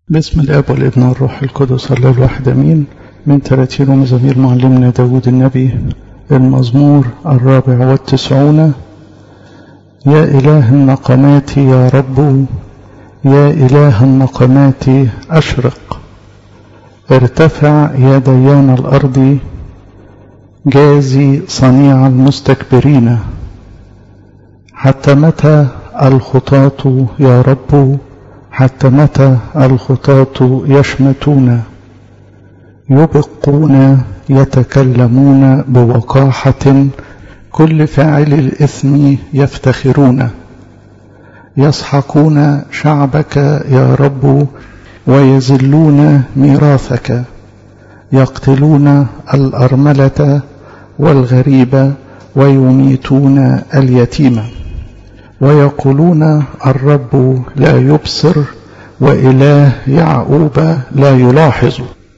باسم الاب والابن والروح القدس الله الواحد امين. من تراتيل ومزامير معلمنا داود النبي، المزمور 94. يا إله النقمات يا رب، يا إله النقمات أشرق، ارتفع يا ديان الأرض، جازي صنيع المستكبرين. حتى متى الخطاة يا رب، حتى متى الخطاة يشمتون، يبقون يتكلمون بوقاحة، كل فاعل الإثم يفتخرون. يسحقون شعبك يا رب، ويذلون ميراثك، يقتلون الأرملة والغريب، ويميتون اليتيم. ويقولون الرب لا يبصر، وإله يعقوب لا يلاحظ.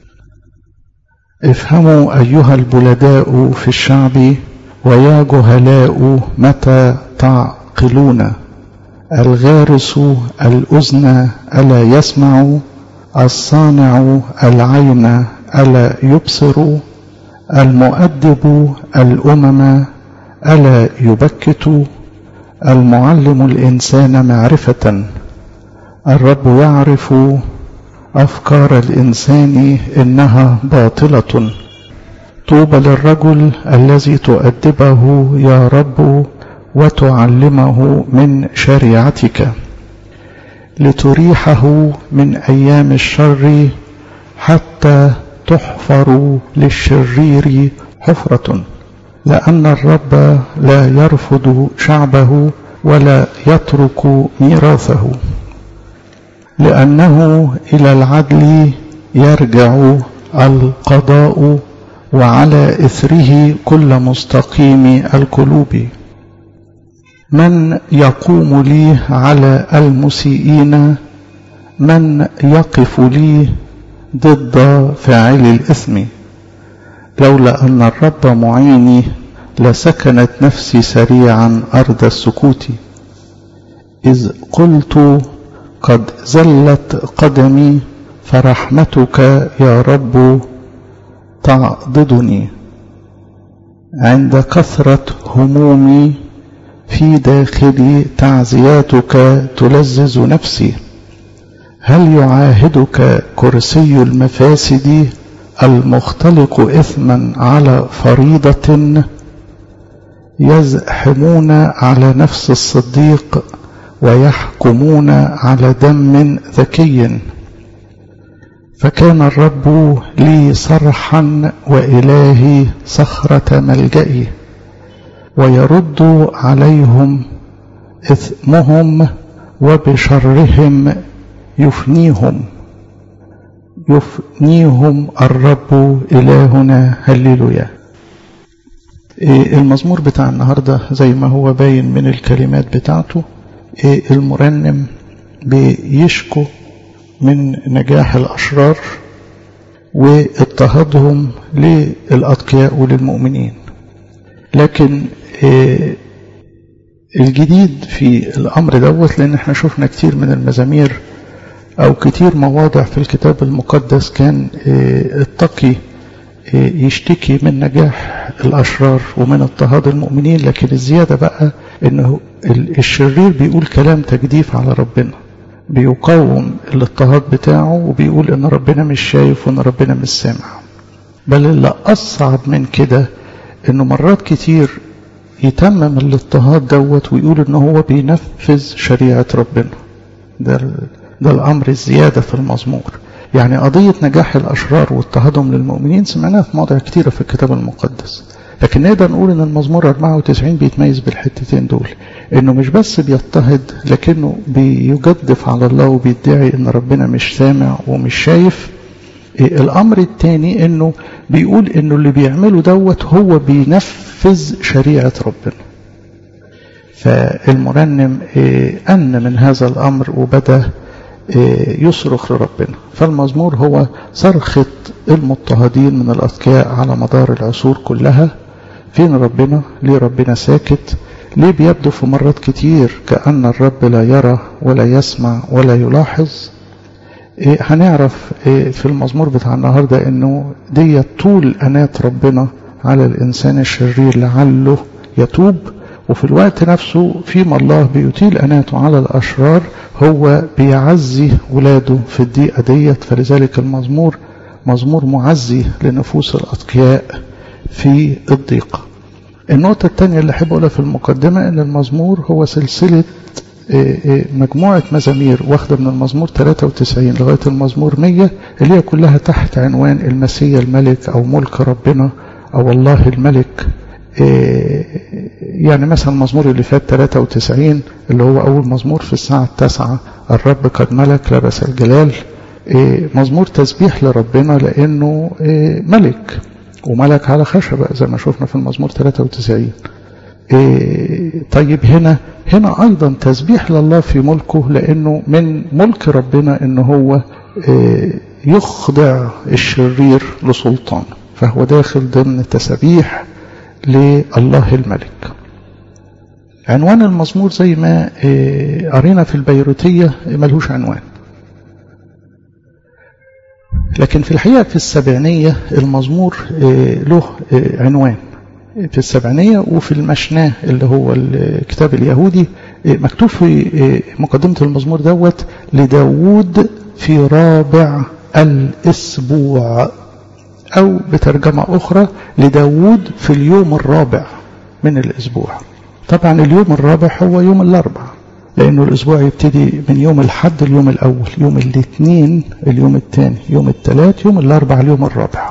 افهموا أيها البلداء في الشعب، ويا جهلاء متى تعقلون. الغارس الأذن ألا يسمع، الصانع العين ألا يبصر، المؤدب الأمم ألا يبكت، المعلم الإنسان معرفة. الرب يعرف أفكار الإنسان إنها باطلة. طوبى للرجل الذي تؤدبه يا رب، وتعلمه من شريعتك، لتريحه من أيام الشر، حتى تحفر للشرير حفرة. لأن الرب لا يرفض شعبه، ولا يترك ميراثه. لأنه إلى العدل يرجع القضاء، وعلى إثره كل مستقيم القلوب. من يقوم لي على المسيئين، من يقف لي ضد فاعل الإثم. لولا أن الرب معيني، لسكنت نفسي سريعا أرض السكوت. إذ قلت قد زلت قدمي، فرحمتك يا رب تعضدني. عند كثرة همومي في داخلي، تعزياتك تلذذ نفسي. هل يعاهدك كرسي المفاسد، المختلق إثما على فريضة؟ يزحمون على نفس الصديق، ويحكمون على دم ذكي. فكان الرب لي صرحا، وإلهي صخرة ملجئي. ويرد عليهم إثمهم، وبشرهم يفنيهم الرب إلهنا. هللويا. المزمور بتاع النهاردة زي ما هو باين من الكلمات بتاعته، المرنم بيشكو من نجاح الأشرار واضطهادهم للأتقياء وللمؤمنين. لكن الجديد في الأمر دوت، لأن احنا شفنا كتير من المزامير أو كتير مواضع في الكتاب المقدس كان التقي يشتكي من نجاح الأشرار ومن اضطهاد المؤمنين. لكن الزيادة بقى إنه الشرير بيقول كلام تجديف على ربنا، بيقاوم الاضطهاد بتاعه، وبيقول إن ربنا مش شايف وإن ربنا مش سامع. بل اللي أصعب من كده إنه مرات كتير يتمم الاضطهاد دوت ويقول إنه هو بينفذ شريعة ربنا. ده الأمر الزيادة في المزمور. يعني قضية نجاح الأشرار واضطهادهم للمؤمنين سمعناها في مواضع كتيرة في الكتاب المقدس، لكن نقدر نقول إن المزمور 94 بيتميز بالحتتين دول، إنه مش بس بيضطهد، لكنه بيجدف على الله وبيدعي إن ربنا مش سامع ومش شايف. الأمر الثاني إنه بيقول إنه اللي بيعمله دوت هو بينفذ شريعة ربنا. فالمرنم أن من هذا الأمر وبدأ يصرخ لربنا. فالمزمور هو صرخة المضطهدين من الأتقياء على مدار العصور كلها. فين ربنا؟ ليه ربنا ساكت؟ ليه بيبدو في مرات كتير كأن الرب لا يرى ولا يسمع ولا يلاحظ؟ هنعرف في المزمور بتاع النهاردة انه دي طول أنات ربنا على الإنسان الشرير لعله يتوب، وفي الوقت نفسه فيما الله بيطيل أناته على الأشرار هو بيعزي ولاده في الضيقة ديت. فلذلك المزمور مزمور معزي لنفوس الأتقياء في الضيقة. النقطة الثانية اللي أحب أقولها في المقدمة أن المزمور هو سلسلة مجموعة مزامير واخدة من المزمور 93 لغاية المزمور 100 اللي هي كلها تحت عنوان المسيح الملك أو ملك ربنا أو الله الملك. يعني مثلا المزمور اللي فات 93 اللي هو أول مزمور في الساعة 9 الرب قد ملك لبس الجلال، مزمور تسبيح لربنا لأنه ملك وملك على خشبة زي ما شفنا في المزمور 93. طيب هنا أيضا تسبيح لله في ملكه لأنه من ملك ربنا أنه هو يخضع الشرير لسلطانه، فهو داخل ضمن تسبيح لله الملك. عنوان المزمور زي ما قرينا في البيروتية ملهوش عنوان، لكن في الحقيقة في السبعينية المزمور له عنوان. في السبعينية وفي المشناه اللي هو الكتاب اليهودي مكتوب في مقدمة المزمور دوت لداود في رابع الأسبوع، أو بترجمة أخرى لداود في اليوم الرابع من الأسبوع. طبعا اليوم الرابع هو يوم الأربع، لأنه الأسبوع يبتدي من يوم الحد اليوم الأول، يوم الاثنين اليوم الثاني، يوم الثلاث، يوم الأربع اليوم الرابع.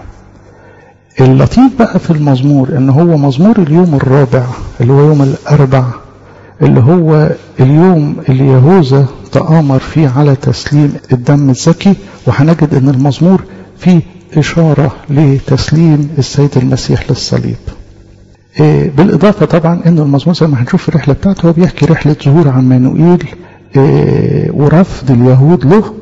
اللطيف بقى في المزمور ان هو مزمور اليوم الرابع اللي هو يوم الأربع، اللي هو اليوم اللي يهوذا تآمر فيه على تسليم الدم الزكي، وهنجد ان المزمور فيه إشارة لتسليم السيد المسيح للصليب. بالإضافة طبعا ان المزمور زي ما هنشوف في الرحلة بتاعته هو بيحكي رحلة ظهور عمانوئيل ورفض اليهود له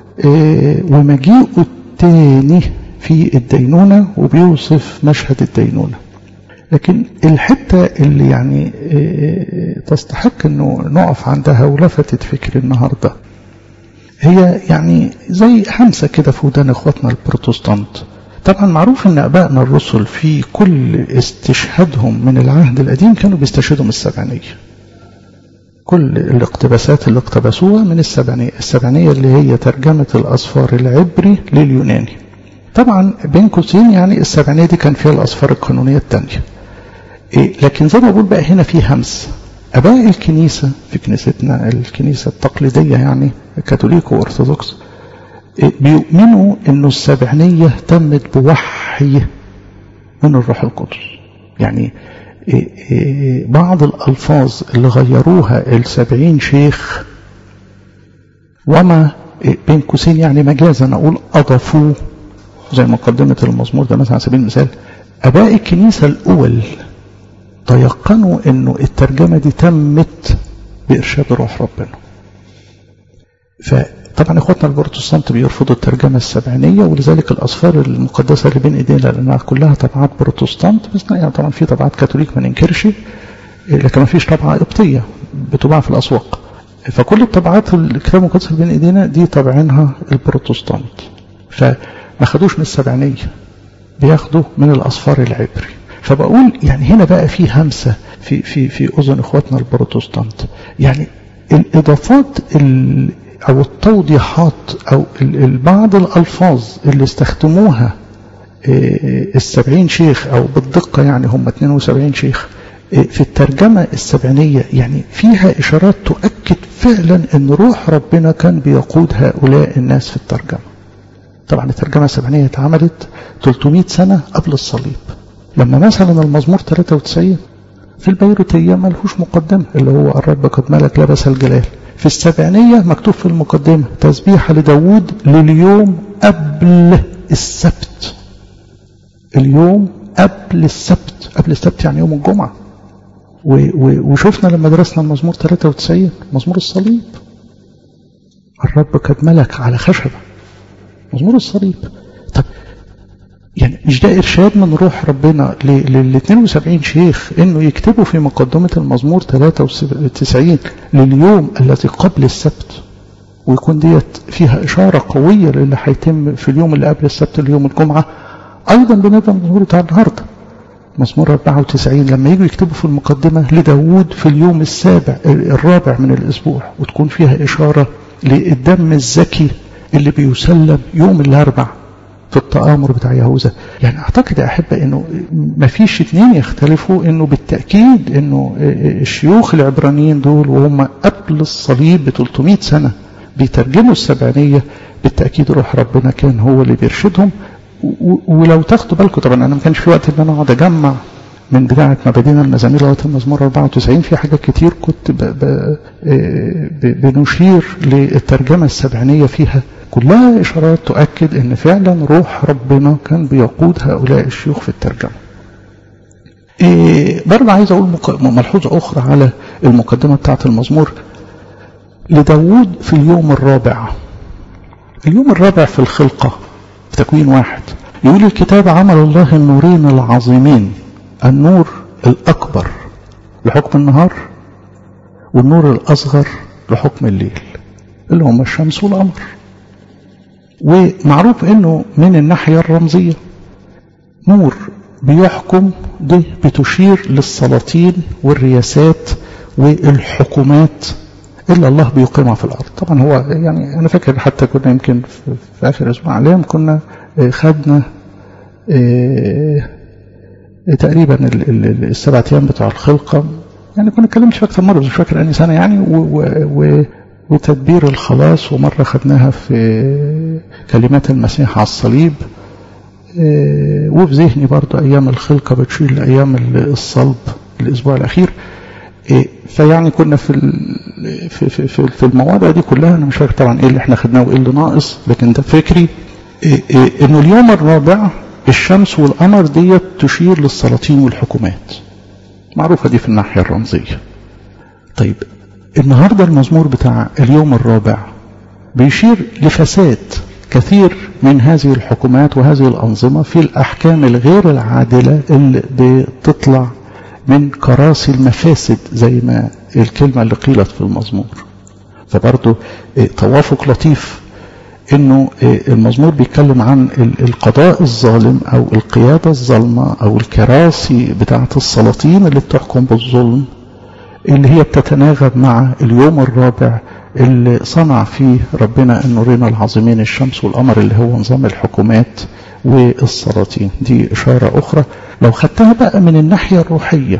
ومجيئه الثاني في الدينونة، وبيوصف مشهد الدينونة. لكن الحتة اللي يعني تستحق انه نقف عندها ولفتت فكر النهاردة هي يعني زي همسة كده في ودان اخواتنا البروتستانت. طبعا معروف ان ابائنا الرسل في كل استشهادهم من العهد القديم كانوا بيستشهدوا من السبعينية. كل الاقتباسات اللي اقتبسوها من السبعينية اللي هي ترجمة الأسفار العبري لليوناني. طبعا بين قوسين يعني السبعينية دي كان فيها الأسفار القانونية الثانية. لكن زي ما بقول بقى هنا في همس. أباء الكنيسة في كنيستنا الكنيسة التقليدية يعني كاثوليك وأرثوذكس بيؤمنوا إنه السبعينية تمت بوحي من الروح القدس. يعني بعض الألفاظ اللي غيروها 70 شيخ وما بين قوسين يعني مجازا أقول أضافوه، زي مقدمة المزمور ده مثلا على سبيل المثال. أباء الكنيسة الأول تيقنوا أنه الترجمة دي تمت بإرشاد روح ربنا. فطبعا إخواتنا البروتستانت بيرفضوا الترجمة السبعينية، ولذلك الأسفار المقدسة اللي بين إيدينا لأنها كلها طبعات بروتستانت، بس يعني طبعا في طبعات كاثوليك ما ننكرش، لكن ما فيش طبعة قبطية بتباع في الأسواق. فكل الطبعات الكتاب المقدس اللي بين إيدينا دي طبعينها البروتستانت، ما خدوش من السبعينية، بياخدوا من الأسفار العبري. فبقول يعني هنا بقى في همسة في أذن إخواتنا البروتستانت، يعني الإضافات أو التوضيحات أو بعض الألفاظ اللي استخدموها 70 شيخ أو بالدقة يعني هم 72 شيخ في الترجمة السبعينية، يعني فيها إشارات تؤكد فعلا أن روح ربنا كان بيقود هؤلاء الناس في الترجمة. طبعا الترجمة السبعينية اتعملت 300 سنة قبل الصليب. لما مثلا المزمور 93 في البيروتية ملهوش مقدمة اللي هو الرب قد ملك لبس الجلال، في السبعينية مكتوب في المقدمة تسبيحة لداود لليوم قبل السبت. اليوم قبل السبت، قبل السبت يعني يوم الجمعة. وشفنا لما درسنا المزمور 93 مزمور الصليب، الرب قد ملك على خشبة، مزمور الصليب. طب يعني مش ده إرشاد من روح ربنا لل 72 شيخ إنه يكتبوا في مقدمة المزمور 93 لليوم الذي قبل السبت؟ ويكون ديت فيها إشارة قوية للي هيتم في اليوم اللي قبل السبت اليوم الجمعة. أيضا بالنسبة للمزمور بتاع النهاردة مزمور 94 لما يجوا يكتبوا في المقدمة لداود في اليوم الرابع من الأسبوع، وتكون فيها إشارة للدم الزكي اللي بيسلم يوم الأربع في التآمر بتاع يهوذا. يعني أعتقد يا أحبة إنه ما فيش اتنين يختلفوا إنه بالتأكيد إنه الشيوخ العبرانيين دول وهم قبل الصليب ب 300 سنة بيترجموا السبعينية، بالتأكيد روح ربنا كان هو اللي بيرشدهم. ولو تاخدوا بالكم طبعا أنا ما كانش في وقت إن أنا أقعد أجمع من بداية ما بدينا المزامير لغاية المزمور 94 في حاجات كتير كنت بنشير للترجمة السبعينية فيها كلها إشارات تؤكد إن فعلا روح ربنا كان بيقود هؤلاء الشيوخ في الترجمة. برضه عايز أقول ملحوظة أخرى على المقدمة بتاعت المزمور. لداود في اليوم الرابع، اليوم الرابع في الخلقة في تكوين 1 يقول الكتاب عمل الله النورين العظيمين، النور الأكبر لحكم النهار والنور الأصغر لحكم الليل اللي هم الشمس والقمر. ومعروف انه من الناحية الرمزية نور بيحكم دي بتشير للسلاطين والرياسات والحكومات اللي الله بيقيمها في الأرض. طبعا هو يعني أنا فاكر حتى كنا يمكن في آخر أسبوع عليهم كنا خدنا تقريبا السبعة أيام بتوع الخلقة، يعني كنا اتكلمت في أكثر مرة مش فاكر أني سنة يعني وتدبير الخلاص، ومرة خدناها في كلمات المسيح على الصليب، وفي ذهني برضو أيام الخلقة بتشير لأيام الصلب الأسبوع الأخير. فيعني كنا في المواضع دي كلها أنا مش فاكر طبعا إيه اللي احنا خدناه وإيه اللي ناقص، لكن ده فكري إنه اليوم الرابع الشمس والقمر دي تشير للسلاطين والحكومات، معروفة دي في الناحية الرمزية. طيب النهاردة المزمور بتاع اليوم الرابع بيشير لفساد كثير من هذه الحكومات وهذه الأنظمة في الأحكام الغير العادلة اللي بتطلع من كراسي المفاسد زي ما الكلمة اللي قيلت في المزمور. فبرضه توافق لطيف انه المزمور بيتكلم عن القضاء الظالم او القيادة الظالمة او الكراسي بتاعة السلاطين اللي بتحكم بالظلم، اللي هي بتتناغم مع اليوم الرابع اللي صنع فيه ربنا النورين العظيمين الشمس والقمر اللي هو نظام الحكومات والسلاطين. دي إشارة أخرى. لو خدتها بقى من الناحية الروحية،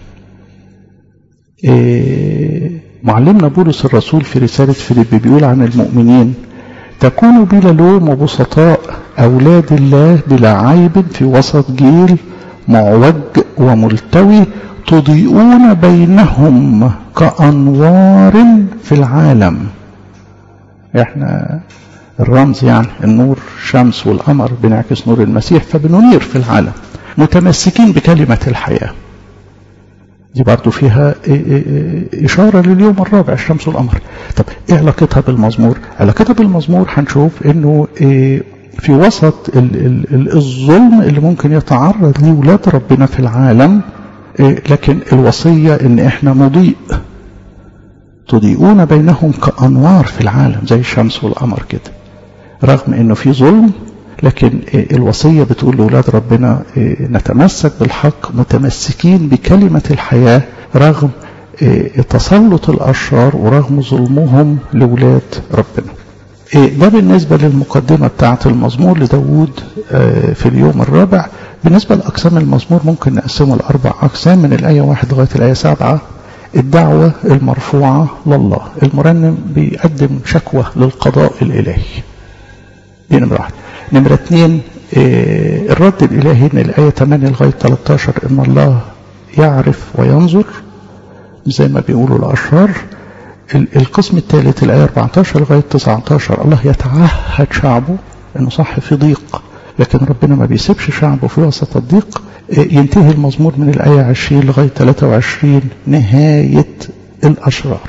معلمنا بولس الرسول في رسالة فيليبي بيقول عن المؤمنين تكونوا بلا لوم وبسطاء أولاد الله بلا عيب في وسط جيل معوج وملتوي تضيئون بينهم كأنوار في العالم. احنا الرمز يعني النور الشمس والقمر بنعكس نور المسيح فبننير في العالم متمسكين بكلمة الحياة. دي برضو فيها إشارة لليوم الرابع الشمس والقمر. طب إيه علاقتها بالمزمور؟ علاقتها بالمزمور هنشوف إنه في وسط الظلم اللي ممكن يتعرض ليه ولاد ربنا في العالم، لكن الوصية إن إحنا نضيء، تضيئون بينهم كأنوار في العالم زي الشمس والقمر كده. رغم إنه في ظلم لكن الوصية بتقول لأولاد ربنا نتمسك بالحق متمسكين بكلمة الحياة رغم تسلط الأشرار ورغم ظلمهم لأولاد ربنا. ده بالنسبة للمقدمة بتاعة المزمور لداود في اليوم الرابع. بالنسبة لأقسام المزمور ممكن نقسمه لأربع أقسام من الآية 1 لغاية الآية 7. الدعوة المرفوعة لله، المرنم بيقدم شكوى للقضاء الإلهي، دي نمرة 1. نمرة 2 الرد الإلهي من الآية 8 لغاية 13 إن الله يعرف وينظر زي ما بيقولوا الأشرار. القسم الثالث الآية 14 لغاية 19 الله يتعهد شعبه إنه صح في ضيق لكن ربنا ما بيسيبش شعبه في وسط الضيق. ينتهي المزمور من الآية 20 لغاية 23 نهاية الأشرار.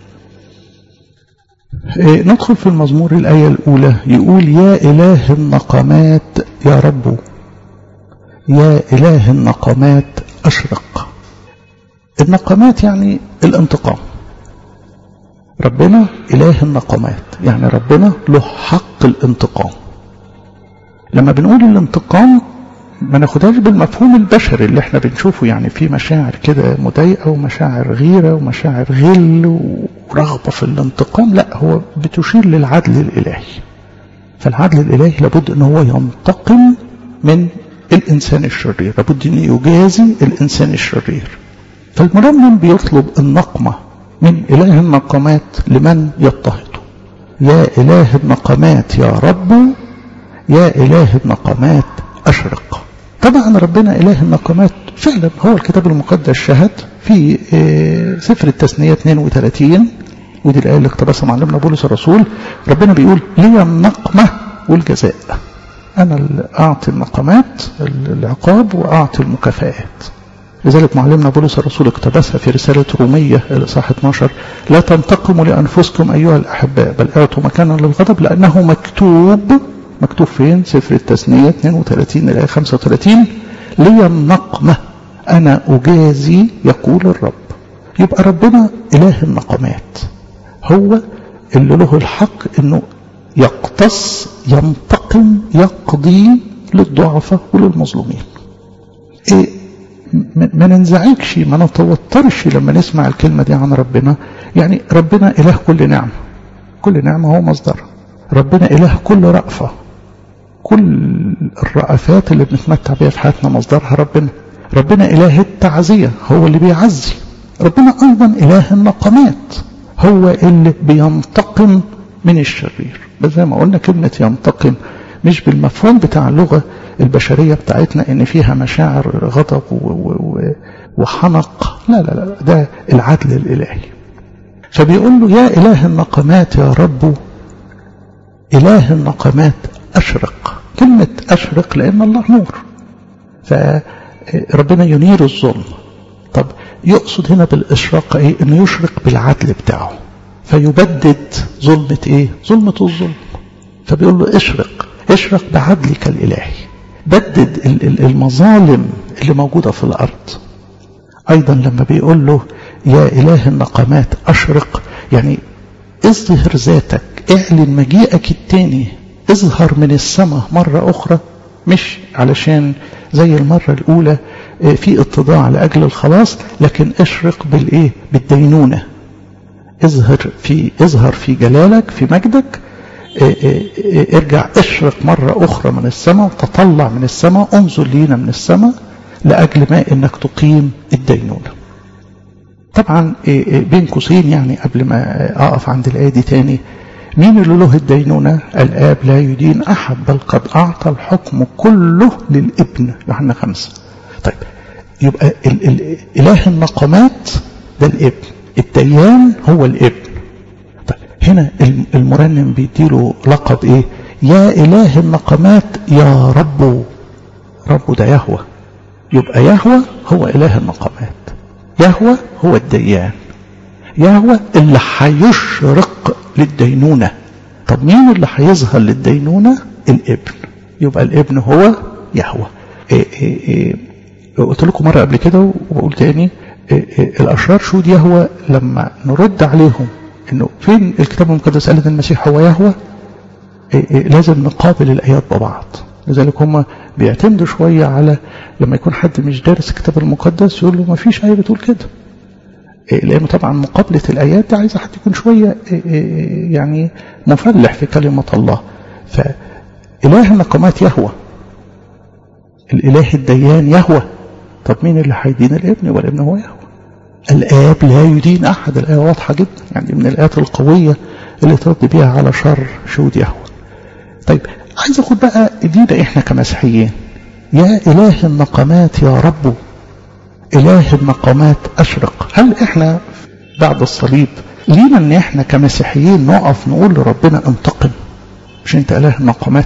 ندخل في المزمور الآية الأولى يقول يا إله النقمات يا رب، يا إله النقمات أشرق. النقمات يعني الانتقام. ربنا إله النقمات، يعني ربنا له حق الانتقام. لما بنقول الانتقام ما ناخدهاش بالمفهوم البشري اللي احنا بنشوفه، يعني في مشاعر كده مضايقة ومشاعر غيرة ومشاعر غل ورغبة في الانتقام، لا، هو بتشير للعدل الإلهي. فالعدل الإلهي لابد ان هو ينتقم من الإنسان الشرير، لابد ان يجازي الإنسان الشرير. فالمرنم بيطلب النقمة من إله النقمات لمن يضطهده. يا إله النقمات يا رب، يا إله النقمات أشرق. طبعا ربنا إله النقمات فعلا هو الكتاب المقدس شهد في سفر التثنية 32، ودي الآية اللي اقتبسها معلمنا بولس الرسول. ربنا بيقول لي النقمة والجزاء، أنا اللي أعطي النقمات العقاب وأعطي المكافآت. لذلك معلمنا بولس الرسول اقتبسها في رسالة رومية الإصحاح 12: لا تنتقموا لأنفسكم أيها الأحباء، بل اعطوا مكانا للغضب لأنه مكتوب فين؟ سفر التثنية 32 الآية 35: لي النقمة أنا أجازي يقول الرب. يبقى ربنا إله النقمات، هو اللي له الحق إنه يقتص، ينتقم، يقضي للضعفاء وللمظلومين. ما ننزعجش، ما نتوترش لما نسمع الكلمة دي عن ربنا. يعني ربنا إله كل نعمة، كل نعمة هو مصدرها. ربنا إله كل رأفة، كل الرأفات اللي بنتمتع بها في حياتنا مصدرها ربنا. ربنا إله التعزية، هو اللي بيعزي. ربنا أيضا إله النقمات، هو اللي بينتقم من الشرير. بس زي ما قلنا كلمة ينتقم مش بالمفهوم بتاع اللغة البشرية بتاعتنا إن فيها مشاعر غضب وحنق، لا لا لا، ده العدل الإلهي. فبيقول له يا إله النقمات يا رب، إله النقمات أشرق. كلمة أشرق لأن الله نور، فربنا ينير الظلم. طب يقصد هنا بالإشراق إيه؟ إنه يشرق بالعدل بتاعه، فيبدد ظلمة إيه؟ ظلمة الظلم. فبيقول له اشرق بعدلك الإلهي، بدد المظالم اللي موجودة في الأرض. أيضا لما بيقول له يا إله النقمات أشرق، يعني اظهر ذاتك، اعلن مجيئك التاني، اظهر من السماء مرة أخرى، مش علشان زي المرة الأولى في اتضاع لأجل الخلاص، لكن اشرق بالإيه؟ بالدينونة. اظهر في جلالك، في مجدك، ارجع اشرق مرة أخرى من السماء، وتطلع من السماء، انظر لينا من السماء لأجل ما إنك تقيم الدينونة. طبعا بين قوسين يعني قبل ما أقف عند الآية دي تاني، مين اللي له الدينونة؟ الآب لا يدين أحد، بل قد أعطى الحكم كله للابن، يوحنا 5. طيب يبقى إله النقمات ده الابن، الديان هو الابن. طيب هنا المرنم بيديله لقب ايه؟ يا إله النقمات يا رب. رب ده يهوه، يبقى يهوه هو إله النقمات، يهوه هو الديان، يهوه اللي هيشرق للدينونة. طب مين اللي هيظهر للدينونة؟ الابن. يبقى الابن هو يهوه. قلت لكم مرة قبل كده وأقول تاني، الأشرار شهود يهوه لما نرد عليهم إنه فين الكتاب المقدس قال إن المسيح هو يهوه، لازم نقابل الآيات ببعض. لذلك هم بيعتمدوا شوية على لما يكون حد مش دارس الكتاب المقدس يقول له ما فيش آية بتقول كده، لأنه طبعا مقابلة الآيات دي عايزة حد يكون شوية يعني مفلح في كلمة الله. فإله النقمات يهوه، الإله الديان يهوه. طب مين اللي هيدين الابن؟ والابن هو يهوه. الآب لا يدين أحد، الآية واضحة جدا، يعني من الآيات القوية اللي ترد بيها على شر شهود يهوه. طيب عايز أخد بقى دينا إحنا كمسيحيين، يا إله النقمات يا رب، إله النقمات أشرق. هل إحنا بعد الصليب لينا إن إحنا كمسيحيين نقف نقول لربنا انتقم مش أنت إله النقمات؟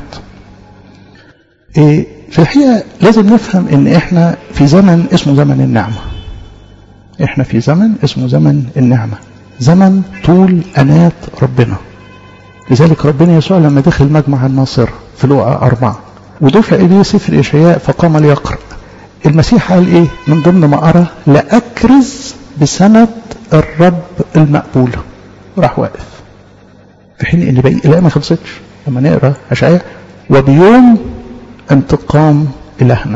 في الحقيقة لازم نفهم إن إحنا في زمن اسمه زمن النعمة. إحنا في زمن اسمه زمن النعمة، زمن طول أنات ربنا. لذلك ربنا يسوع لما دخل مجمع الناصر في لوقا 4 ودفع إليه سفر إشعياء فقام ليقرأ، المسيح قال إيه من ضمن ما أرى؟ لأكرز بسنة الرب المقبولة. وراح واقف، في حين ان باقي الآية ما خلصتش. لما نقرأ أشعياء وبيوم انتقام إلهنا،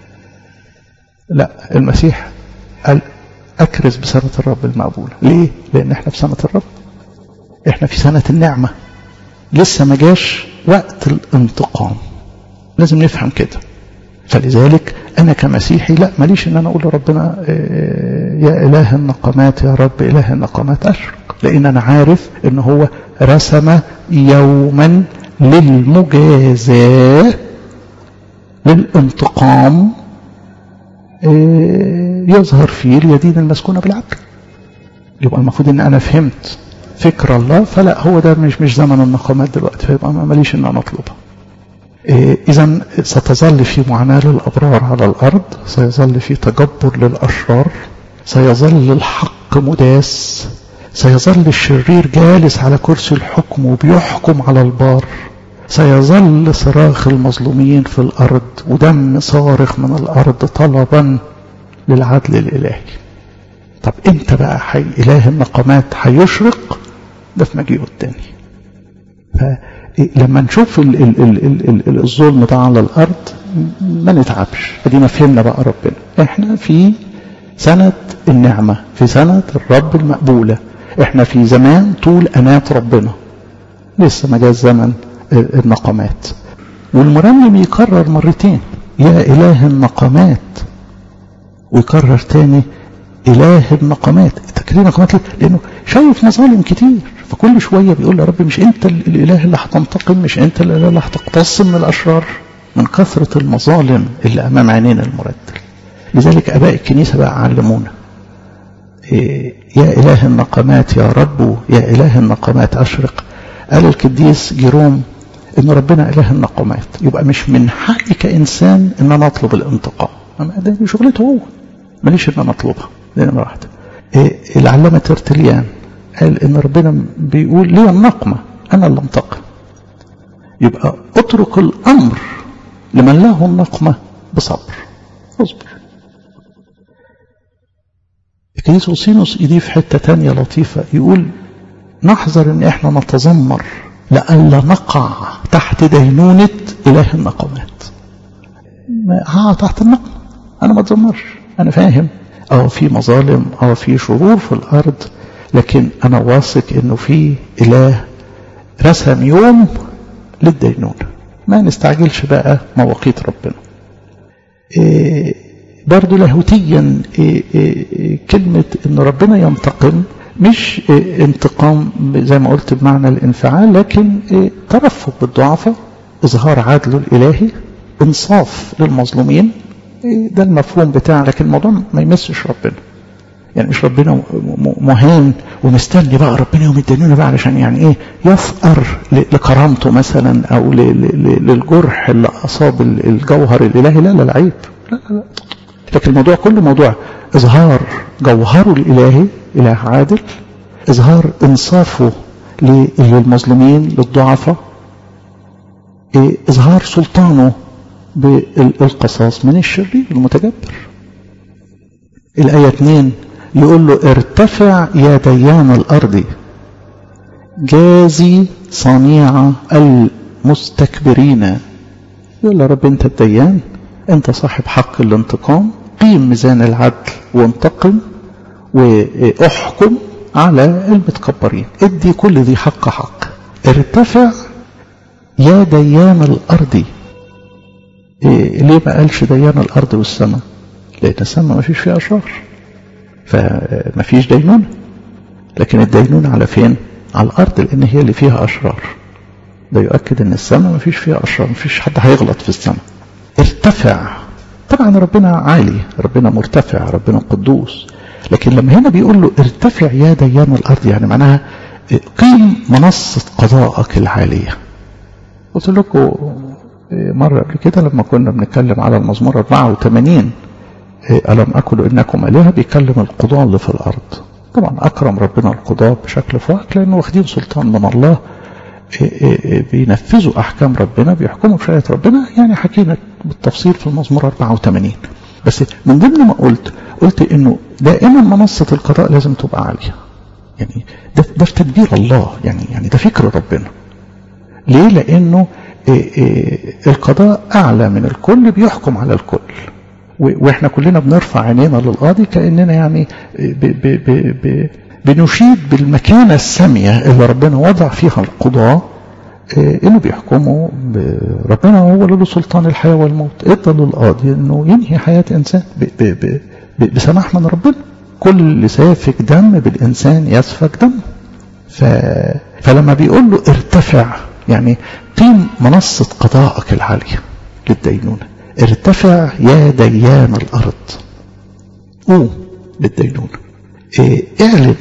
لا، المسيح قال أكرز بسنة الرب المقبولة. ليه؟ لأن احنا في سنة الرب، احنا في سنة النعمة، لسه ما جاش وقت الانتقام. لازم نفهم كده. فلذلك أنا كمسيحي لا، ماليش إن أنا أقول لربنا يا إله النقمات يا رب إله النقمات أشرق، لأن أنا عارف إن هو رسم يوما للمجازاة للانتقام يظهر فيه اليدين المسكونة بالعدل. يبقى المفروض إن أنا فهمت فكر الله، فلا هو ده مش زمن النقمات دلوقتي، فيبقى ماليش إن أنا أطلبها. إذن ستظل في معاناة للأبرار على الأرض، سيظل في تجبر للأشرار، سيظل الحق مداس، سيظل الشرير جالس على كرسي الحكم وبيحكم على البار، سيظل صراخ المظلومين في الأرض ودم صارخ من الأرض طلبا للعدل الإلهي. طب امتى بقى إله النقمات هيشرق؟ ده في مجيئه الثاني. لما نشوف الظلم ده على الأرض ما نتعبش، ادينا فهمنا بقى ربنا احنا في سنة النعمة، في سنة الرب المقبولة، احنا في زمان طول أنات ربنا، لسه ما جاء زمن النقمات. والمرنم يكرر مرتين يا إله النقمات، ويكرر تاني إله النقمات. تكرير النقمات لأنه شايف مظالم كتير، فكل شوية بيقول يا رب مش أنت الإله اللي هتنتقم، مش أنت الإله اللي هتقتص من الأشرار، من كثرة المظالم اللي أمام عينينا المرتل. لذلك أباء الكنيسة بقى علمونا يا إله النقمات يا رب يا إله النقمات أشرق. قال القديس جيروم إن ربنا إله النقمات، يبقى مش من حقي كإنسان إن أنا أطلب الانتقام، ده شغلته هو، ماليش إن أنا أطلبها. دي نمرة واحدة. العلامة ترتليان قال إن ربنا بيقول لي النقمة، أنا اللي انتقم. يبقى اترك الأمر لمن له النقمة بصبر، اصبر. القديس أوسينوس يضيف حتة تانية لطيفة، يقول نحذر إن إحنا نتذمر لألا نقع تحت دينونة إله النقمات. تحت النقمة أنا ما أتذمرش، أنا فاهم في مظالم في شرور في الأرض، لكن أنا واثق إنه في إله رسم يوم للدينونة، ما نستعجلش بقى مواقيت ربنا. برضو لاهوتيا كلمة إن ربنا ينتقم مش انتقام زي ما قلت بمعنى الانفعال، لكن ترفق بالضعفاء، إظهار عدله الإلهي، انصاف للمظلومين. ده المفهوم بتاعه، لكن الموضوع ما يمسش ربنا. يعني مش ربنا مهان ومستني بقى ربنا يوم الدينونة بقى علشان يعني يفقر لكرامته مثلا او للجرح اللي اصاب الجوهر الالهي. لا العيب، لا. لكن الموضوع كله موضوع اظهار جوهره الالهي، اله عادل، اظهار انصافه للمظلومين للضعفاء، اظهار سلطانه بالقصاص من الشرير المتجبر. الآية 2 يقول له ارتفع يا ديان الأرض جازي صنيع المستكبرين. يقول له رب انت الديان، انت صاحب حق الانتقام، قيم ميزان العدل وانتقم واحكم على المتكبرين، ادي كل ذي حق حق. ارتفع يا ديان الأرض. ليه ما قالش ديان الأرض والسماء؟ لأن السماء ما فيش فيها أشرار، فما فيش دينونة. لكن الدينونة على فين؟ على الأرض، لأن هي اللي فيها أشرار. ده يؤكد أن السماء ما فيش فيها أشرار، ما فيش حد هيغلط في السماء. ارتفع، طبعا ربنا عالي، ربنا مرتفع، ربنا قدوس. لكن لما هنا بيقول له ارتفع يا ديان الأرض، يعني معناها قيم منصة قضاءك العالية. قلت لكم مرة قبل كده لما كنا بنتكلم على المزمور 84 ألم أكل إنكم آلهة، بيكلم القضاء اللي في الأرض. طبعا أكرم ربنا القضاء بشكل فائق، لأنه واخدين سلطان من الله، بينفذوا أحكام ربنا، بيحكموا بشريعة ربنا. يعني حكينا بالتفصيل في المزمور 84. بس من ضمن ما قلت إنه دائما منصة القضاء لازم تبقى عالية. يعني ده في تدبير الله، يعني ده فكر ربنا. ليه؟ لأنه القضاء أعلى من الكل، بيحكم على الكل، وإحنا كلنا بنرفع عينينا للقاضي كأننا يعني بنشيد بالمكانة السامية اللي ربنا وضع فيها القضاء، إنه بيحكموا. ربنا هو له سلطان الحياة والموت، ادى للقاضي إنه ينهي حياة إنسان بسماح من ربنا. كل سافك دم بالإنسان يسفك دم. فلما بيقول له ارتفع، يعني قيم منصة قضائك العالية للدينونة. ارتفع يا ديان الأرض، قوم للدينونة. اعلن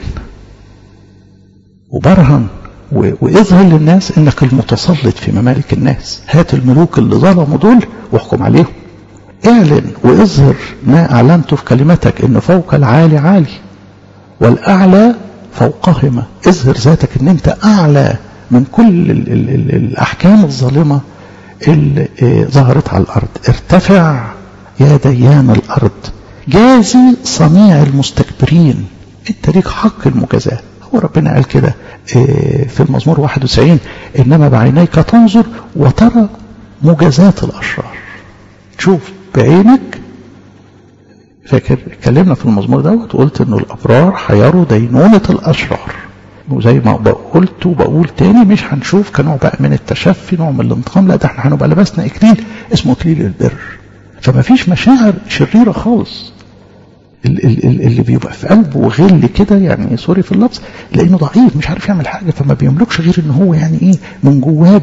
وبرهن واظهر للناس انك المتسلط في ممالك الناس. هات الملوك اللي ظلموا دول واحكم عليهم. اعلن واظهر ما اعلنته في كلمتك، ان فوق العالي عالي والاعلى فوقهما. اظهر ذاتك ان انت اعلى من كل الاحكام الظالمة اللي ظهرت على الارض. ارتفع يا ديان الارض، جازي صنيع المستكبرين. انت ليك حق المجازاة. هو ربنا قال كده في المزمور 91: انما بعينيك تنظر وترى مجازات الاشرار. تشوف بعينك. فاكر اتكلمنا في المزمور دوت وقلت انه الابرار هيروا دينونة الاشرار، وزي ما قلت وبقول تاني، مش هنشوف كنوع بقى من التشفي، نوع من الانتقام، لا، ده احنا هنبقى لبسنا اكليل اسمه اكليل البر. فما فيش مشاعر شريرة خالص. اللي بيبقى في قلبه غل كده، يعني سوري في اللفظ، لانه ضعيف مش عارف يعمل حاجه، فما بيملكش غير ان هو يعني ايه من جواه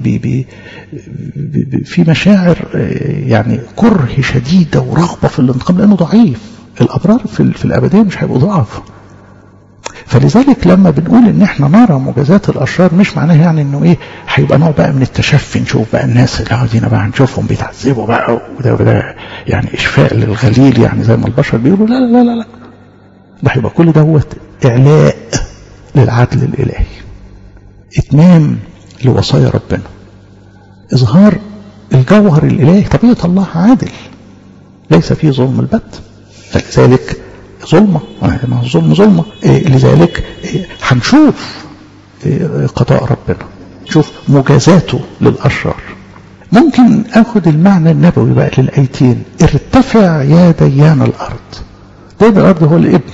في مشاعر يعني كره شديده ورغبه في الانتقام، لانه ضعيف. الابرار في الابديه مش هيبقوا ضعف. فلذلك لما بنقول ان احنا نرى مجازات الاشرار، مش معناه يعني انه ايه هيبقى نوع بقى من التشفي، نشوف بقى الناس اللي عايزين بقى هنشوفهم بيتعذبوا بقى وده يعني اشفاء للغليل، يعني زي ما البشر بيقولوا. لا لا لا لا، ده هيبقى كل دوت اعلاء للعدل الالهي، اتمام لوصايا ربنا، اظهار الجوهر الالهي. طبيعه الله عادل، ليس فيه ظلم البت، فلذلك ظلمة، ما الظلم ظلمة. لذلك هنشوف قضاء ربنا، نشوف مجازاته للأشرار. ممكن أخذ المعنى النبوي بقى للآيتين: ارتفع يا ديان الأرض. ديان الأرض هو الابن.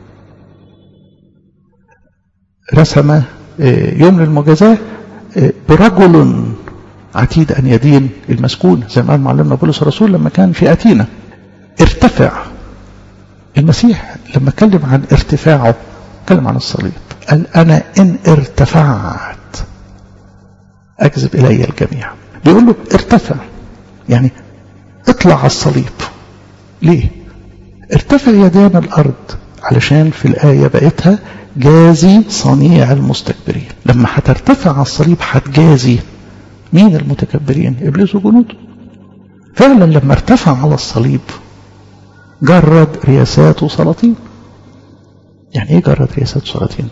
رسم يوم للمجازاة برجل عتيد أن يدين المسكون، زي ما قال معلمنا بولس الرسول لما كان في أثينا. ارتفع. المسيح لما اتكلم عن ارتفاعه اتكلم عن الصليب، قال: أنا إن ارتفعت أجذب إلي الجميع. بيقول له ارتفع، يعني اطلع على الصليب. ليه؟ ارتفع يا ديان الأرض، علشان في الآية بقيتها جازي صنيع المستكبرين. لما هترتفع على الصليب هتجازي مين المتكبرين؟ إبليس وجنوده. فعلا لما ارتفع على الصليب جرد رياسات وسلاطين. يعني ايه جرد رياسات وسلاطين؟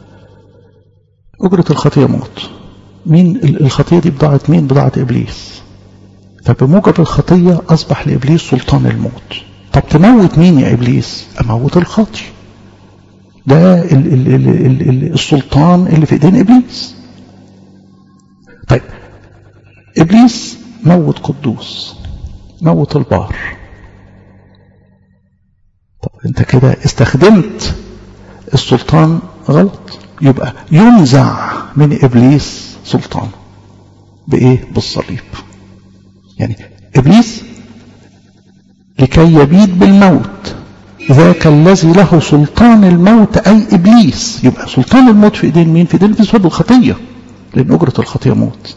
أجرة الخطية موت. مين الخطية دي؟ بضاعة مين؟ بضاعة إبليس. فبموجب الخطية أصبح لإبليس سلطان الموت. طب تموت مين يا إبليس؟ أموت الخاطي. ده السلطان اللي في إيدين إبليس. طيب إبليس موت قدوس، موت البار. طب انت كده استخدمت السلطان غلط، يبقى ينزع من إبليس سلطان. بإيه؟ بالصليب. يعني إبليس لكي يبيد بالموت، ذاك الذي له سلطان الموت أي إبليس. يبقى سلطان الموت في إيدين مين؟ في إيدين إبليس بالخطية، لأن أجرة الخطية موت.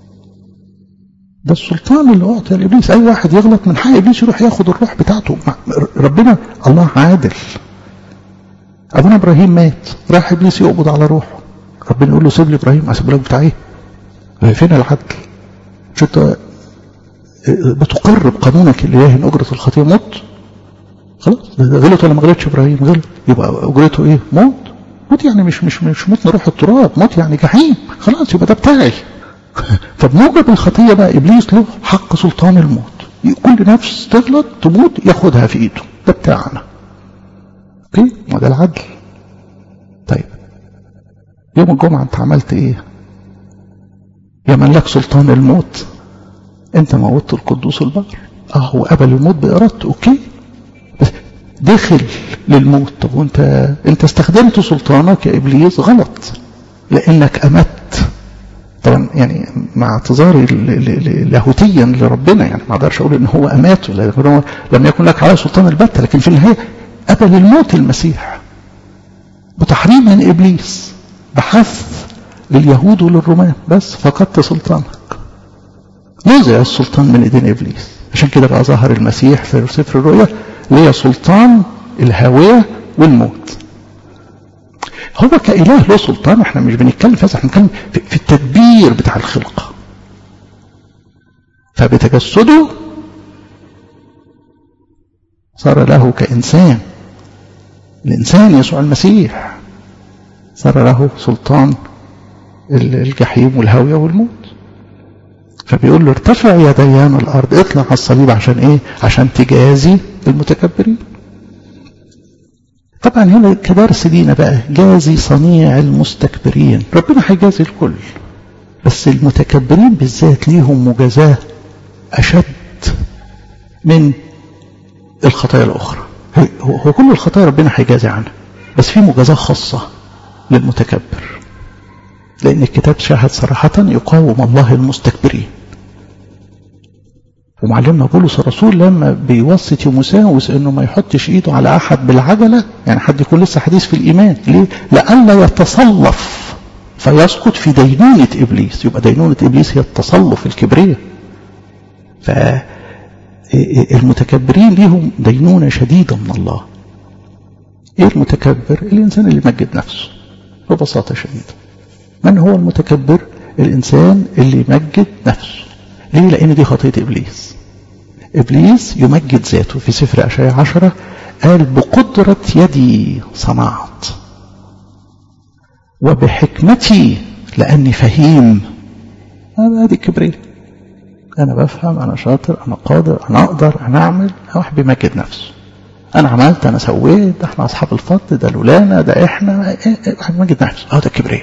ده السلطان اللي أعطي لإبليس. أي واحد يغلط من حق إبليس يروح ياخد الروح بتاعته. ربنا الله عادل. أبونا إبراهيم مات، راح إبليس يقبض على روحه. ربنا يقول له: سيب لي إبراهيم. أسيب لك بتاع إيه؟ فين العدل؟ مش أنت بتقر بقانونك الإلهي إن أجرة الخطية موت؟ خلاص، غلط ولا ما غلطش إبراهيم؟ غلط. يبقى أجرته إيه؟ موت. موت يعني مش موت نروح التراب، موت يعني جحيم. خلاص، يبقى ده بتاعي. فبموجب الخطية بقى إبليس له حق سلطان الموت. كل نفس تغلط تموت ياخدها في إيده، ده بتاعنا. اوكي؟ وده العدل. طيب يوم الجمعة انت عملت ايه؟ يا من لك سلطان الموت، انت موتت القدوس البار. هو قبل الموت بإرادته، اوكي، بس دخل للموت. طب وانت استخدمت سلطانك يا ابليس غلط، لانك امت. طبعا يعني مع اعتذاري لاهوتيا لربنا، يعني ما اقدرش اقول ان هو اماته، لان هو لم يكن لك على سلطان البتة، لكن في النهايه قبل الموت المسيح بتحريم من ابليس، بحث لليهود وللرومان، بس فقدت سلطانك، نزع السلطان من ايدين ابليس. عشان كده بقى ظهر المسيح في سفر الرؤيا ليه سلطان الهاوية والموت. هو كإله له سلطان، احنا مش بنتكلم في هذا، احنا بنتكلم في التدبير بتاع الخلقة. فبتجسده صار له كإنسان، الإنسان يسوع المسيح صار له سلطان الجحيم والهاوية والموت. فبيقول له ارتفع يا ديان الأرض، اطلع على الصليب. عشان ايه؟ عشان تجازي المتكبرين. طبعا هنا كدرس لينا بقى، جازي صنيع المستكبرين. ربنا هيجازي الكل، بس المتكبرين بالذات ليهم مجازاة أشد من الخطايا الأخرى. هو كل الخطايا ربنا هيجازي عنها، بس في مجازاة خاصة للمتكبر، لأن الكتاب شاهد صراحة يقاوم الله المستكبرين. ومعلمنا بولس الرسول لما بيوصي تيموثاوس انه ما يحطش ايده على احد بالعجله، يعني حد يكون لسه حديث في الايمان، ليه؟ لئلا يتصلف فيسقط في دينونه ابليس. يبقى دينونه ابليس هي التصلف، الكبرياء. فالمتكبرين ليهم دينونه شديده من الله. ايه المتكبر؟ الانسان اللي يمجد نفسه ببساطه شديده. من هو المتكبر؟ الانسان اللي يمجد نفسه. ليه؟ لأن دي خطية إبليس. إبليس يمجد ذاته. في سفر أشعياء 10 قال بقدرة يدي صنعت وبحكمتي لأني فهيم. هذه الكبرياء، أنا بفهم، أنا شاطر، أنا قادر، أنا أقدر، أنا أعمل. واحد بيمجد نفسه، أنا عملت، أنا سويت، ده إحنا أصحاب الفضل، ده لولانا، ده إحنا. واحد بيمجد نفسه، هذا الكبرياء.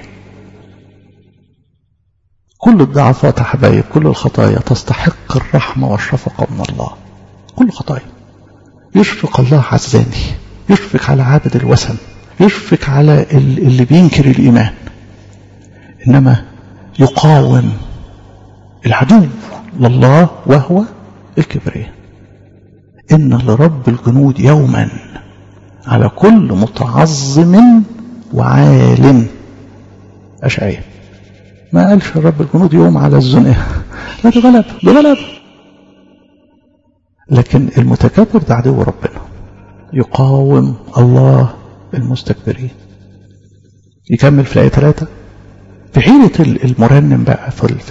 كل الضعفات يا حبايب، كل الخطايا تستحق الرحمة والشفقة من الله. كل خطايا. يشفق الله على الزاني، يشفق على عابد الوثن، يشفق على اللي بينكر الإيمان، إنما يقاوم العدو لله وهو الكبرياء. إن لرب الجنود يوما على كل متعظم وعال. أشعياء ما قالش الرب الجنود يوم على الزنا، لا، ده غلب، ده غلب. لكن المتكبر ده عدو ربنا، يقاوم الله المستكبرين. يكمل في الآية 3 في حيلة المرنم بقى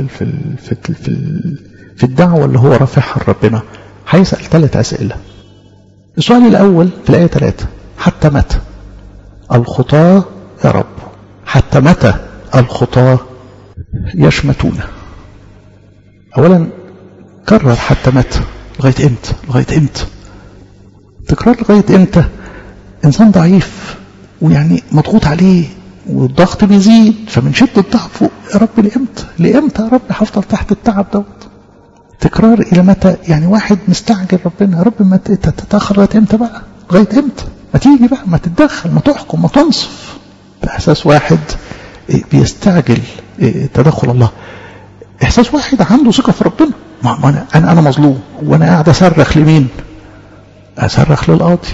في الدعوة اللي هو رافعها لربنا. هيسأل 3 أسئلة. السؤال الأول في الآية 3: حتى متى الخطاة يا رب؟ حتى متى الخطاة يشمتون؟ اولا كرر حتى متى، لغايه امتى؟ لغايه امتى؟ تكرار لغايه امتى؟ انسان ضعيف ويعني مضغوط عليه والضغط بيزيد، فمن شده ضعفه يا رب لامتى؟ لامتى يا رب هفضل تحت التعب دوت؟ تكرار الى متى؟ يعني واحد مستعجل ربنا، يا رب ما تتاخر لغايه امتى بقى؟ لغايه امتى؟ ما تيجي بقى، ما تتدخل، ما تحكم، ما تنصف. باحساس واحد بيستعجل تدخل الله. احساس واحد عنده ثقه في ربنا. ما انا مظلوم، وانا قاعد اصرخ لمين؟ اصرخ للقاضي.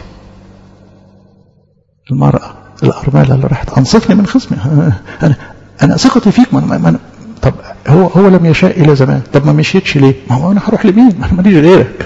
المراه الارمله اللي راحت انصفني من خصمي، انا ثقتي فيك. طب هو لم يشاء الى زمان، طب ما مشيتش ليه؟ ما هو انا هروح لمين؟ ما انا ماليش غيرك،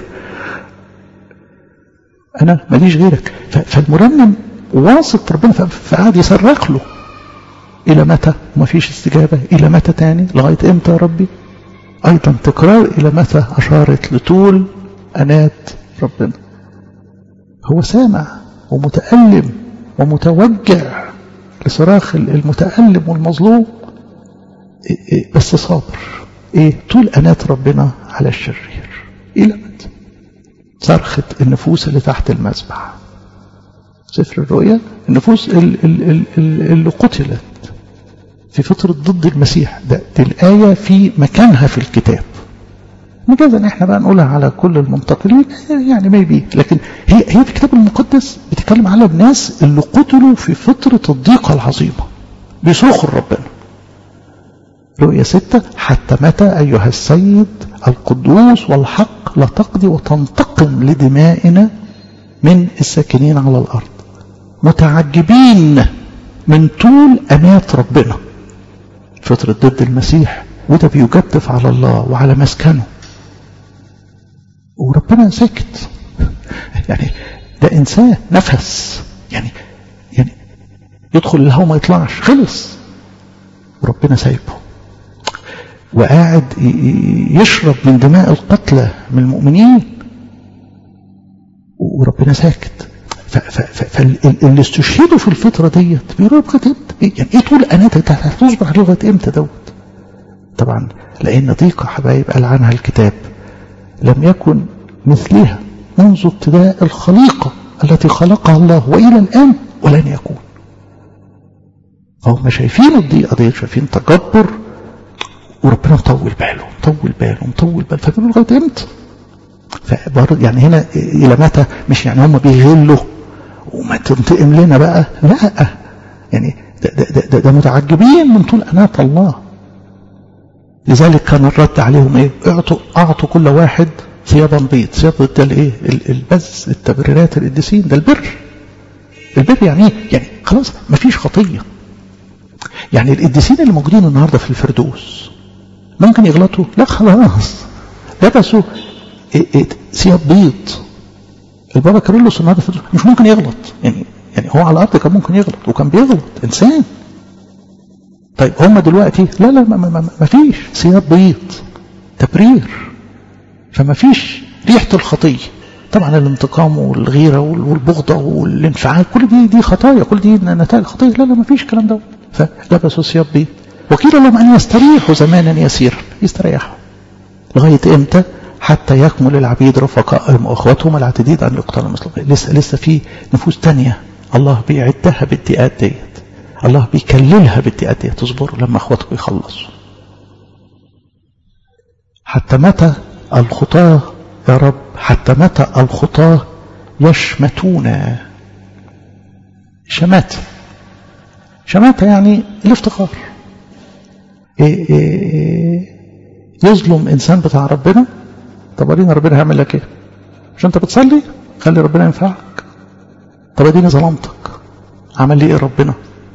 انا ماليش غيرك. فالمرنم واثق ربنا، فقعد يصرخ له. إلى متى؟ وما فيش استجابة. إلى متى تاني؟ لغاية إمتى يا ربي؟ أيضا تكرار إلى متى أشارت لطول أنات ربنا. هو سامع ومتألم ومتوجع لصراخ المتألم والمظلوم، بس صابر. طول أنات ربنا على الشرير. إلى متى؟ صرخة النفوس اللي تحت المذبح، سفر الرؤيا النفوس اللي قتلت في فترة ضد المسيح. دي الآية في مكانها في الكتاب. مجازا احنا بقى نقولها على كل المنتقلين يعني ميبي، لكن هي في الكتاب المقدس بتتكلم على الناس اللي قتلوا في فترة الضيقة العظيمة بيصرخوا لربنا. رؤيا 6: حتى متى أيها السيد القدوس والحق لا تقضي وتنتقم لدمائنا من الساكنين على الأرض، متعجبين من طول أنات ربنا فترة ضد المسيح، وده بيجدف على الله وعلى مسكنه وربنا ساكت. يعني ده إنسان نفس يعني يدخل الهواء ما يطلعش، خلص وربنا سايبه وقاعد يشرب من دماء القتلى من المؤمنين وربنا ساكت. فاللي استشهدوا في الفترة ديت بيقولوا لغاية امتى؟ يعني ايه طول اناتك هتصبح لغاية امتى دوت؟ طبعا لان ضيقة حبايب قال عنها الكتاب لم يكن مثلها منذ ابتداء الخليقة التي خلقها الله والى الان ولن يكون. فهم شايفين الضيقة ديت، شايفين تجبر وربنا مطول باله فبيقولوا لغاية امتى؟ فبرضه يعني هنا الى متى؟ مش يعني هم بيغلوا وما تنتقم لنا بقى، لا، يعني ده متعجبين من طول أنات الله. لذلك كان الرد عليهم ايه؟ اعطوا كل واحد ثيابا بيض. ثياب بيض ده الايه؟ البذل، التبريرات، القديسين، ده البر يعني ايه؟ يعني خلاص ما فيش خطيه. يعني القديسين اللي موجودين النهارده في الفردوس ممكن يغلطوا؟ لا خلاص لبسوا ثياب بيض. البابا كيرلس النهارده مش ممكن يغلط، يعني هو على الارض كان ممكن يغلط وكان بيغلط انسان. طيب هم دلوقتي لا ما فيش ثياب بيض، تبرير، فما فيش ريحه الخطيه. طبعا الانتقام والغيره والبغضه والانفعال كل دي خطايا، كل دي نتائج خطيه. لا ما فيش الكلام ده. فلبسوا ثياب بيض وقيل لهم ان يستريحوا زمانا يسيرا. يستريحوا لغايه امتى؟ حتى يكمل العبيد رفقائهم واخواتهم العتيدين ان يقتلوا مثل. لسه في نفوس تانية الله بيعدها بالضيقات ديت، الله بيكللها بالضيقات ديت. تصبروا لما اخواتكم يخلصوا. حتى متى الخطاة يا رب؟ حتى متى الخطاة يشمتون؟ شماتة يعني الافتخار. يظلم انسان بتاع ربنا. طب ادينا ربنا هيعمل لك ايه؟ عشان انت بتصلي خلي ربنا ينفعك. طب اديني ظلمتك عمل لي ايه ربنا؟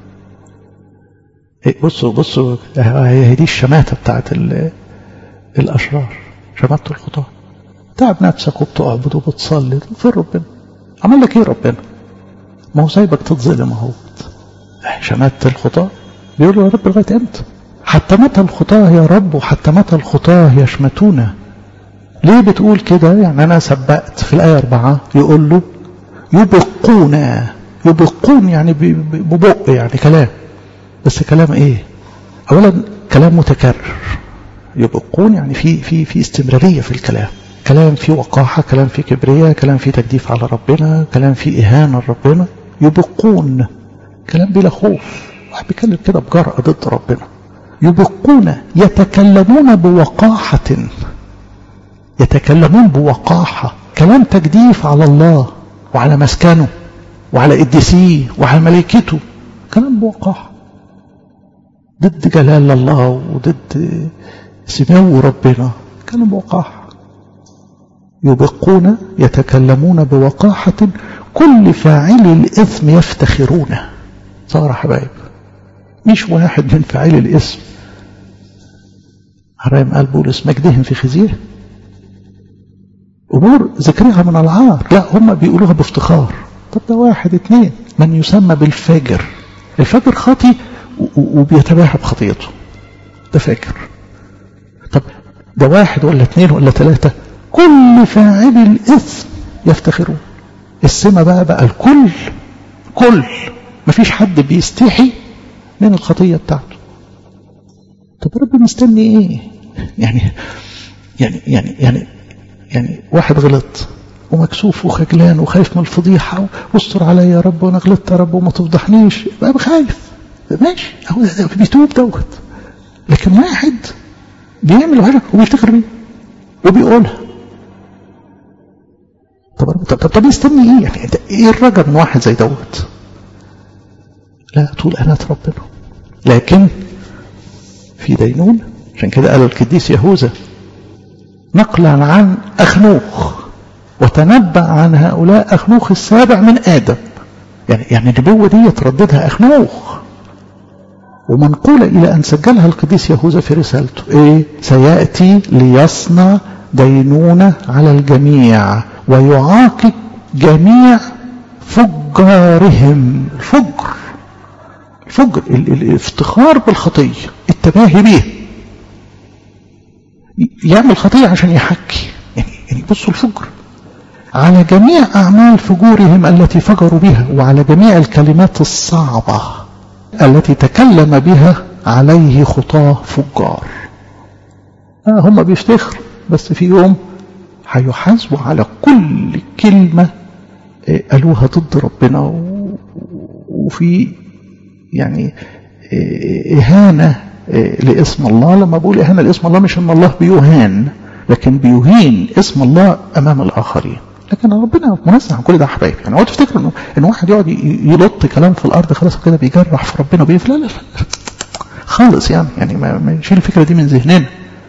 بصوا هي دي الشماتة بتاعت الاشرار، شماتة الخطاة. تعب نفسك وبتعبد وبتصلي في ربنا، عمل لك ايه ربنا؟ ما هو سايبك تتظلم اهو. شماتة الخطاة بيقولوا يا رب لغاية امتى؟ حتى متى الخطاة يا رب؟ وحتى متى الخطاة يشمتون؟ ليه بتقول كده؟ يعني أنا سبقت في الآية 4 يقول له يبقون يعني ببق، يعني كلام، بس كلام ايه؟ اولا كلام متكرر. يبقون يعني في استمرارية في الكلام، كلام فيه وقاحة، كلام فيه كبرياء، كلام فيه تجديف على ربنا، كلام فيه إهانة لربنا. يبقون كلام بلا خوف، واحد بيتكلم كده بجرأة ضد ربنا. يبقون يتكلمون بوقاحة، كلام تجديف على الله وعلى مسكنه وعلى قديسيه وعلى ملائكته، كلام بوقاحة ضد جلال الله وضد سمو ربنا، كلام بوقاحة. يبقون يتكلمون بوقاحة، كل فاعل الإثم يفتخرون. صار حبايب مش واحد من فاعل الإثم حرام قال بولس مجدهم في خزيه، أمور ذكرها من العار، لا هم بيقولوها بافتخار. طب ده واحد اتنين من يسمى بالفاجر. الفاجر خاطي وبيتباهى بخطيته، ده فاجر. طب ده واحد ولا اتنين ولا تلاتة، كل فاعل الإثم يفتخرون. السمة بقى الكل مفيش حد بيستحي من الخطية بتاعته. طب رب مستني ايه؟ يعني واحد غلط ومكسوف وخجلان وخايف من الفضيحة، واستر عليا يا رب وانا غلطت يا رب وما تفضحنيش، بقى خايف. ماشي، هو بيتوب دوت. لكن واحد بيعمل حاجة وبيفتخر بيه وبيقولها، طب يستني ايه؟ يعني ايه الرجا من واحد زي دوت؟ لا، طول أنات ربنا. لكن في دينون. عشان كده قال القديس يهوذا نقلا عن أخنوخ وتنبأ عن هؤلاء أخنوخ السابع من آدم. يعني النبوة دي ترددها أخنوخ، ومنقولة إلى أن سجلها القديس يهوذا في رسالته. إيه؟ سيأتي ليصنع دينونة على الجميع ويعاقب جميع فجارهم. الفجر الافتخار بالخطية، التباهي بيه، يعمل خطية عشان يحكي. يعني بصوا الفجر على جميع أعمال فجورهم التي فجروا بها، وعلى جميع الكلمات الصعبة التي تكلم بها عليه خطاه فجار. هم بيفتخروا، بس في يوم هيحاسبوا على كل كلمة قالوها ضد ربنا، وفي يعني إهانة لاسم الله. لما بقول إهانة لاسم الله، مش إن الله بيهان، لكن بيهين اسم الله أمام الآخرين. لكن ربنا منزه عن كل ده حبايب. يعني هو تفتكر إن واحد يقعد يلط كلام في الأرض خلاص كده بيجرح في ربنا لا لا خالص. يعني ما نشيل الفكرة دي من ذهننا.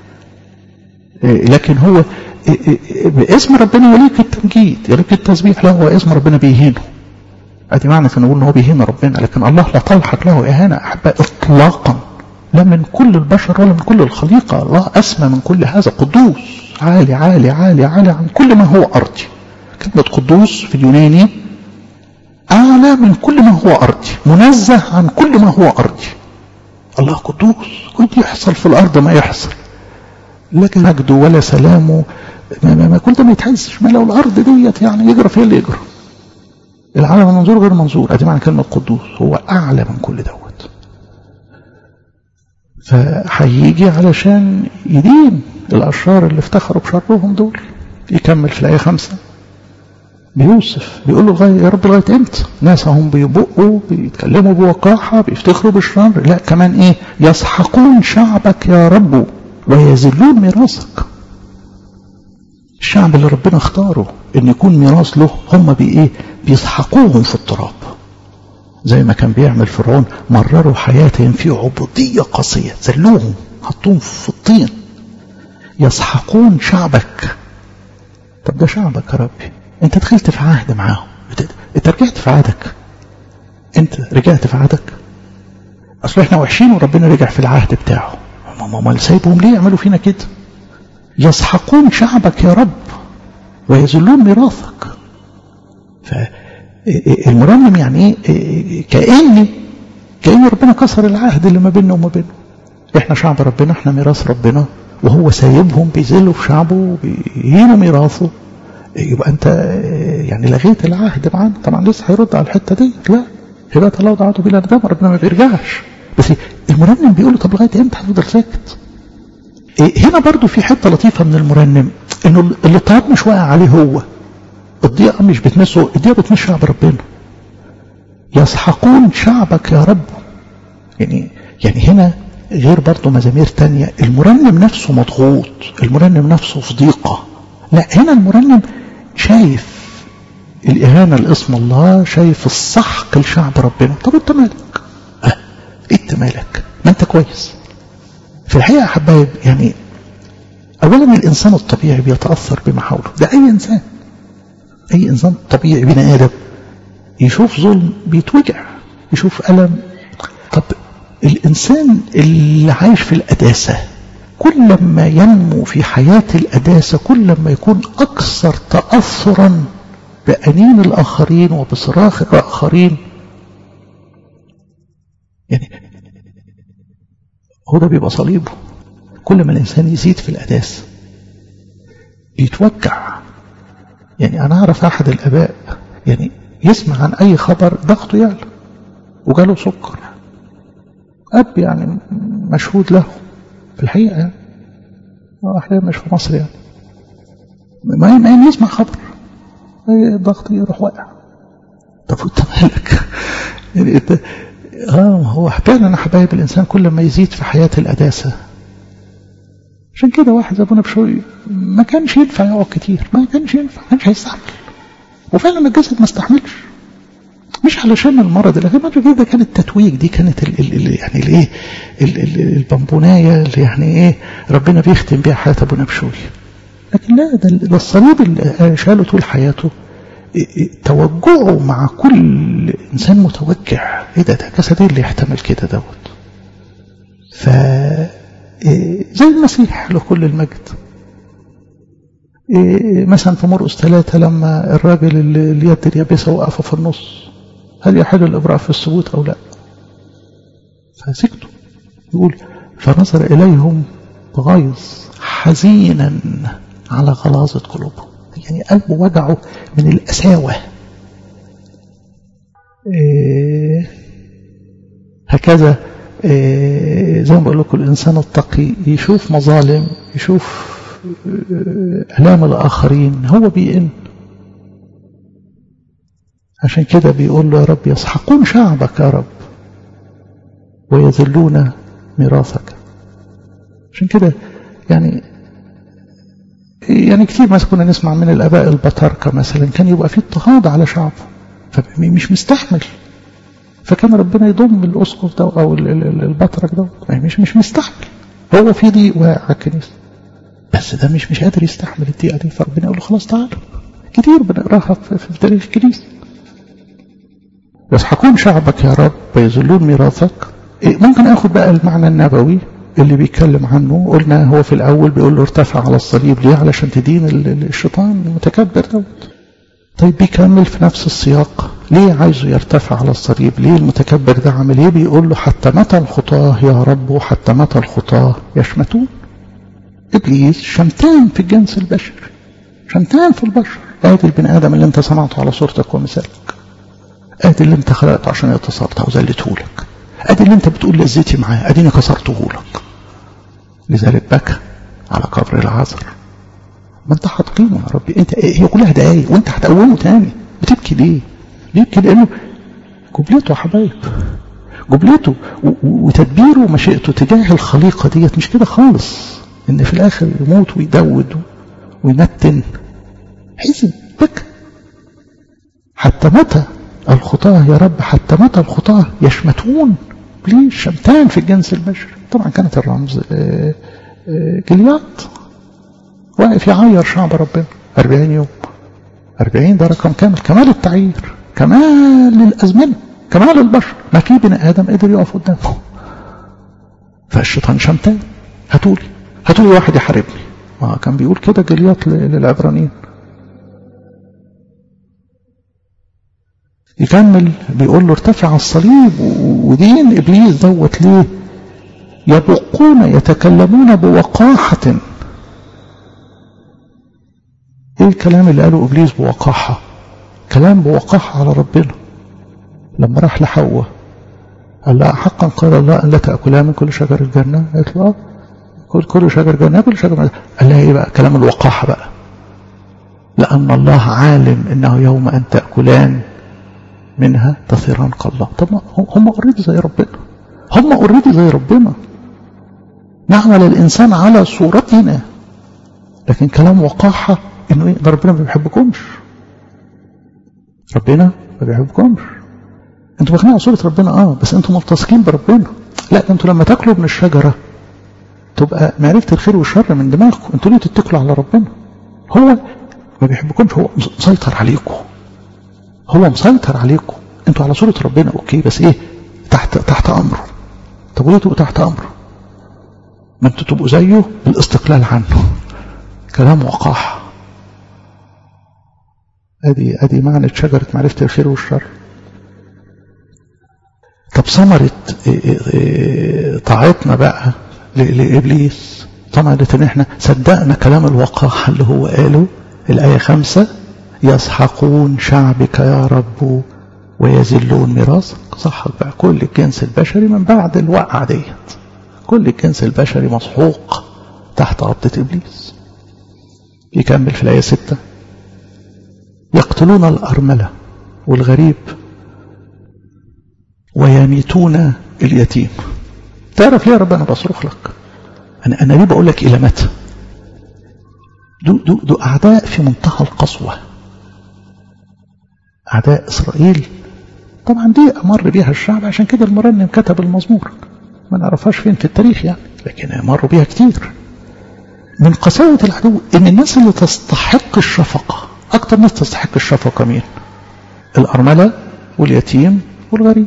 لكن هو باسم ربنا يليك التمجيد، يليك التسبيح. لا، هو اسم ربنا بيهينه. ادي معنى نقول ان هو بيهين ربنا. لكن الله لا تلحق له اهانه احباء اطلاقا، لا من كل البشر ولا من كل الخليقه. الله اسمى من كل هذا، قدوس، عالي عالي عالي عالي عن كل ما هو ارضي. كلمه قدوس في اليوناني اعلى من كل ما هو ارضي، منزه عن كل ما هو ارضي. الله قدوس، كل يحصل في الارض ما يحصل، لكن مجده ولا سلامه ما كل ده ما يتحسش. ما لو الارض ديت يعني يجرى فيها اللي يجرى، العالم المنظور غير منظور. ادي معنى كلمه قدوس، هو اعلى من كل دوت. فهيجي علشان يدين الاشرار اللي افتخروا بشرهم دول. يكمل في الايه 5 بيوسف، بيقول له يا رب لغايه امتى؟ ناس هم بيبقوا بيتكلموا بوقاحه بيفتخروا بالشر، لا كمان ايه؟ يسحقون شعبك يا رب ويذلون ميراثك. الشعب اللي ربنا اختاره ان يكون ميراث له، هم بيسحقوهم في التراب، زي ما كان بيعمل فرعون. مرروا حياتهم في عبودية قاسية، ذلوهم، حطوهم في الطين. يسحقون شعبك. طب ده شعبك يا ربي، انت دخلت في عهد معاهم، انت رجعت في عهدك، انت رجعت في عهدك. اصل احنا وحشين وربنا رجع في العهد بتاعه، ما سايبهم ليه يعملوا فينا كده؟ يسحقون شعبك يا رب ويذلون ميراثك. فالمرنم يعني ايه؟ كأن ربنا كسر العهد اللي ما بيننا وما بينه. احنا شعب ربنا، احنا ميراث ربنا، وهو سايبهم بيذلوا في شعبه وبيهينوا ميراثه. يبقى انت يعني لغيت العهد معانا. طبعا لسه هيرد على الحته دي، لا هبات الله ضاعته بلا ندم، ربنا ما بيرجعش. بس المرنم بيقول له طب لغايه امتى هتفضل ساكت؟ هنا برضو في حته لطيفه من المرنم، انه الاضطهاد مش واقع عليه هو، الضيقه مش بتمسه، الضيقه بتمس شعب ربنا. يسحقون شعبك يا رب. يعني هنا غير برضو مزامير تانية، المرنم نفسه مضغوط، المرنم نفسه في ضيقه. لا، هنا المرنم شايف الاهانه لاسم الله، شايف السحق لشعب ربنا. طب انت مالك؟ انت مالك؟ ما انت كويس. في الحقيقة يا حبايب، يعني أولا الإنسان الطبيعي بيتأثر بما حوله. ده أي إنسان طبيعي بني آدم يشوف ظلم بيتوجع، يشوف ألم. طب الإنسان اللي عايش في القداسة، كل ما ينمو في حياة القداسة كل ما يكون أكثر تأثرا بأنين الآخرين وبصراخ الآخرين. يعني هو ده بيبقى صليبه. كل ما الإنسان يزيد في القداسة بيتوجع. يعني أنا أعرف أحد الآباء يعني يسمع عن أي خبر ضغطه يعلى وجاله سكر. أب يعني مشهود له في الحقيقة، يعني. أحيانا مش في مصر، يعني ما يسمع خبر الضغط يروح واقع. طب انت مالك؟ يعني انت هو فعلا يا حبايب الانسان كل ما يزيد في حياه القداسه. عشان كده واحد زي ابونا بشوي ما كانش ينفع يقعد كتير، ما كانش هيستحمل، وفعلا الجسد ما استحملش. مش علشان المرض، لكن ده كان التتويج، دي كانت يعني الايه البمبونايه اللي يعني ايه ربنا بيختم بيها حياه ابونا بشوي. لكن لا، ده الصليب اللي شاله طول حياته، توجعه مع كل انسان متوجع. ايه ده جسد اللي يحتمل كده دوت. ف زي المسيح له كل المجد. مثلا في مرقس 3 لما الراجل اللي اليد اليابسه وقف في النص، هل يحل الإبراء في الثبوت أو لا؟ فسكتوا. يقول فنظر إليهم بغيظ حزينا على غلاظة قلوبهم، يعني قلبه وجعه من القساوة. هكذا زي ما بقول لكم الإنسان التقي يشوف مظالم، يشوف آلام الآخرين، هو بيئن. عشان كده بيقول له يا رب يسحقون شعبك يا رب ويذلون ميراثك. عشان كده يعني كتير مثلا كنا نسمع من الآباء البطاركة مثلا كان يبقى فيه اضطهاد على شعبه فمش مستحمل، فكان ربنا يضم الأسقف ده أو البطرك ده مش مستحمل، هو في ضيق واقع الكنيسة، بس ده مش قادر يستحمل الضيقة دي، فربنا يقول له خلاص تعال. كتير بنقراها في تاريخ الكنيسة. يسحقون شعبك يا رب ويذلون ميراثك. ممكن اخد بقى المعنى النبوي اللي بيتكلم عنه. قلنا هو في الاول بيقول له ارتفع على الصليب ليه؟ علشان تدين الشيطان المتكبر دوت. طيب بيكمل في نفس السياق، ليه عايزه يرتفع على الصليب؟ ليه المتكبر ده عمل ايه؟ بيقول له حتى متى الخطاه يا رب، حتى متى الخطاه يشمتون. ابليس شمتان في الجنس البشري، شمتان في البشر. ادي البني ادم اللي انت صنعته على صورتك ومثالك، ادي اللي انت خلقته عشان يتصلته وزلته لك، ادي اللي انت بتقول لذتي معاه، اديني كسرته لك. لذلك بكى على قبر العازر. ما انت هتقيمه يا ربي، انت هي كلها دقايق وانت هتقومه تاني. بتبكي ليه؟ بيبكي لانه جبلته يا حبايب، جبلته وتدبيره ومشيئته تجاه الخليقه ديت مش كده خالص، ان في الاخر يموت ويدود وينتن. حزن بكى. حتى متى الخطاه يا رب، حتى متى الخطاه يشمتون. ليه؟ شمتان في الجنس البشري. طبعا كانت الرمز جليات واقف يعاير شعب ربنا 40 يوم. 40 ده رقم كامل، كمال التعيير، كمال الازمنه، كمال البشر. ما في بني ادم قدر يقف قدامه. فالشيطان شمتان، هاتولي واحد يحاربني. كان بيقول كده جليات للعبرانيين. يكمل بيقول له ارتفع الصليب ودين ابليس دوت. ليه؟ يبقون يتكلمون بوقاحة. ايه الكلام اللي قاله ابليس بوقاحة؟ كلام بوقاحة على ربنا. لما راح لحواء قال لها حقا قال الله ان لا تأكلها من كل شجر الجنة؟ قالت له كل شجر جنة، كل شجر جنة. قال لها ايه بقى كلام الوقاحة بقى؟ لأن الله عالم انه يوم ان تأكلان منها تصيران كالله. طب هم اوريدي زي ربنا، هم اوريدي زي ربنا. نعمل الانسان على صورتنا، لكن كلام وقاحة انه ايه؟ ده ربنا ما بيحبكمش، ربنا ما بيحبكمش. انتوا واخدين على صورة ربنا بس انتوا ملتصقين بربنا. لا، انتوا لما تاكلوا من الشجرة تبقى معرفة الخير والشر من دماغكم. انتوا ليه تتكلوا على ربنا؟ هو ما بيحبكمش، هو مسيطر عليكم، هو مسيطر عليكم. انتوا على صورة ربنا اوكي، بس ايه؟ تحت امره. طب وليه تبقوا تحت امره؟ ما انتوا تبقوا زيه بالاستقلال عنه. كلام وقاحة. ادي معنى شجرة معرفة الخير والشر. طب ثمرة طاعتنا بقى لإبليس، ثمرة ان احنا صدقنا كلام الوقاحة اللي هو قاله. الآية 5 يسحقون شعبك يا رب ويذلون ميراثك. صحك بقى كل الجنس البشري من بعد الوقعة ديت، كل الجنس البشري مسحوق تحت قبضة إبليس. يكمل في الآية 6 يقتلون الأرملة والغريب ويميتون اليتيم. تعرف ليه يا رب أنا بصرخ لك؟ أنا ليه بقول لك إلى متى؟ دو أعداء في منتهى القسوة، أعداء إسرائيل. طبعا دي أمر بيها الشعب، عشان كده المرنم كتب المزمور، ما نعرفهاش فين في التاريخ يعني، لكن مروا بيها كتير. من قساوة العدو إن الناس اللي تستحق الشفقة، أكتر ناس تستحق الشفقة مين؟ الأرملة واليتيم والغريب.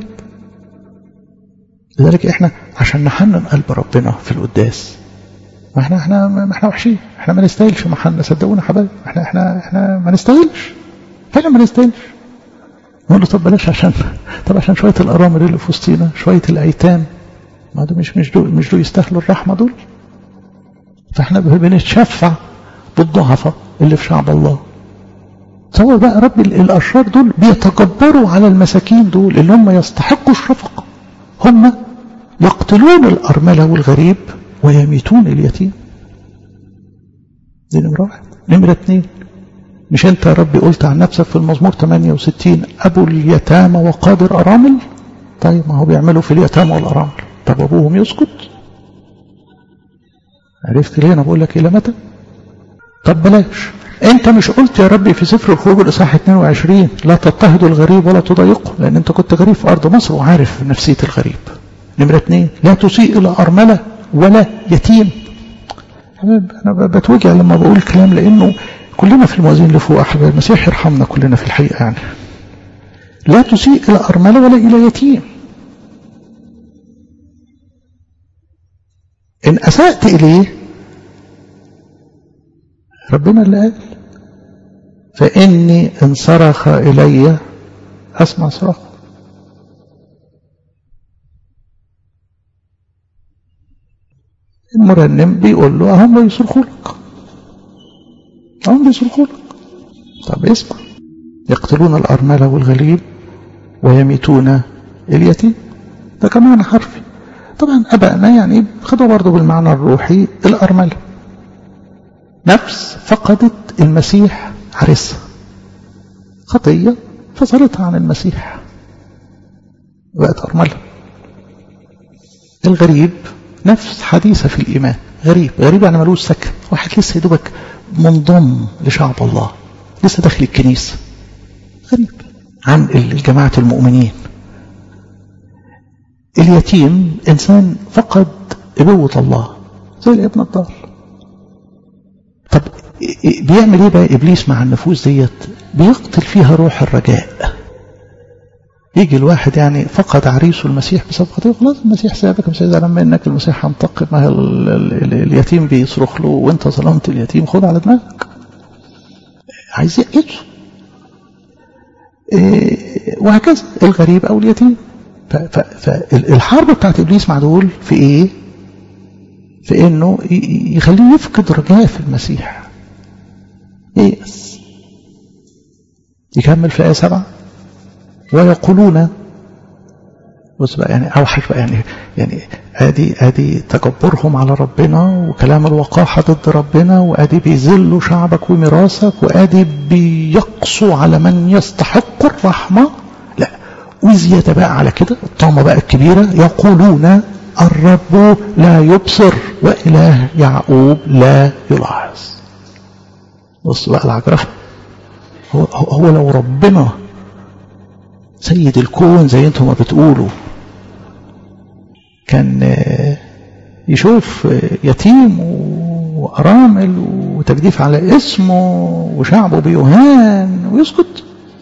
لذلك إحنا عشان نحنن قلب ربنا في القداس، ما احنا وحشين، احنا ما نستاهلش محنة، صدقونا حبايب، احنا ما نستاهلش، فعلا ما نستاهلش. نقول له طب بلاش، عشان شوية الأرامل اللي في وسطينا، شوية الأيتام، ما ده مش دول يستاهلوا الرحمة دول. فاحنا بنتشفع بالضعفاء اللي في شعب الله. تصور بقى رب الأشرار دول بيتجبروا على المساكين دول اللي هم يستحقوا الشفقة، هم يقتلون الأرملة والغريب ويميتون اليتيم. دي نمرة واحد. نمرة اتنين، مش انت يا ربي قلت عن نفسك في المزمور 68 أبو اليتامى وقادر أرامل؟ طيب ما هو بيعملوا في اليتامى والأرامل، طب أبوهم يسكت؟ عرفت ليه أنا بقول لك إلى متى؟ طب بلاش، انت مش قلت يا ربي في سفر الخروج الإصحاح 22 لا تضطهدوا الغريب ولا تضايقه، لأن انت كنت غريب في أرض مصر وعارف نفسية الغريب. نمرة اتنين، لا تسيء إلى أرملة ولا يتيم. أنا بتوجع لما بقول الكلام، لأنه كلنا في الموازين اللي فوق أحباب المسيح يرحمنا كلنا في الحقيقة يعني. لا تسيء إلى أرملة ولا إلى يتيم. إن أسأت إليه ربنا اللي قال فإني إن صرخ إلي أسمع صراخه. المرنم بيقول له أهم بيصرخوا لك، أهم بيصرخوا لك. طب اسمع، يقتلون الأرملة والغريب ويميتون اليتيم. ده كمان حرفي. طبعا أبائنا يعني خدوا برضه بالمعنى الروحي. الأرملة نفس فقدت المسيح عريسها، خطية فصلتها عن المسيح بقت أرملة. الغريب نفس حديثة في الإيمان، غريب يعني ملوش سكن، واحد لسه يدوبك منضم لشعب الله، لسه داخل الكنيسة، غريب عن الجماعة المؤمنين. اليتيم إنسان فقد أبوة الله زي الابن الضال. طب بيعمل ايه بقى إبليس مع النفوس ديت؟ بيقتل فيها روح الرجاء. يجي الواحد يعني فقد عريسه المسيح بسبب خطيه، خلاص المسيح سابك، مش هيزعل منك، المسيح هينتقم. ما اليتيم بيصرخ له وانت ظلمت اليتيم، خد على دماغك، عايز يقتله. وهكذا الغريب او اليتيم. فالحرب بتاعت ابليس مع دول في ايه؟ في انه يخليه يفقد رجاء في المسيح. ييأس. يكمل في آية 7 ويقولون، بص بقى يعني اوحش بقى، يعني ادي تكبرهم على ربنا وكلام الوقاحة ضد ربنا، وادي بيذلوا شعبك وميراثك، وادي بيقصوا على من يستحق الرحمة. لا، وزيادة بقى على كده الطامة بقى الكبيرة، يقولون الرب لا يبصر وإله يعقوب لا يلاحظ. بص بقى العجرفة. هو لو ربنا سيد الكون زي انتم ما بتقولوا كان يشوف يتيم وأرامل وتجديف على اسمه وشعبه بيهان ويسكت؟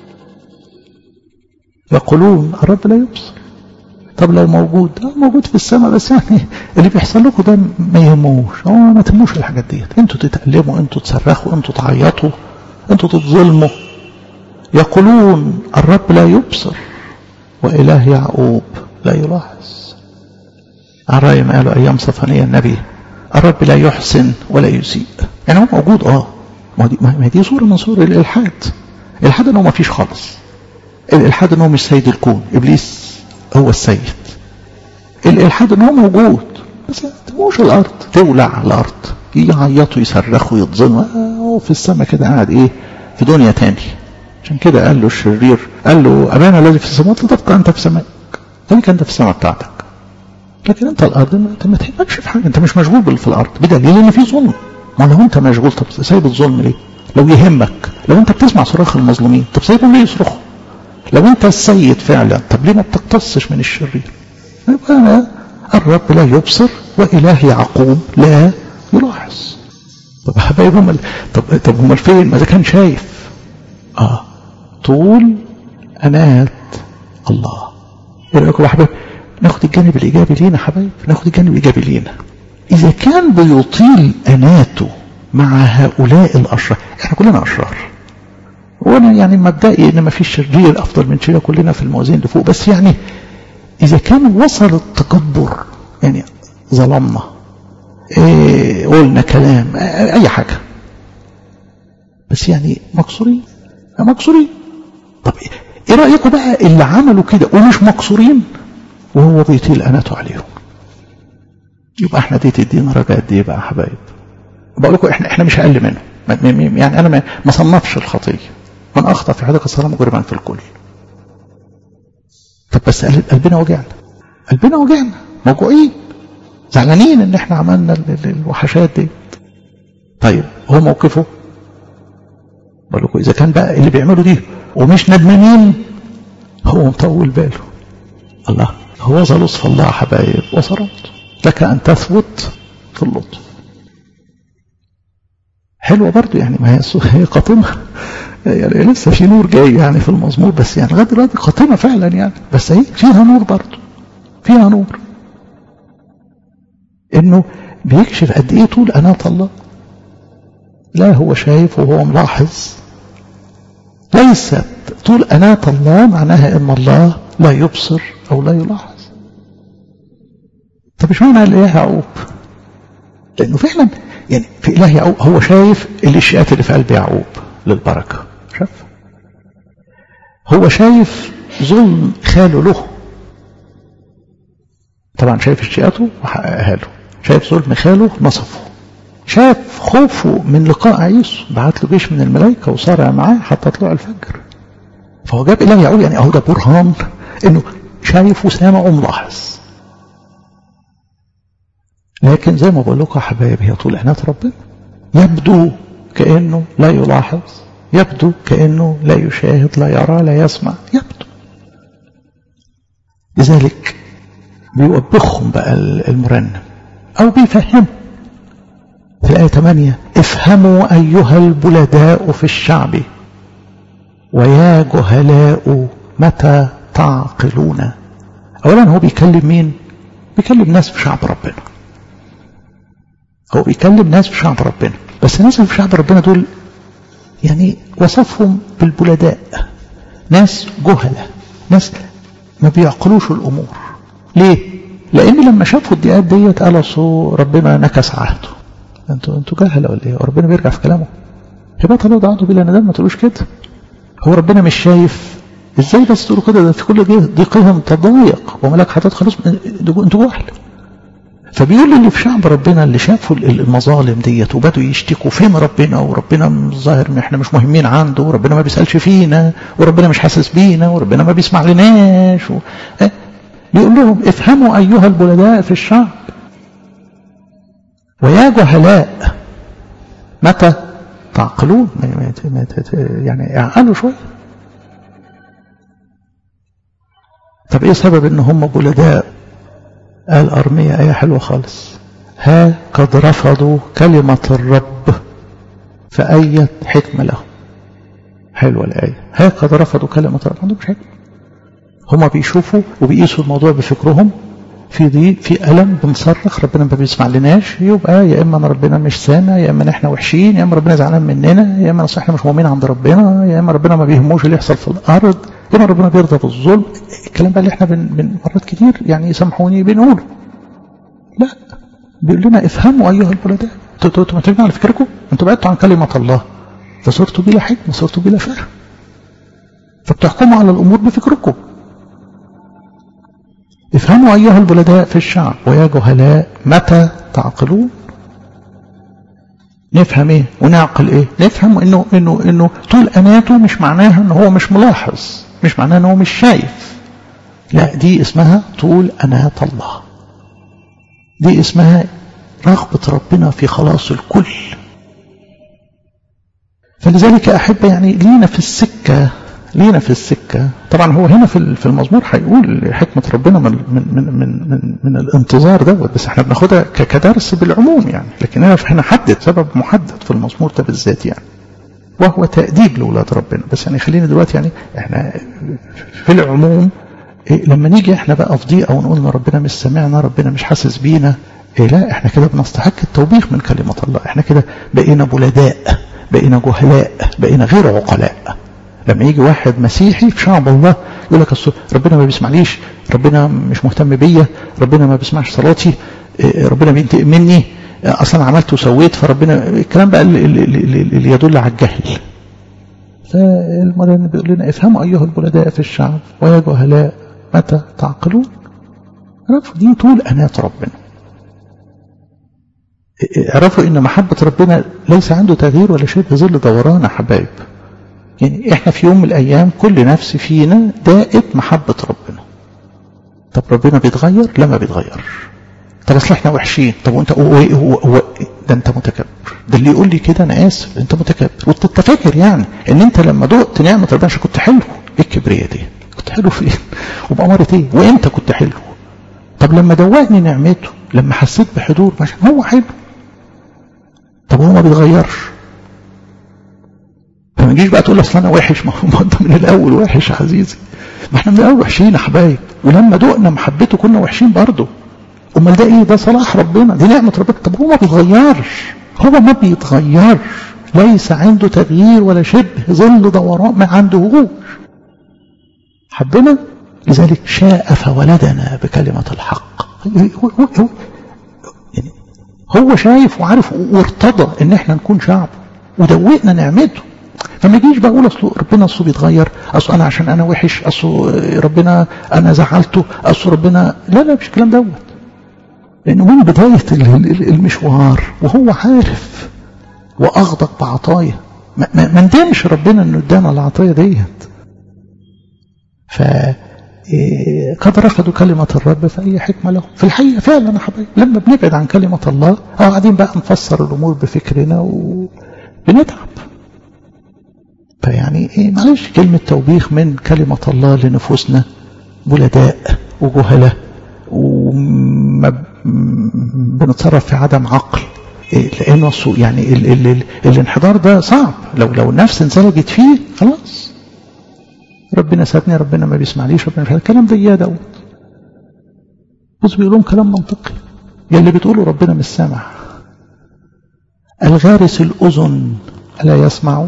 يقولون الرب لا يبصر. طب لو موجود في السماء، بس يعني اللي بيحصل لكم ده ما يهموش، ما تهموش الحاجات ديت. انتوا تتألموا، انتوا تصرخوا، انتوا تعيطوا، انتوا تتظلموا. يقولون الرب لا يبصر وإله يعقوب لا يلاحظ. عرايم قالوا أيام صفانية النبي الرب لا يحسن ولا يسيء. يعني هو موجود، ما دي صورة من صور الإلحاد. الإلحاد انه ما فيش خالص. الإلحاد انه مش سيد الكون، إبليس هو السيد. الإلحاد انه موجود بس مش الأرض تولع الأرض، يعيطوا يصرخوا يتظلموا، في السماء كده قاعد ايه في دنيا تاني. عشان كده قال له الشرير، قال له أبانا الذي في السماوات لتبقى أنت في سمائك، خليك أنت في السماء بتاعتك، لكن أنت الأرض أنت ما تهمكش في حاجة، أنت مش مشغول في الأرض، بدليل إن في ظلم. ما لو أنت مشغول طب سايب الظلم ليه؟ لو يهمك، لو أنت بتسمع صراخ المظلومين طب سايبهم ليه يصرخوا؟ لو أنت السيد فعلا طب ليه ما بتقتصش من الشرير؟ يبقى الرب لا يبصر وإله يعقوب لا يلاحظ. طب حبايبهم طب هم فين؟ ما إذا كان شايف طول أنات الله. ايه رأيكم يا حبايب؟ ناخد الجانب الإيجابي لينا حبايب، ناخد الجانب الإيجابي لينا. إذا كان بيطيل أناته مع هؤلاء الأشرار، احنا كلنا أشرار، وانا يعني مبدئي ان ما فيش شرير افضل من شرير، كلنا في الموازين اللي فوق، بس يعني اذا كان وصل التكبر، يعني ظلمنا، قلنا كلام، اي حاجة، بس يعني مكسورين. طب ايه رأيكم بقى اللي عملوا كده ومش مكسورين وهو بيطيل اناته عليهم؟ يبقى احنا دي تدينا رجاء قد ايه بقى يا حبايب؟ بقول لكم احنا مش اقل منه، يعني انا ما صنفش الخطيه، من اخطا في حديقه الصلاه مجرما في الكل. طب بس قلبنا وجعنا، موجوعين، زعلانين ان احنا عملنا الوحشات دي. طيب هو موقفه؟ بقول لكم اذا كان بقى اللي بيعملوا دي ومش ندمانين، هو مطول باله. الله هو ذا لطف الله حبايب وصرات، لك ان تثبت في اللطف. حلوه برضو يعني، ما هي قاتمه يعني، لسه في نور جاي يعني في المزمور، بس يعني لغايه دلوقتي قاتمه فعلا يعني، بس هي فيها نور برضو، فيها نور انه بيكشف قد ايه طول اناة الله. لا هو شايف وهو ملاحظ. ليست طول اناة الله معناها ان الله لا يبصر او لا يلاحظ. طب ايش معنى الاله يعقوب؟ لانه فعلا يعني في اله يعقوب هو شايف الاشياء اللي في قلب يعقوب للبركه، شاف، هو شايف ظلم خاله له، طبعا شايف اشياءاته وحققها له، شايف ظلم خاله نصفه، شاف خوفه من لقاء عيسو، بعت له جيش من الملائكه وصارع معاه حتى طلوع الفجر. فهو جاب اله يعقوب، يعني اهو ده برهان انه شايف وسامع وملاحظ. لكن زي ما بقول لكم يا حبايب، هي طول عناية ربنا، يبدو كأنه لا يلاحظ، يبدو كأنه لا يشاهد، لا يرى، لا يسمع، يبدو. لذلك بيوبخهم بقى المرنم أو بيفهموا في الآية 8: افهموا أيها البلداء في الشعب ويا جهلاء متى تعقلون. أولا هو بيكلم مين؟ بيكلم ناس في شعب ربنا، هو بيكلم ناس في شعب ربنا، بس الناس في شعب ربنا دول يعني وصفهم بالبلداء، ناس جهلة، ناس ما بيعقلوش الأمور. ليه؟ لأن لما شافوا الدقات ديت قالوا ربنا نكس عهده. انتوا جهلة ولا ايه؟ ربنا بيرجع في كلامه؟ يبقى طلعوا دعوته بلا ندم، ما تقولوش كده. هو ربنا مش شايف؟ ازاي بس تقولوا كده؟ ده في كل ضيقهم تضايق وملاك حاطط خلاص، انتوا جهل. فبيقول اللي في شعب ربنا اللي شافوا المظالم ديت وبدوا يشتكوا فين ربنا، وربنا الظاهر ان احنا مش مهمين عنده، وربنا ما بيسألش فينا، وربنا مش حاسس بينا، وربنا ما بيسمع لناش بيقول لهم افهموا ايها البلداء في الشعب ويا جهلاء متى تعقلون. يعني اعقلوا شويه. طب ايه سبب ان هم بلداء؟ قال أرمية آية حلوة خالص: ها قد رفضوا كلمة الرب فأية حكمة لهم. حلوة الآية، ها قد رفضوا كلمة الرب، عندهم مش حكمة. هما بيشوفوا وبيقيسوا الموضوع بفكرهم، في ضيق، في ألم، بنصرخ ربنا ما بيسمع لناش، يبقى يا إما ربنا مش سامع، يا إما احنا وحشين، يا إما ربنا زعلان مننا، يا إما احنا مش مؤمنين عند ربنا، يا إما ربنا ما بيهموش اللي يحصل في الأرض، يا إما ربنا بيرضى بالظلم. الكلام بقى اللي احنا مرات كتير يعني يسامحوني بنقوله. لا، بيقول لنا افهموا أيها البلداء. انتوا ما ترجعوا على فكركم، انتوا بعدتوا عن كلمة الله، فصرتوا بلا حكمة، صرتوا بلا فهم، فبتحكموا على الأمور بفكركم. افهموا أيها البلداء في الشعب ويا جهلاء متى تعقلون. نفهم ايه ونعقل ايه؟ نفهم انه طول اناته مش معناها ان هو مش ملاحظ، مش معناها ان هو مش شايف. لا، دي اسمها طول انات الله، دي اسمها رغبة ربنا في خلاص الكل. فلذلك أحب يعني لينا في السكة. طبعا هو هنا في المزمور هيقول حكمة ربنا من الانتظار دوت، بس احنا بناخدها كدرس بالعموم يعني، لكن هنا حدد سبب محدد في المزمور ده بالذات يعني، وهو تأديب لأولاد ربنا. بس يعني خلينا دلوقتي يعني احنا في العموم لما نيجي احنا بقى في ضيقة ونقول ان ربنا مش سامعنا، ربنا مش حاسس بينا، لا احنا كده بنستحق التوبيخ من كلمة الله. احنا كده بقينا بلداء، بقينا جهلاء، بقينا غير عقلاء. لما يجي واحد مسيحي في شعب الله يقول لك ربنا ما بيسمعليش، ربنا مش مهتم بيا، ربنا ما بيسمعش صلاتي، ربنا بينتقم مني، اصلا عملت وسويت فربنا، الكلام بقى اللي يدل على الجهل. فالمرنم بيقول لنا افهموا ايها البلداء في الشعب ويا جهلاء متى تعقلون. عرفوا دي طول انات ربنا، عرفوا ان محبة ربنا ليس عنده تغيير ولا شبه ظل دوران يا حبايب. يعني احنا في يوم من الايام كل نفس فينا داءت محبة ربنا. طب ربنا بيتغير؟ لا ما بيتغيرش. طب اصل احنا وحشين، طب وانت هو ده انت متكبر، ده اللي يقول لي كده انا اسف، انت متكبر وانت فاكر يعني ان انت لما دقت نعمة ربنا عشان كنت حلو. ايه الكبرياء دي؟ كنت حلو فين؟ وبأمارة ايه؟ وامتى كنت حلو؟ طب لما دوقني نعمته، لما حسيت بحضور عشان هو حلو. طب هو ما بيتغيرش. فما تجيش بقى تقول اصل انا وحش، ما هو انت من الاول وحش يا عزيزي. ما احنا من الاول وحشين يا حبايب، ولما دقنا محبته كنا وحشين برضه. امال ده ايه؟ ده صلاح ربنا، دي نعمه ربنا. طب هو ما بيتغيرش، هو ما بيتغيرش، ليس عنده تغيير ولا شبه ظل دوران، ما عندهوش. حبنا لذلك شاء فولدنا بكلمه الحق. هو شايف وعارف وارتضى ان احنا نكون شعب ودوقنا نعمته. فما يجيش بقول اصل ربنا اصله بيتغير، اصل انا عشان انا وحش، اصل ربنا انا زعلته، اصل ربنا لا مش الكلام دوت. لانه من بدايه المشوار وهو عارف واغضب بعطايا، ما ندمش ربنا انه ادانا العطايا ديت. ف قد رفضوا كلمة الرب فأي حكمة له. في الحقيقة فعلا يا حبايبي لما بنبعد عن كلمة الله قاعدين بقى نفسر الأمور بفكرنا وبنتعب. فيعني معلش كلمة توبيخ من كلمة الله لنفوسنا بلداء وجهلاء وما بنتصرف في عدم عقل، لأنه يعني الانحدار ده صعب. لو النفس انزلجت فيه خلاص ربنا سابني، ربنا ما بيسمعليش، ربنا مش عارف الكلام ده ايه دوت. بص بيقولون كلام منطقي، يلي بتقوله ربنا مش سامع. الغارس الأذن ألا يسمع؟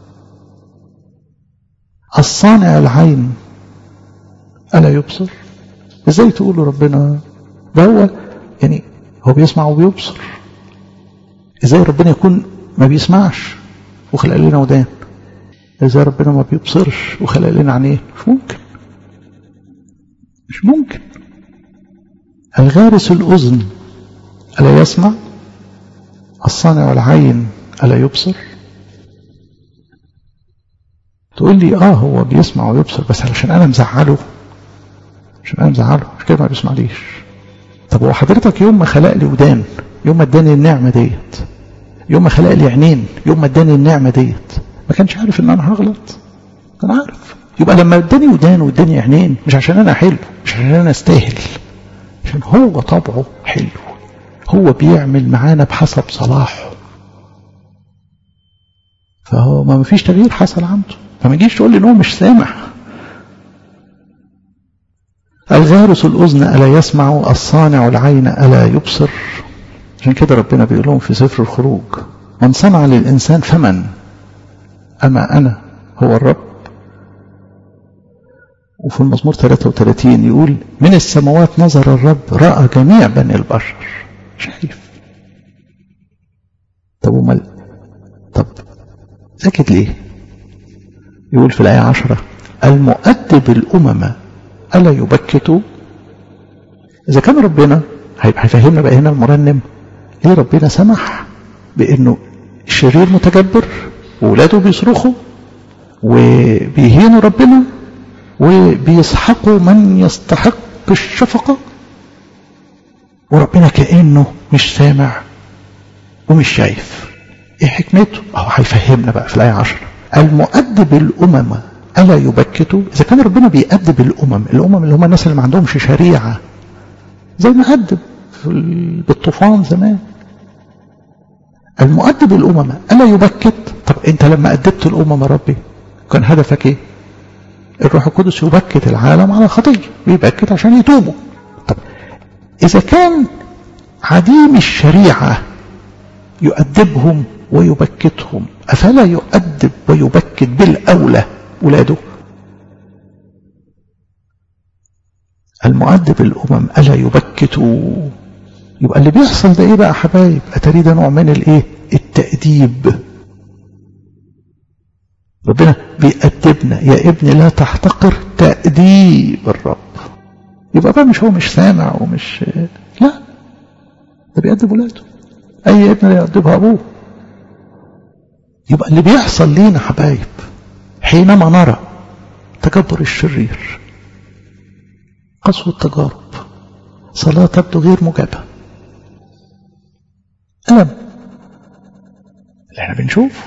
الصانع العين ألا يبصر؟ ازاي تقولوا ربنا ده هو يعني هو بيسمع وبيبصر؟ ازاي ربنا يكون ما بيسمعش وخلق لنا ودان؟ ازاي ربنا ما بيبصرش وخلق لنا عينين؟ مش ممكن، مش ممكن. الغارس الأذن ألا يسمع؟ الصانع العين ألا يبصر؟ تقول لي هو بيسمع ويبصر بس علشان انا مزعله، مش كده ما بيسمعليش. طب هو حضرتك يوم ما خلق لي ودان، يوم ما اداني النعمه ديت، يوم ما خلق لي عينين، يوم ما اداني النعمه ديت، ما كانش عارف ان انا هغلط؟ كان عارف. يبقى لما اداني ودان واداني عينين مش عشان انا حلو، مش عشان انا استاهل، عشان هو طبعه حلو، هو بيعمل معانا بحسب صلاحه. فهو ما فيش تغيير حصل عنده. فما تجيش تقول لي ان هو مش سامع. الغارس الأذن ألا يسمع؟ الصانع العين ألا يبصر؟ عشان كده ربنا بيقول لهم في سفر الخروج من صنع للإنسان فمن أما أنا هو الرب. وفي المزمور 33 يقول من السماوات نظر الرب رأى جميع بني البشر. شايف. طب ساكت ليه؟ يقول في الآية 10 المؤدب الأمم ألا يبكتوا؟ إذا كان ربنا هيفهمنا بقى هنا المرنم ليه ربنا سمح بأنه الشرير متجبر وولاده بيصرخوا وبيهينوا ربنا وبيسحقوا من يستحق الشفقة، وربنا كأنه مش سامع ومش شايف. ايه حكمته؟ هيفهمنا بقى في الآية 10. المؤدب الأمم ألا يبكتوا؟ إذا كان ربنا بيأدب الأمم اللي هم الناس اللي ما عندهمش شريعة، زي ما أدب بالطوفان زمان. المؤدب الأمم ألا يبكت؟ طب أنت لما أدبت الأمم يا ربي كان هدفك إيه؟ الروح القدس يبكت العالم على خطية، بيبكت عشان يتوبوا. طب إذا كان عديم الشريعة يؤدبهم ويبكتهم، أفلا يؤدب ويبكت بالأولى ولاده؟ المؤدب الأمم ألا يبكتوا. يبقى اللي بيحصل ده إيه بقى حبايب؟ أتريد نوع من الإيه؟ التأديب. ربنا بيأدبنا، يا ابني لا تحتقر تأديب الرب. يبقى بقى هو مش سامع ومش، لا، ده بيأدب ولاده. أي ابن لا يأدبها أبوه. يبقى اللي بيحصل لينا حبايب حينما نرى تكبر الشرير، قسوة التجارب، صلاة تبدو غير مجابة، ألم اللي احنا بنشوف.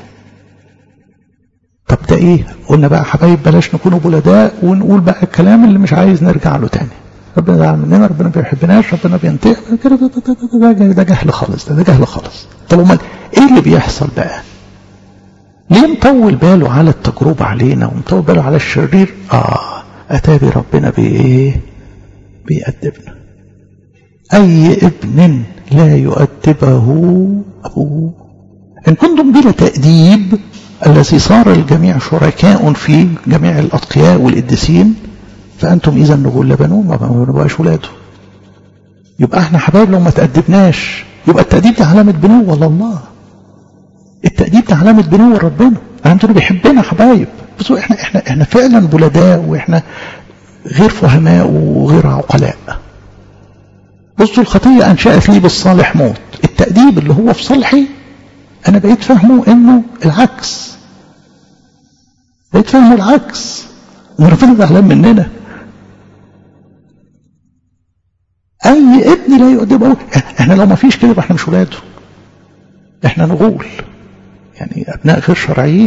طب ده ايه؟ قلنا بقى حبايب بلاش نكونوا بلداء ونقول بقى الكلام اللي مش عايز نرجع له تاني. ربنا زعل مننا، ربنا ما بيحبناش، ربنا بينتقم كده. ده جهل خالص، ده جهل خالص. طب امال ايه اللي بيحصل بقى؟ ليه مطول باله على التجربة علينا ومطول باله على الشرير؟ أتاري ربنا بإيه؟ بيأدبنا. أي ابن لا يؤدبه أبوه. إن كنتم بلا تأديب الذي صار الجميع شركاء في جميع الأتقياء والقديسين فأنتم إذا نغول لبنون، ما بقاش ولاده. يبقى احنا حبايب لو ما تأدبناش، يبقى التأديب ده علامة بنوة لله. التأديب ده علامة بنوة ربنا، علامة انه بيحبنا حبايب. بصوا احنا فعلا بلداء، واحنا غير فهماء وغير عقلاء. بصوا الخطية أنشأت لي بالصالح موت. التأديب اللي هو في صالحي أنا بقيت فهمه إنه العكس، بقيت فهمه العكس، إن ربنا زعلان مننا. أي ابن لا يؤدبه. احنا لو ما فيش كده احنا مش ولاده، احنا نغول، يعني أبناء غير شرعيين.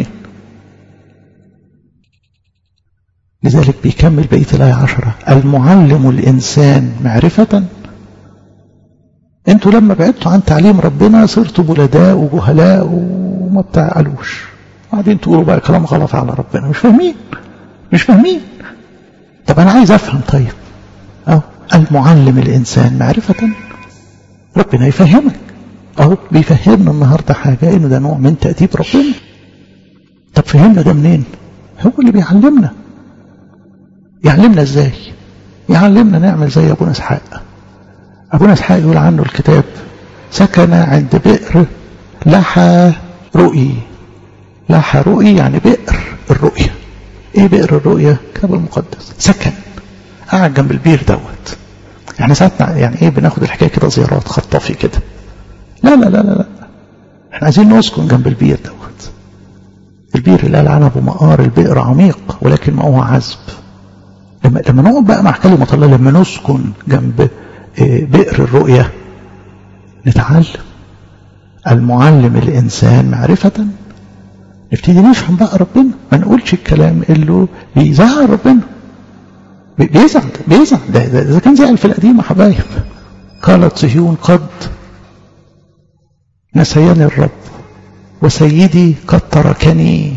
لذلك بيكمل بقية الآية 10: المعلم الإنسان معرفة. انتوا لما بعدتوا عن تعليم ربنا صرتوا بلداء وجهلاء وما بتعقلوش، بعدين تقولوا بقى كلام غلط على ربنا. مش فاهمين. طب أنا عايز أفهم. طيب المعلم الإنسان معرفة، ربنا يفهمك. بيفهمنا النهاردة حاجة إنه ده نوع من تأديب ربنا. طب فهمنا ده منين؟ هو اللي بيعلمنا. يعلمنا ازاي؟ يعلمنا نعمل زي أبونا إسحاق. أبونا إسحاق يقول عنه الكتاب: سكن عند بئر لحى رؤي. لحى رؤي يعني بئر الرؤية. ايه بئر الرؤية؟ الكتاب المقدس. سكن، قاعد جنب البير دوت. احنا ساعتنا يعني ايه بناخد الحكاية كده زيارات خطافي كده. لا لا لا لا، احنا عايزين نسكن جنب البير دوت. البير اللي قال عنه ابو مقار: البئر عميق ولكن ماءه عذب. لما نقعد بقى مع كلمة الله، لما نسكن جنب بئر الرؤية نتعلم. المعلم الإنسان معرفة. نبتدي نفهم بقى ربنا، ما نقولش الكلام اللي بيزعل ربنا. بيزعل ده إذا كان زعل في القديمة حبايب. قالت صهيون: قد نسيني الرب وسيدي قد تركني.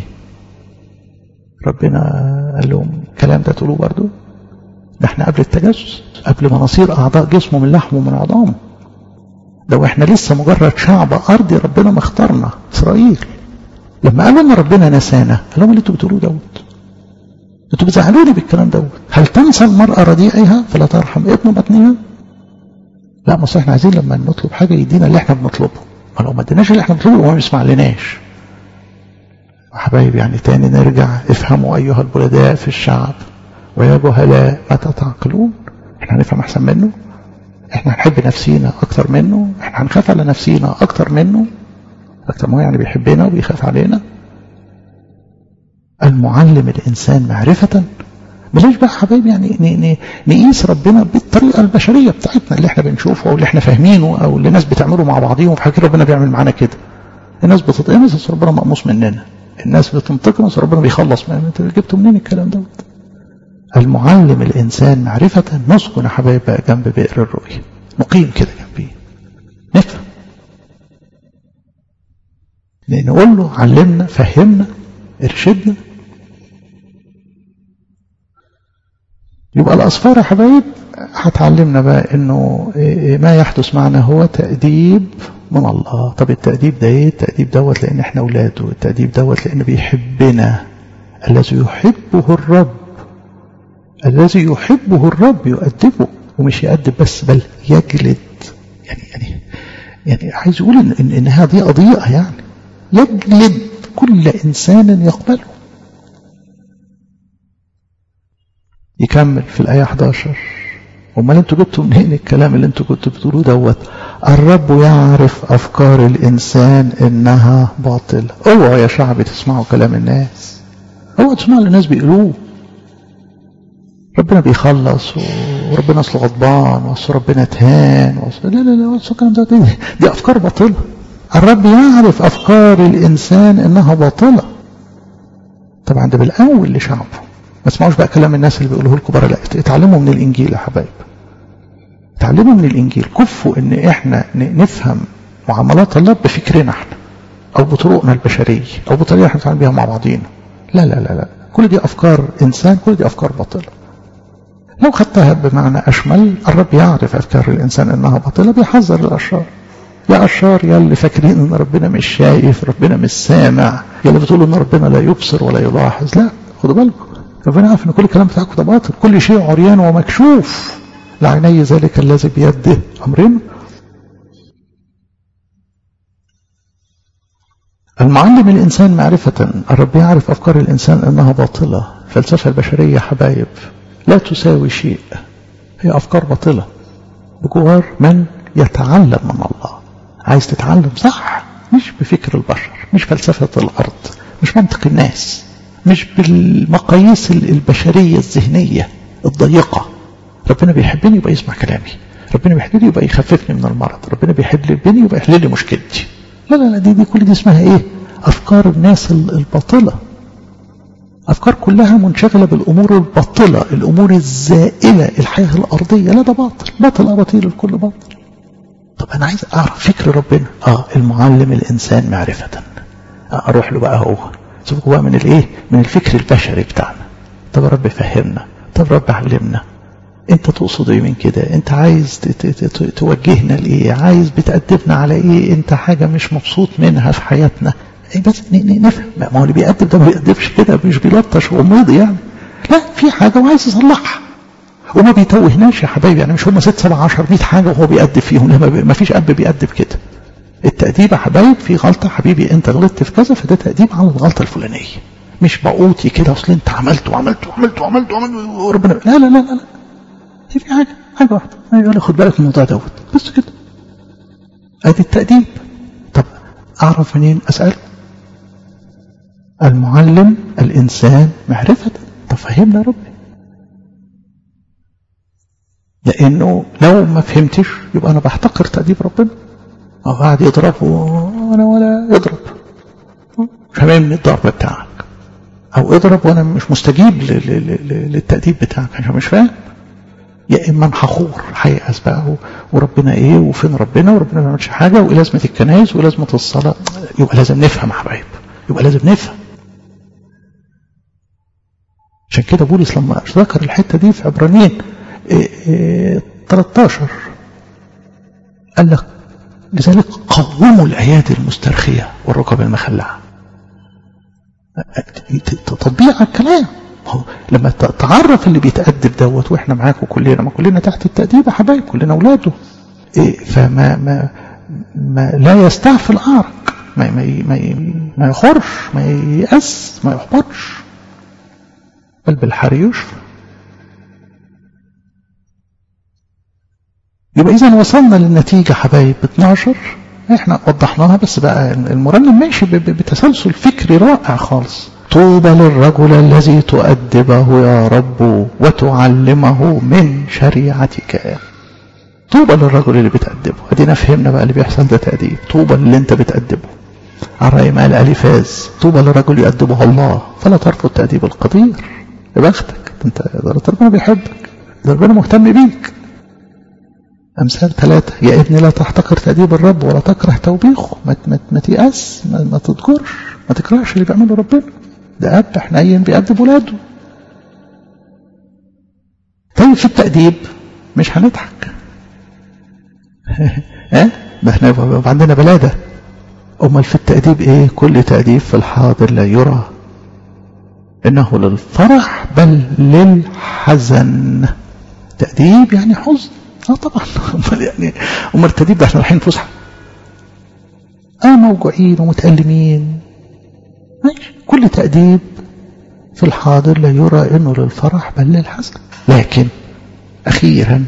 ربنا قال لهم الكلام ده تقولوه برضو؟ ده احنا قبل التجسس، قبل ما نصير أعضاء جسمه من لحمه ومن عظامه. ده واحنا لسه مجرد شعب أرضي ربنا مختارنا إسرائيل. لما قالوا ان ربنا نسانا، قال لهم: اللي انتوا بتقولوه دوت، انتوا بتزعلوني بالكلام دوت. هل تنسى المرأة رضيعها فلا ترحم ابن بطنها؟ لا، ما احنا عايزين لما نطلب حاجة يدينا اللي احنا بنطلبه. ما لو ما اديناش اللي احنا بنطلبه هو ما بيسمع لناش. حبايب يعني تاني نرجع: افهموا أيها البلداء في الشعب ويا جهلاء متى تعقلون. احنا هنفهم أحسن منه؟ احنا هنحب نفسينا أكتر منه؟ احنا هنخاف على نفسينا أكتر منه؟ أكتر ما هو يعني بيحبنا وبيخاف علينا. المعلم الإنسان معرفة. بلاش بقى حبايب يعني نقيس ربنا بالطريقة البشرية بتاعتنا اللي احنا بنشوفه أو اللي احنا فاهمينه أو اللي الناس بتعمله مع بعضهم فحكي ربنا بيعمل معانا كده. الناس بتتقمص بس ربنا مقموص مننا، الناس بتنتقمص ربنا بيخلص مننا. انت جبتوا منين الكلام ده؟ المعلم الإنسان معرفة. نسكن يا حبايب بقى جنب بئر الرؤية، نقيم كده جنبيه نفهم، نقول له علمنا فهمنا ارشدنا. يبقى الأصفار يا حبايب هتعلمنا بقى انه ما يحدث معنا هو تأديب من الله. طب التأديب ده ايه؟ التأديب دوت لان احنا اولاده، التأديب دوت لان بيحبنا. الذي يحبه الرب، الذي يحبه الرب يؤدبه، ومش يؤدب بس بل يجلد. يعني عايز يقول ان هذه قضية، يعني يجلد كل انسان يقبله. يكمل في الآية 11: امال انتوا جبتوا منين الكلام اللي انتوا كنتوا بتقولوه دوت؟ الرب يعرف افكار الانسان انها باطله. اوعوا يا شعب تسمعوا كلام الناس، اوعوا تسمعوا اللي الناس بيقولوه. ربنا بيخلص وربنا اصله غضبان واصل ربنا تهان لا لا لا، اصل الكلام ده دي افكار باطله. الرب يعرف افكار الانسان انها باطله. طبعا ده بالاول لشعبه. ما تسمعوش بقى كلام الناس اللي بيقولوه لكم بره، لا اتعلموا من الانجيل يا حبايب، اتعلموا من الانجيل. كفوا ان احنا نفهم معاملات الله بفكرنا احنا او بطرقنا البشريه او بطريقه احنا بنتعامل بيها مع بعضينا. لا لا لا لا، كل دي افكار انسان، كل دي افكار باطله. لو خدتها بمعنى اشمل، الرب يعرف افكار الانسان انها باطله، بيحذر الاشرار. يا اشرار يا اللي فاكرين ان ربنا مش شايف، ربنا مش سامع، يا اللي بتقولوا ان ربنا لا يبصر ولا يلاحظ، لا خدوا بالكم، ربنا عارف ان كل الكلام بتاعكم ده باطل. كل شيء عريان ومكشوف لعيني ذلك الذي بيده امرنا. المعلم الانسان معرفة. الرب يعرف افكار الانسان انها باطلة. الفلسفة البشرية حبايب لا تساوي شيء، هي افكار باطلة بجوار من يتعلم من الله. عايز تتعلم صح، مش بفكر البشر، مش فلسفة الارض، مش منطق الناس، مش بالمقاييس البشرية الذهنية الضيقة. ربنا بيحبني يبقى يسمع كلامي، ربنا بيحبني يبقى يخففني من المرض، ربنا بيحبني يبقى يحل لي مشكلتي. لا لا لا، دي كل دي اسمها ايه؟ افكار الناس الباطلة. افكار كلها منشغلة بالامور الباطلة، الامور الزائلة، الحياة الارضية. لا ده باطل باطل اباطيل، الكل باطل. طب انا عايز اعرف فكر ربنا. المعلم الانسان معرفة. اروح له بقى هو، سيبكوا بقى من الايه؟ من الفكر البشري بتاعنا. طب رب فهمنا، طب رب علمنا، انت تقصد ايه من كده؟ انت عايز توجهنا لايه؟ عايز بتأدبنا على ايه؟ انت حاجة مش مبسوط منها في حياتنا؟ بس نفهم. ما هو اللي بيأدب ده ما بيأدبش كده، مش بيلطش وماضي يعني، لا في حاجة وعايز يصلحها. وما بيتوهناش يا حبايبي، يعني مش هم 6 7 10 100 حاجة وهو بيأدب فيهم. لا، ما فيش أب بيأدب كده. التأديب يا حبايب في غلطة، حبيبي انت غلطت في كذا، فده تأديب على الغلطة الفلانية، مش بقوتي كده اصل انت عملت وربنا. لا لا لا لا، في حاجة واحدة، يقول لي خد بالك من الموضوع دوت بس كده. ادي التأديب. طب اعرف منين؟ اسأل. المعلم الانسان معرفة. طب فهمنا ربي، لانه لو ما فهمتش يبقى انا بحتقر تأديب ربنا. قاعد يضرب وانا ولا يضرب، مش همين الضرب بتاعك، او اضرب وانا مش مستجيب للتأديب بتاعك عشان مش فاهم. يا اما هخور هيأس بقى وربنا ايه وفين ربنا، وربنا ما يعملش حاجه، وايه لازمه الكنائس وايه لازمه الصلاه. يبقى لازم نفهم يا حبايب، يبقى لازم نفهم. عشان كده بولس لما ذكر الحته دي في عبرانيين 13 قال لك لذلك قوموا الايادي المسترخيه والركب المخلعه. تطبيق الكلام. لما تعرف اللي بيتأدب دوت، واحنا معاكم كلنا، ما كلنا تحت التأديب يا حبايب، كلنا اولاده. فما ما لا يستعفي العارق، ما يخرش، ما ييأس، ما يحبطش، بل بالحري يشفى. يبقى إذا وصلنا للنتيجة حبايب 12 احنا وضحناها، بس بقى المرنم ماشي بتسلسل فكري رائع خالص. طوبى للرجل الذي تؤدبه يا رب وتعلمه من شريعتك. طوبى للرجل اللي بتأدبه. ادينا فهمنا بقى اللي بيحصل ده تأديب. طوبى اللي انت بتأدبه. على رأي ما قال أليفاز: طوبى للرجل يؤدبه الله فلا ترفض تأديب القدير. يا بختك انت، ربنا بيحبك، ربنا مهتم بيك. أمثال 3: يا ابني لا تحتقر تأديب الرب ولا تكره توبيخه. ما تيأس، ما تذكرش، ما تكرهش اللي بيعمله ربنا. ده أب حنين بيأدب ولاده. طيب في التأديب مش هنضحك ده احنا عندنا بلادة. أمال في التأديب ايه؟ كل تأديب في الحاضر لا يرى إنه للفرح بل للحزن. تأديب يعني حزن. طبعا. امال يعني التأديب ده احنا رايحين فسحة؟ موجوعين ومتألمين. ماشي. كل تأديب في الحاضر لا يرى إنه للفرح بل للحزن. لكن أخيرا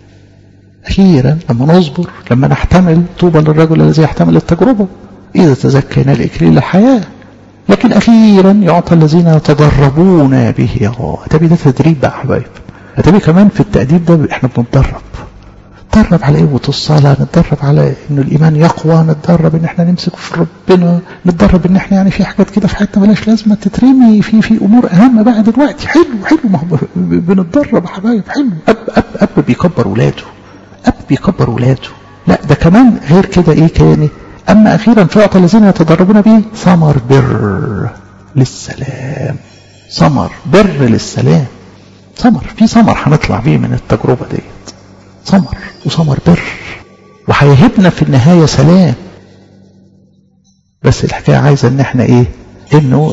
لما نصبر، لما نحتمل، طوبى للرجل الذي يحتمل التجربة إذا تزكينا لإكليل الحياة. لكن أخيرا يعطى الذين يتدربون به. ده تدريب بقى حبايب. ده كمان في التأديب ده احنا بنتدرب على قوة الصلاة، نتدرب على انه الايمان يقوى، نتدرب ان احنا نمسك في ربنا، نتدرب ان احنا يعني في حاجات كده في حياتنا ملاش لازمه تترمي في امور اهم بقى دلوقتي. حلو ما هو بنتدرب يا حبايب. حلو. اب بيكبر ولاده. لا ده كمان غير كده. ايه كاني؟ اما اخيرا فيعطى الذين يتدربون به ثمر بر للسلام. ثمر بر للسلام. في ثمر هنطلع بيه من التجربه ديت. ثمر بر، وهيهبنا في النهاية سلام. بس الحكاية عايزة ان احنا انه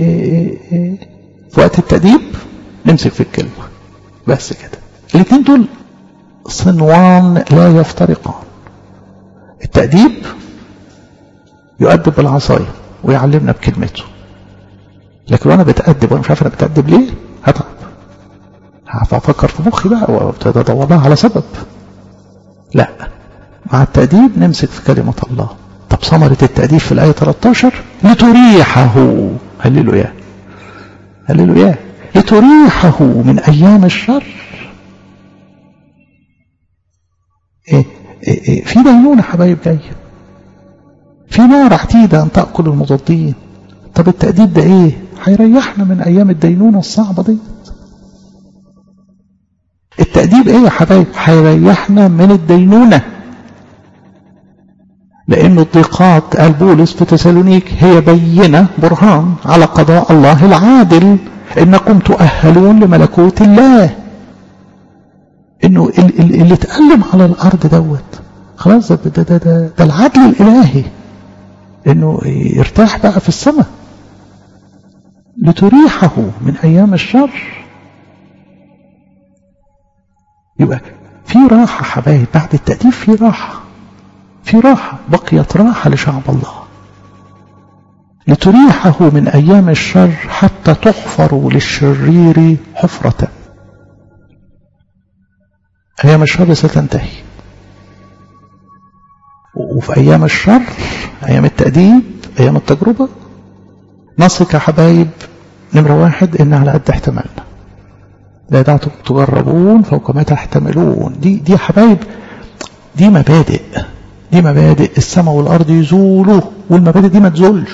في وقت التأديب نمسك في الكلمة بس كده. الاثنين دول صنوان لا يفترقان. التأديب يؤدب بالعصاية ويعلمنا بكلمته. لكن وانا بتأدب وانا مش عارف انا بتأدب ليه، هتعب، هفكر في مخي بقى وابتدي ادور لها على سبب. لا، مع التأديب نمسك في كلمة الله. طب ثمرة التأديب في الآية 13: لتريحه. هللويا لتريحه من أيام الشر. في دينونة حبايب جاي، في نار عتيدة أن تأكل المضادين. طب التأديب ده هيريحنا من أيام الدينونة الصعبة دي. التأديب يا حبايب؟ هيريحنا من الدينونة. لأن الضيقات، قال بولس في تسالونيك، هي بينة برهان على قضاء الله العادل إنكم تؤهلون لملكوت الله. إنه اللي اتألم على الأرض دوت خلاص، ده العدل الإلهي، إنه يرتاح بقى في السماء. لتريحه من أيام الشر. يبقى في راحة حبايب بعد التأديب. في راحة بقيت راحة لشعب الله. لتريحه من أيام الشر حتى تحفر للشرير حفرة. أيام الشر ستنتهي، وفي أيام الشر، أيام التأديب، أيام التجربة، نثق يا حبايب نمرة 1 إن على قد احتمالنا. لا دعتم تجربون فوق ما تحتملون. دي يا حبايب، دي مبادئ السماء والأرض يزولوا، والمبادئ دي ما تزولش.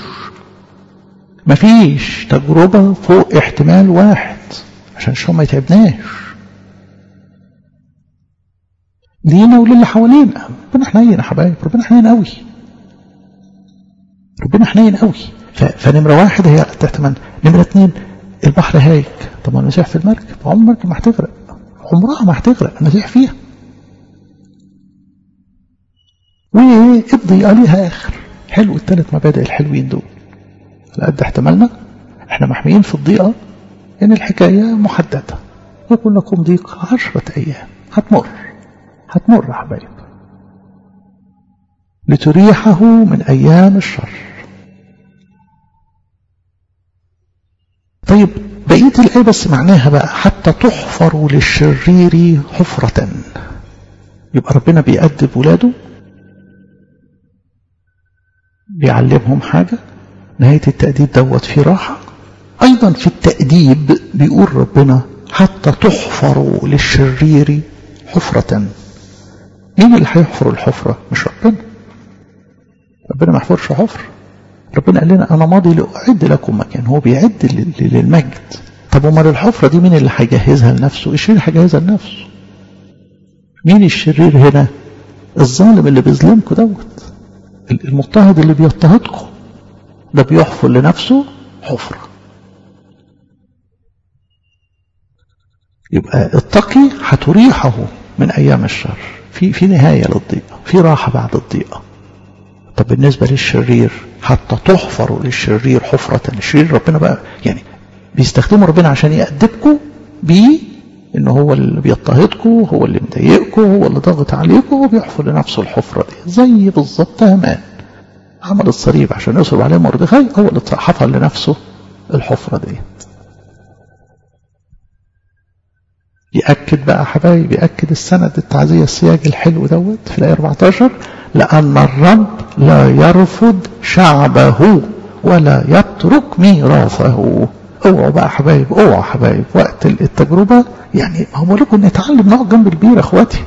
مفيش تجربة فوق احتمال 1 عشان شو ما يتعبناش لينا وللي حوالينا. ربنا حنين يا حبايب، ربنا حنين قوي. فنمرة 1 هي احتمال. نمرة 2 البحر هايج. طب المسيح في المركب، المركب ما هتغرق، عمرها ما هتغرق، المسيح فيها. والضيقة ليها آخر. حلو. ال3 مبادئ الحلوين دول على قد احتمالنا. احنا محميين في الضيقة ان الحكاية محددة. يقول لكم ضيق 10 أيام، هتمر يا حبايب. لتريحه من أيام الشر. طيب بقية الآية بس معناها بقى حتى تحفر للشرير حفرة. يبقى ربنا بيأدب ولاده بيعلمهم حاجة، نهاية التأديب دوت في راحة. أيضا في التأديب بيقول ربنا حتى تحفروا للشرير حفرة. مين اللي هيحفر الحفرة؟ مش ربنا. ربنا ما يحفرش حفر. ربنا قال لنا أنا ماضي لأعد لكم مكان، هو بيعد للمجد. طب وما الحفرة دي مين اللي هيجهزها لنفسه؟ الشرير هيجهزها لنفسه. مين الشرير هنا؟ الظالم اللي بيظلمكم دوت، المضطهد اللي بيضطهدكم، ده بيحفر لنفسه حفرة. يبقى التقي هتريحه من أيام الشر، في نهاية للضيقة، في راحة بعد الضيقة. طب بالنسبة للشرير حتى تحفر للشرير حفرة. الشرير ربنا بقى يعني بيستخدمه ربنا عشان يأدبكم بيه، إنه هو اللي بيضطهدكم، هو اللي مضايقكم، هو اللي ضاغط عليكم، هو بيحفر لنفسه الحفرة دي. زي بالظبط هامان عمل الصليب عشان يصب عليه مردخاي، هو اللي حفر لنفسه الحفرة دي. يأكد بقى حبايب، يأكد السند التعزية السياج الحلو دوت في الآية 14: لأن الرب لا يرفض شعبه ولا يترك ميراثه. اوعوا بقى حبايب، اوعوا حبايب وقت التجربة، يعني هم لكم نتعلم نقعد جنب البير اخواتي.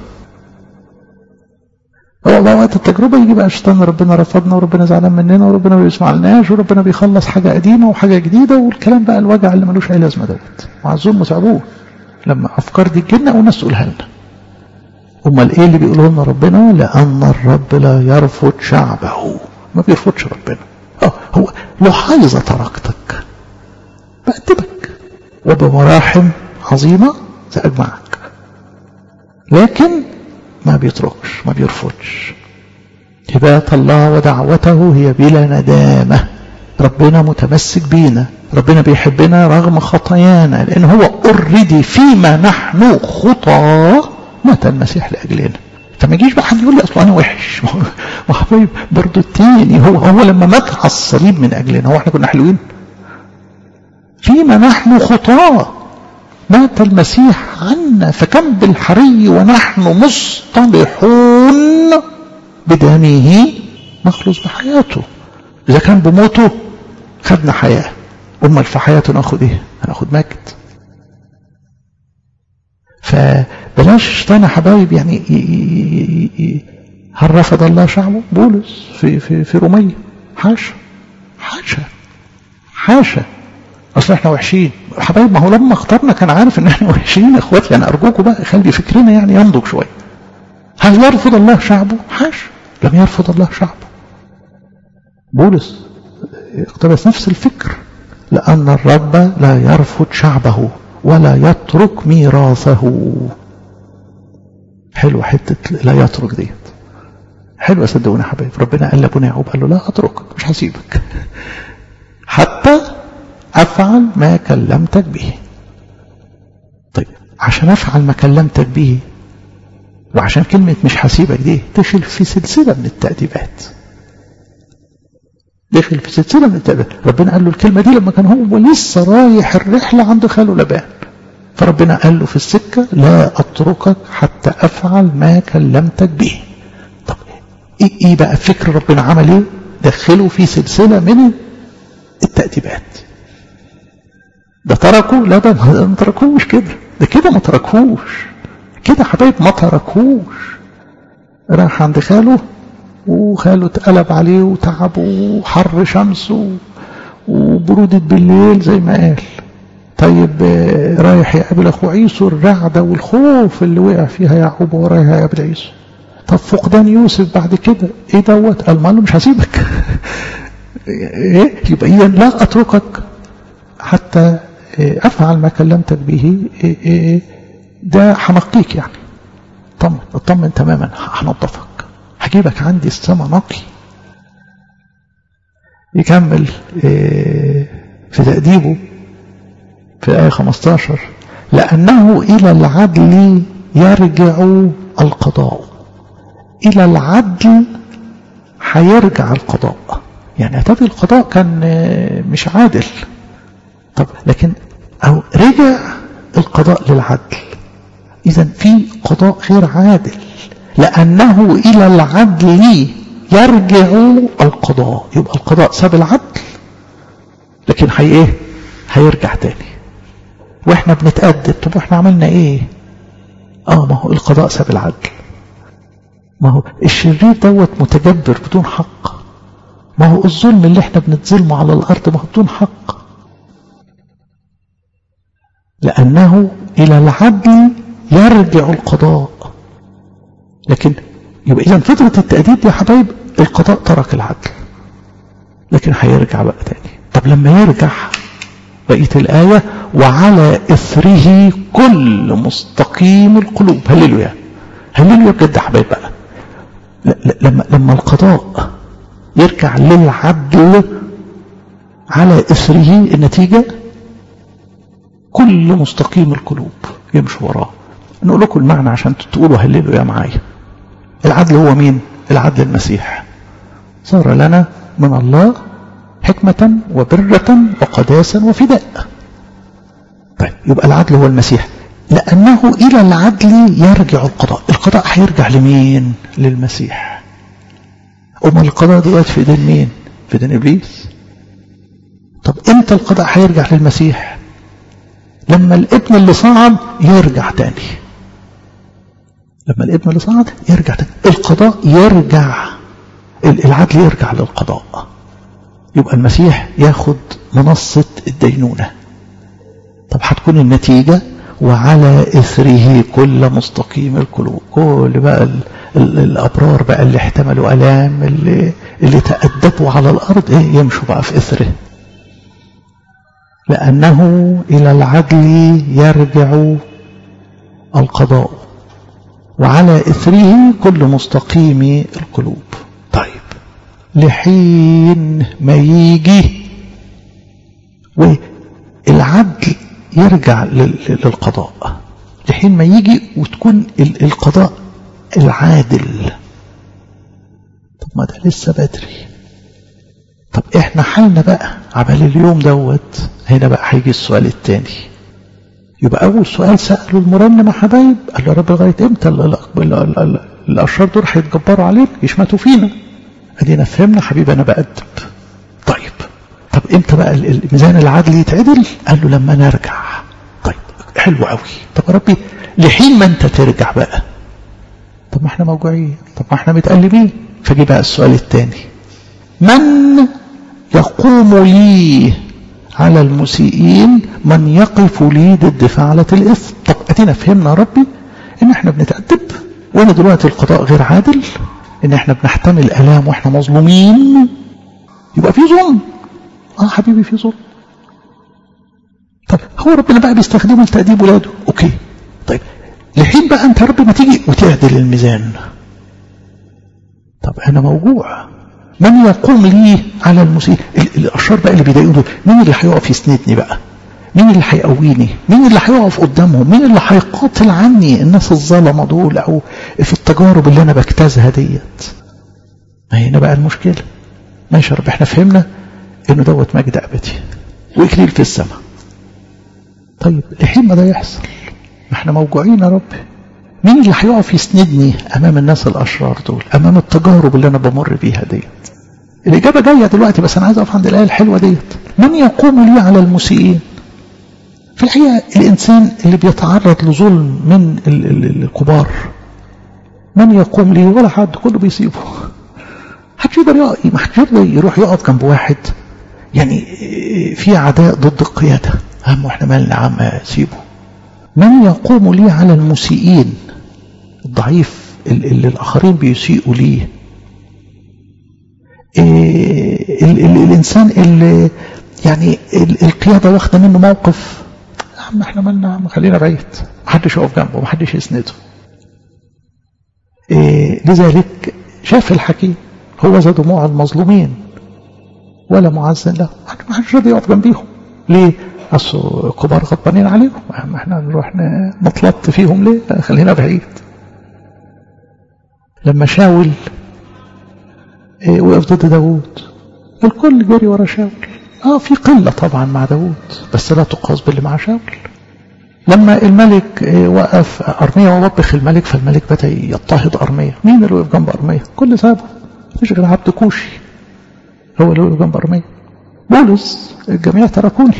اوعوا بقى وقت التجربة يجي بقى شيطان ربنا رفضنا وربنا زعلان مننا وربنا ما بيسمعناش وربنا بيخلص حاجة قديمة وحاجة جديدة والكلام بقى الوجع اللي ملوش اي لازمة دوت. وعزوم متعبوه لما افكار دي تجيلنا وناس تقولها لنا. امال ايه اللي بيقولوا لنا ربنا؟ لان الرب لا يرفض شعبه. ما بيرفضش ربنا. هو لو حايزة تركتك بأدبك وبمراحم عظيمة سأجمعك، لكن ما بيتركش، ما بيرفضش. هبات الله ودعوته هي بلا ندامة. ربنا متمسك بينا، ربنا بيحبنا رغم خطايانا، لأن هو اوريدي فيما نحن خطاه مات المسيح لأجلنا. فما يجيش بقى حد يقول لي أصلا أنا وحش. ما حبايب برضو التاني هو لما مات على الصليب من أجلنا، هو احنا كنا حلوين؟ فيما نحن خطاه مات المسيح عنا، فكم بالحري ونحن مصطلحون بدمه نخلص بحياته. إذا كان بموته خدنا حياة، أمال في حياته ناخد إيه؟ هناخد مجد. فبلاش شيطان يا حبايب يعني هل رفض الله شعبه؟ بولس في رومية حاشا حاشا حاشا. اصل احنا وحشين حبايب. ما هو لما اختارنا كان عارف ان احنا وحشين يا اخواتي. يعني ارجوكم بقى خلي فكرنا يعني ينضج شويه. هل يرفض الله شعبه؟ حاشا، لم يرفض الله شعبه. بولس اقتبس نفس الفكر: لان الرب لا يرفض شعبه ولا يترك ميراثه. حلوه حته لا يترك ديت، حلوه صدقوني يا حبايب. ربنا قال لابونا يعقوب، قال له لا اتركك، مش هسيبك حتى أفعل ما كلمتك به. طيب عشان أفعل ما كلمتك به، وعشان كلمة مش هسيبك دي دخل في سلسلة من التأديبات، دخل في سلسلة من التأديبات. ربنا قال له الكلمة دي لما كان هو لسه رايح الرحلة عند خاله لبان، فربنا قال له في السكة لا أتركك حتى أفعل ما كلمتك به. طب إيه بقى فكر ربنا عمل إيه؟ دخله في سلسلة من التأديبات. ده تركوا؟ لا، ده ما تركوش كده، ده كده ما تركوش كده حبايب، ما تركوش. راح عند خاله وخاله اتقلب عليه وتعب وحر شمس وبرودة بالليل زي ما قال. طيب رايح يقابل اخوه عيسو، الرعدة والخوف اللي وقع فيها يعقوب ورايح يقابل عيسو. طب فقدان يوسف بعد كده ايه دوت؟ قال ما له مش هسيبك. ايه يبقى اذا لا اتركك حتى افعل ما كلمتك به. ده هنقيك يعني، اطمن تماما، هنظفك، هجيبك عندي السما نقي. يكمل في تأديبه في آية 15: لأنه إلى العدل يرجع القضاء. إلى العدل هيرجع القضاء. يعني أتابع القضاء كان مش عادل، طب لكن أو رجع القضاء للعدل. إذن في قضاء غير عادل، لأنه إلى العدل يرجع القضاء. يبقى القضاء ساب العدل، لكن هيرجع تاني. واحنا بنتأدب، طب واحنا عملنا ايه؟ ما هو القضاء ساب العدل. ما هو الشرير دوت متجبر بدون حق. ما هو الظلم اللي احنا بنتظلمه على الارض ما هو بدون حق، لانه الى العدل يرجع القضاء. لكن يبقى اذا فترة التأديب يا حبايب القضاء ترك العدل، لكن هيرجع بقى تاني. طب لما يرجع بقية الآية وعلى إثره كل مستقيم القلوب. هللويا هللويا بجد يا حبايب بقى. لما القضاء يرجع للعدل على إثره النتيجة كل مستقيم القلوب يمشي وراه. نقول لكم المعنى عشان تقولوا هللويا معايا. العدل هو مين؟ العدل المسيح. صار لنا من الله حكمة وبرة وقداسة وفداء. طيب يبقى العدل هو المسيح، لأنه إلى العدل يرجع القضاء. القضاء هيرجع لمين؟ للمسيح. أما القضاء دلوقتي في ايدين مين؟ في ايدين إبليس. طب امتى القضاء هيرجع للمسيح؟ لما الابن اللي صعد يرجع تاني. لما الابن اللي صعد يرجع تاني، القضاء يرجع، العدل يرجع للقضاء. يبقى المسيح ياخد منصة الدينونة. طب هتكون النتيجة وعلى إثره كل مستقيم القلوب. كل بقى الأبرار بقى اللي احتملوا ألام، اللي تأدبوا على الأرض يمشوا بقى في إثره، لأنه إلى العدل يرجع القضاء وعلى إثره كل مستقيم القلوب. طيب لحين ما يجي والعدل يرجع للقضاء، لحين ما يجي وتكون القضاء العادل. طب ما ده لسه بدري. طب احنا حالنا بقى عبال اليوم دوت. هنا بقى هيجي السؤال الثاني. يبقى اول سؤال سأله المرنم يا حبايب، قال له يا رب لغايه امتى الاشرار دول هيتجبروا علينا يشمتوا فينا؟ ادينا فهمنا حبيبي انا بأدب. طب امتى بقى الميزان العدل يتعدل؟ قال له لما نرجع. طيب حلو قوي. طب يا ربي لحين ما انت ترجع بقى. طب ما احنا موجوعين، طب ما احنا متقلبين. فجي بقى السؤال الثاني، من يقوم لي على المسيئين، من يقف لي ضد فعلة الإثم. طب ادينا فهمنا يا ربي ان احنا بنتأدب، وانا دلوقتي القضاء غير عادل، ان احنا بنحتمل الام واحنا مظلومين، يبقى في ظلم. حبيبي في ظلم. طب هو ربنا بقى بيستخدمه لتأديب ولاده. اوكي طيب لحين بقى انت يا رب ما تيجي وتعدل الميزان. طب انا موجوع. من يقوم لي على المسيء؟ الاشرار بقى اللي بيضايقوا دول، مين اللي هيقف يسندني بقى؟ مين اللي هيقويني؟ مين اللي هيقف قدامهم؟ مين اللي هيقاتل عني الناس الظلمه دول، او في التجارب اللي انا بجتازها ديت؟ هنا بقى المشكله. ماشي يا رب احنا فهمنا انه دوت مجد ابدي واكليل في السماء. طيب لحين ما ده يحصل ما احنا موجوعين يا رب. مين اللي هيقف يسندني امام الناس الاشرار دول، امام التجارب اللي انا بمر بيها ديت؟ الاجابه جايه دلوقتي، بس انا عايز اقف عند الايه الحلوه ديت. من يقوم لي على المسيئين؟ في الحقيقه الانسان اللي بيتعرض لظلم من الكبار، من يقوم لي؟ ولا حد، كله بيسيبه. محدش يقدر يروح يقف جنب واحد يعني في عداء ضد القياده. واحنا مالنا عم سيبه. من يقوم لي على المسيئين؟ الضعيف اللي الآخرين بيسيئوا ليه. الإنسان اللي يعني القيادة واخدة منه موقف. عم احنا مالنا عم، خلينا بعيد، محدش يقف جنبه، محدش يسنده. لذلك شاف الحكيم هو ذا دموع المظلومين ولا معزن له. محدش راضي يقف جنبيهم. ليه؟ أصل كبار غضبانين عليهم، احنا نروح نطلط فيهم ليه؟ خلينا بعيد. لما شاول وقف ضد داود الكل جري ورا شاول. في قلة طبعا مع داود بس لا تقاس باللي مع شاول. لما الملك وقف أرميا ووبخ الملك، فالملك بدأ يضطهد أرميا. مين اللي وقف جنب أرميا؟ كل سابه. مفيش غير عبد كوشي هو اللي وقف جنب أرميا. بولس الجميع تركوني.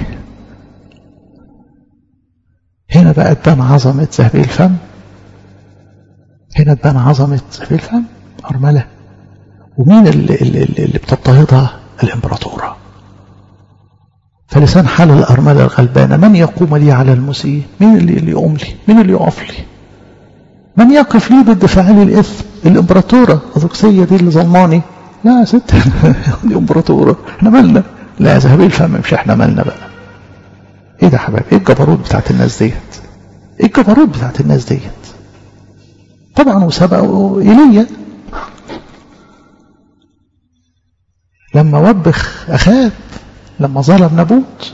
هنا بقى تبان عظمة ذهبي الفم. هنا تبان عظمة ذهبي الفم أرملة. ومين اللي بتضطهدها؟ الإمبراطورة. فلسان حال الأرملة الغلبانة: من يقوم لي على المسيء؟ مين اللي يقوم لي؟ مين اللي يقف لي؟ من يقف لي بالدفاع عن الإثم؟ الإمبراطورة الروكسية دي اللي ظلماني. لا يا ست دي إمبراطورة، احنا مالنا؟ لا ذهبي الفم مش احنا مالنا بقى. ايه ده حبايبي؟ ايه الجبروت بتاعت الناس ديت؟ ايه الجبروت بتاعت الناس ديت؟ طبعا وسبقوا إيليا لما وبخ أخاب، لما ظلم نابوت.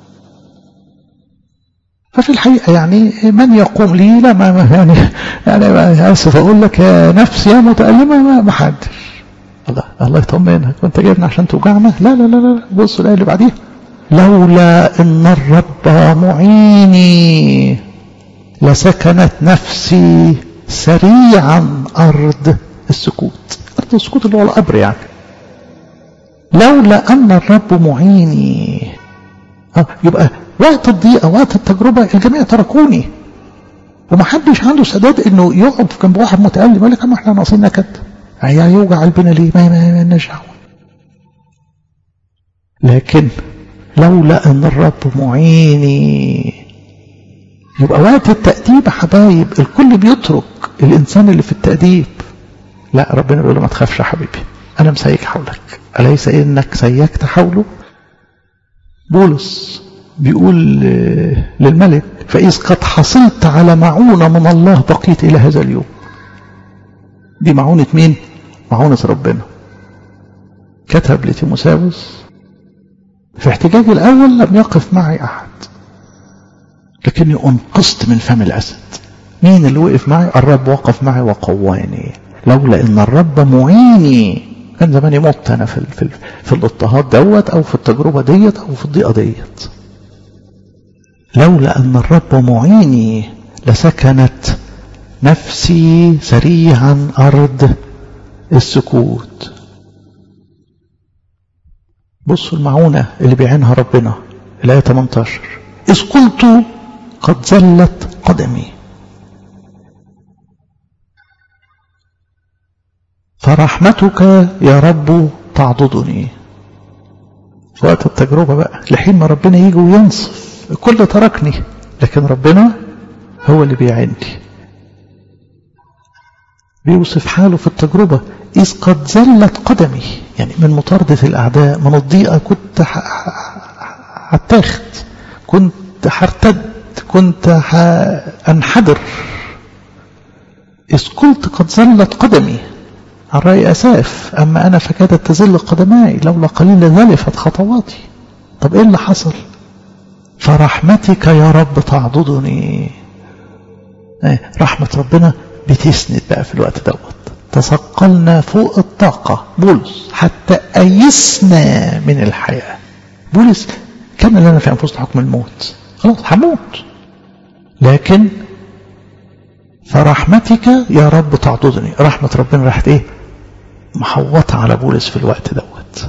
ففي الحقيقة يعني من يقوم لي؟ لا ما يعني آسف أقول لك يا نفس يا متألمة ما حدش. الله يطمنك، وانت جايبنا عشان توجعنا؟ لا لا لا لا. بصوا الآية اللي بعديها: لولا إن الرب معيني لسكنت نفسي سريعا أرض السكوت. أرض السكوت اللي هو القبر يعني. لولا أن الرب معيني. يبقى وقت الضيقة وقت التجربة الجميع تركوني، ومحدش عنده سداد انه يقف جنب واحد متألم يقول لك احنا ناقصين نكد، يوجع قلبنا ليه؟ ما لناش دعوة. لكن لولا ان الرب معيني. يبقى وقت التأديب حبايب الكل بيترك الانسان اللي في التأديب. لا، ربنا بيقول له ما تخافش يا حبيبي، انا مسيك حولك، أليس إنك سيكت حوله؟ بولس بيقول للملك: فإذ قد حصلت على معونة من الله بقيت إلى هذا اليوم. دي معونة مين؟ معونة ربنا. كتب لتيموثاوس: في احتجاجي الأول لم يقف معي أحد، لكني أنقذت من فم الأسد. مين اللي وقف معي؟ الرب وقف معي وقواني. لولا إن الرب معيني كان زماني مت أنا في الاضطهاد دوت أو في التجربة ديت أو في الضيقة ديت. لولا أن الرب معيني لسكنت نفسي سريعا أرض السكوت. بصوا المعونة اللي بيعينها ربنا. الآية 18: إذ قلت قد زلت قدمي فرحمتك يا رب تعضدني. في وقت التجربة بقى لحين ما ربنا يجي وينصف. الكل تركني لكن ربنا هو اللي بيعيني. بيوصف حاله في التجربة: إذ قد زلت قدمي، يعني من مطاردة الأعداء، من الضيقة كنت هتاخد، كنت هرتد، كنت هنحدر. إذ قلت قد زلت قدمي عن رأي أساف: أما أنا فكادت تزل قدماي لولا قليل ذلفت خطواتي. طب إيه اللي حصل؟ فرحمتك يا رب تعضدني. رحمة ربنا بتسند بقى في الوقت دوت. تثقلنا فوق الطاقة بولس حتى أيسنا من الحياة. بولس كان لنا في أنفسنا حكم الموت، خلاص هموت، لكن فرحمتك يا رب تعضدني. رحمة ربنا راحت ايه؟ محوطة على بولس في الوقت دوت.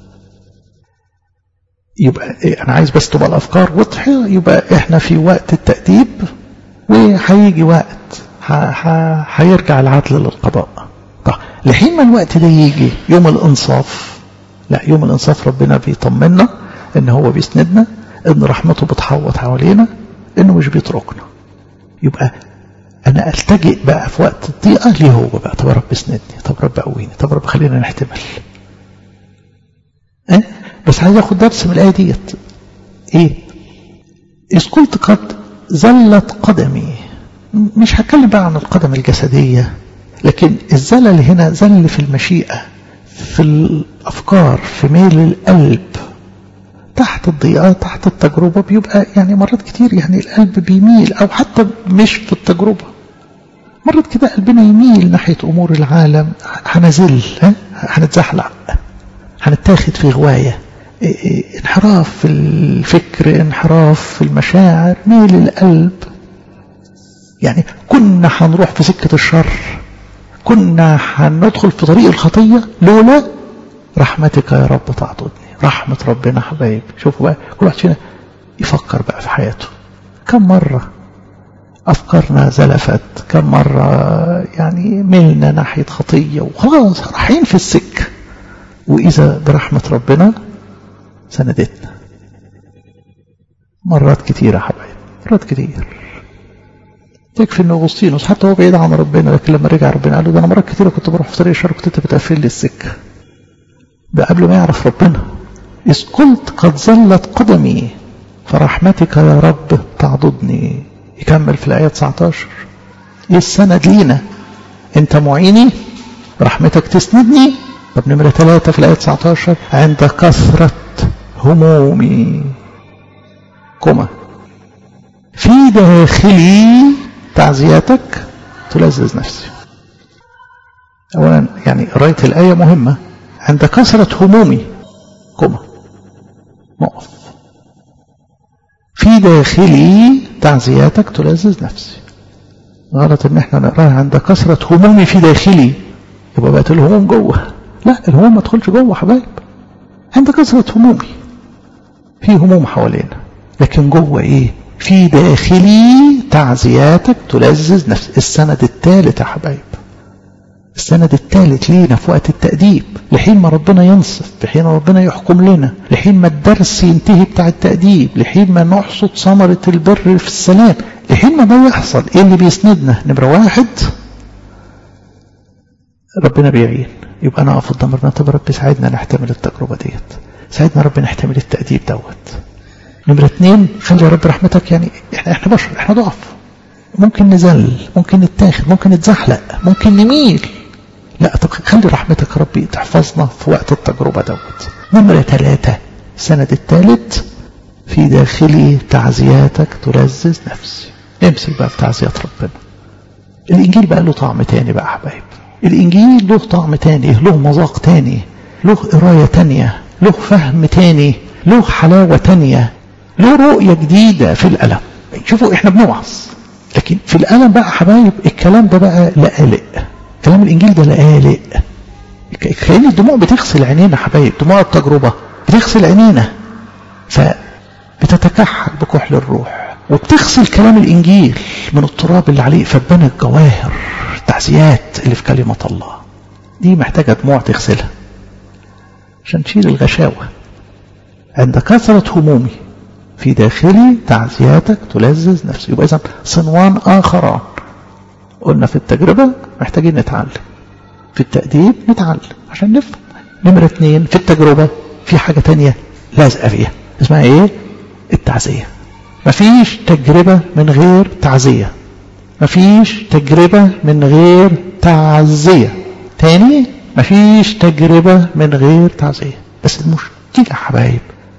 يبقى إيه؟ أنا عايز بس تبقى الأفكار واضحة. يبقى إحنا في وقت التأديب، وهيجي وقت هيرجع العدل للقضاء. طيب لحين ما الوقت ده يجي يوم الإنصاف، لا، يوم الإنصاف ربنا بيطمنا إن هو بيسندنا، إن رحمته بتحوط حوالينا، إنه مش بيتركنا. يبقى أنا ألتجئ بقى في وقت الضيقة ليه هو بقى. طب رب اسندني، طب رب قويني، طب رب خلينا نحتمل. بس عايز أخد درس من الآية ديت. إيه؟ إذ قلت قد زلت قدمي. مش هتكلم بقى عن القدم الجسدية، لكن الزلل هنا زل في المشيئة، في الأفكار، في ميل القلب. تحت الضيقات، تحت التجربة بيبقى يعني مرات كتير يعني القلب بيميل، أو حتى مش في التجربة، مرات كده قلبنا يميل ناحية أمور العالم. هنزل، هنتزحلق، هنتاخد في غواية، انحراف في الفكر، انحراف في المشاعر، ميل القلب. يعني كنا هنروح في سكة الشر، كنا هندخل في طريق الخطية لولا رحمتك يا رب تعضدني. رحمة ربنا حبايب. شوفوا بقى كل واحد فينا يفكر بقى في حياته، كم مرة أفكارنا زلفت، كم مرة يعني ملنا ناحية خطية وخلاص رايحين في السكة، وإذا برحمة ربنا سندتنا. مرات كتيرة حبايب، مرات كتير. تكفي ان اغسطينوس حتى هو بعيد عن ربنا، لكن لما رجع ربنا قال له ده انا مرات كتيرة كنت بروح في طريق الشر كنت انت بتقفل لي السكة. ده قبل ما يعرف ربنا. إذ قلت قد زلت قدمي فرحمتك يا رب تعضدني. يكمل في الآية 19. ايه السند لينا؟ انت معيني، رحمتك تسندني. طب نمرة 3 في الآية 19 عند كثرة همومي كما في داخلي تعزياتك تلذذ نفسي. اولا يعني قرايه الايه مهمه. عند كثره همومي كما نقف. في داخلي تعزياتك تلذذ نفسي. غلط ان احنا نقراها عند كثره همومي في داخلي، يبقى بقت الهموم جوه. لا، الهموم ما تدخلش جوه حبايب. عند كثره همومي، في هموم حوالينا، لكن جوه ايه؟ في داخلي تعزياتك تلذذ نفسي. السند الثالث يا حبايب، السند الثالث لينا في وقت التأديب، لحين ما ربنا ينصف، لحين ربنا يحكم لنا، لحين ما الدرس ينتهي بتاع التأديب، لحين ما نحصد ثمرة البر في السلام، لحين ما ده يحصل. ايه اللي بيسندنا؟ نمرة 1 ربنا بيعين. يبقى انا اقف قدام ربنا، طب رب ساعدنا نحتمل التجربة ديت، ساعدنا رب نحتمل التأديب دوت. نمرة 2 خلي يا رب رحمتك، يعني احنا بشر، احنا ضعف، ممكن نزل، ممكن نتاخد، ممكن نتزحلق، ممكن نميل. لا، طب خلي رحمتك ربي تحفظنا في وقت التجربة دوت. نمرة 3 السند الثالث في داخلي تعزياتك تلذذ نفسي. امسك بقى في تعزيات ربنا. الانجيل بقى له طعم تاني بقى حبايب. الانجيل له طعم تاني، له مذاق تاني، له قراية تانية، له فهم تاني، له حلاوة تانية، له رؤية جديدة في الألم. شوفوا احنا بنوعظ، لكن في الألم بقى حبايب الكلام ده بقى لقالق. كلام الإنجيل ده لقالق. كأن الدموع بتغسل عينينا حبايب، دموع التجربة بتغسل عينينا، فبتتكحل بكحل الروح، وبتغسل كلام الإنجيل من التراب اللي عليه، فبان الجواهر التعزيات اللي في كلمة الله دي محتاجة دموع تغسلها عشان تشيل الغشاوة. عند كثرة همومي في داخلي تعزياتك تلذذ نفسي. يبقى إذن صنوان آخران. قلنا في التجربة محتاجين نتعلم، في التأديب نتعلم عشان نفهم. نمرة 2 في التجربة في حاجة تانية لازقة فيها، اسمها ايه؟ التعزية. مفيش تجربة من غير تعزية، مفيش تجربة من غير تعزية. تاني، مفيش تجربة من غير تعزية. بس المشكلة يا حبايب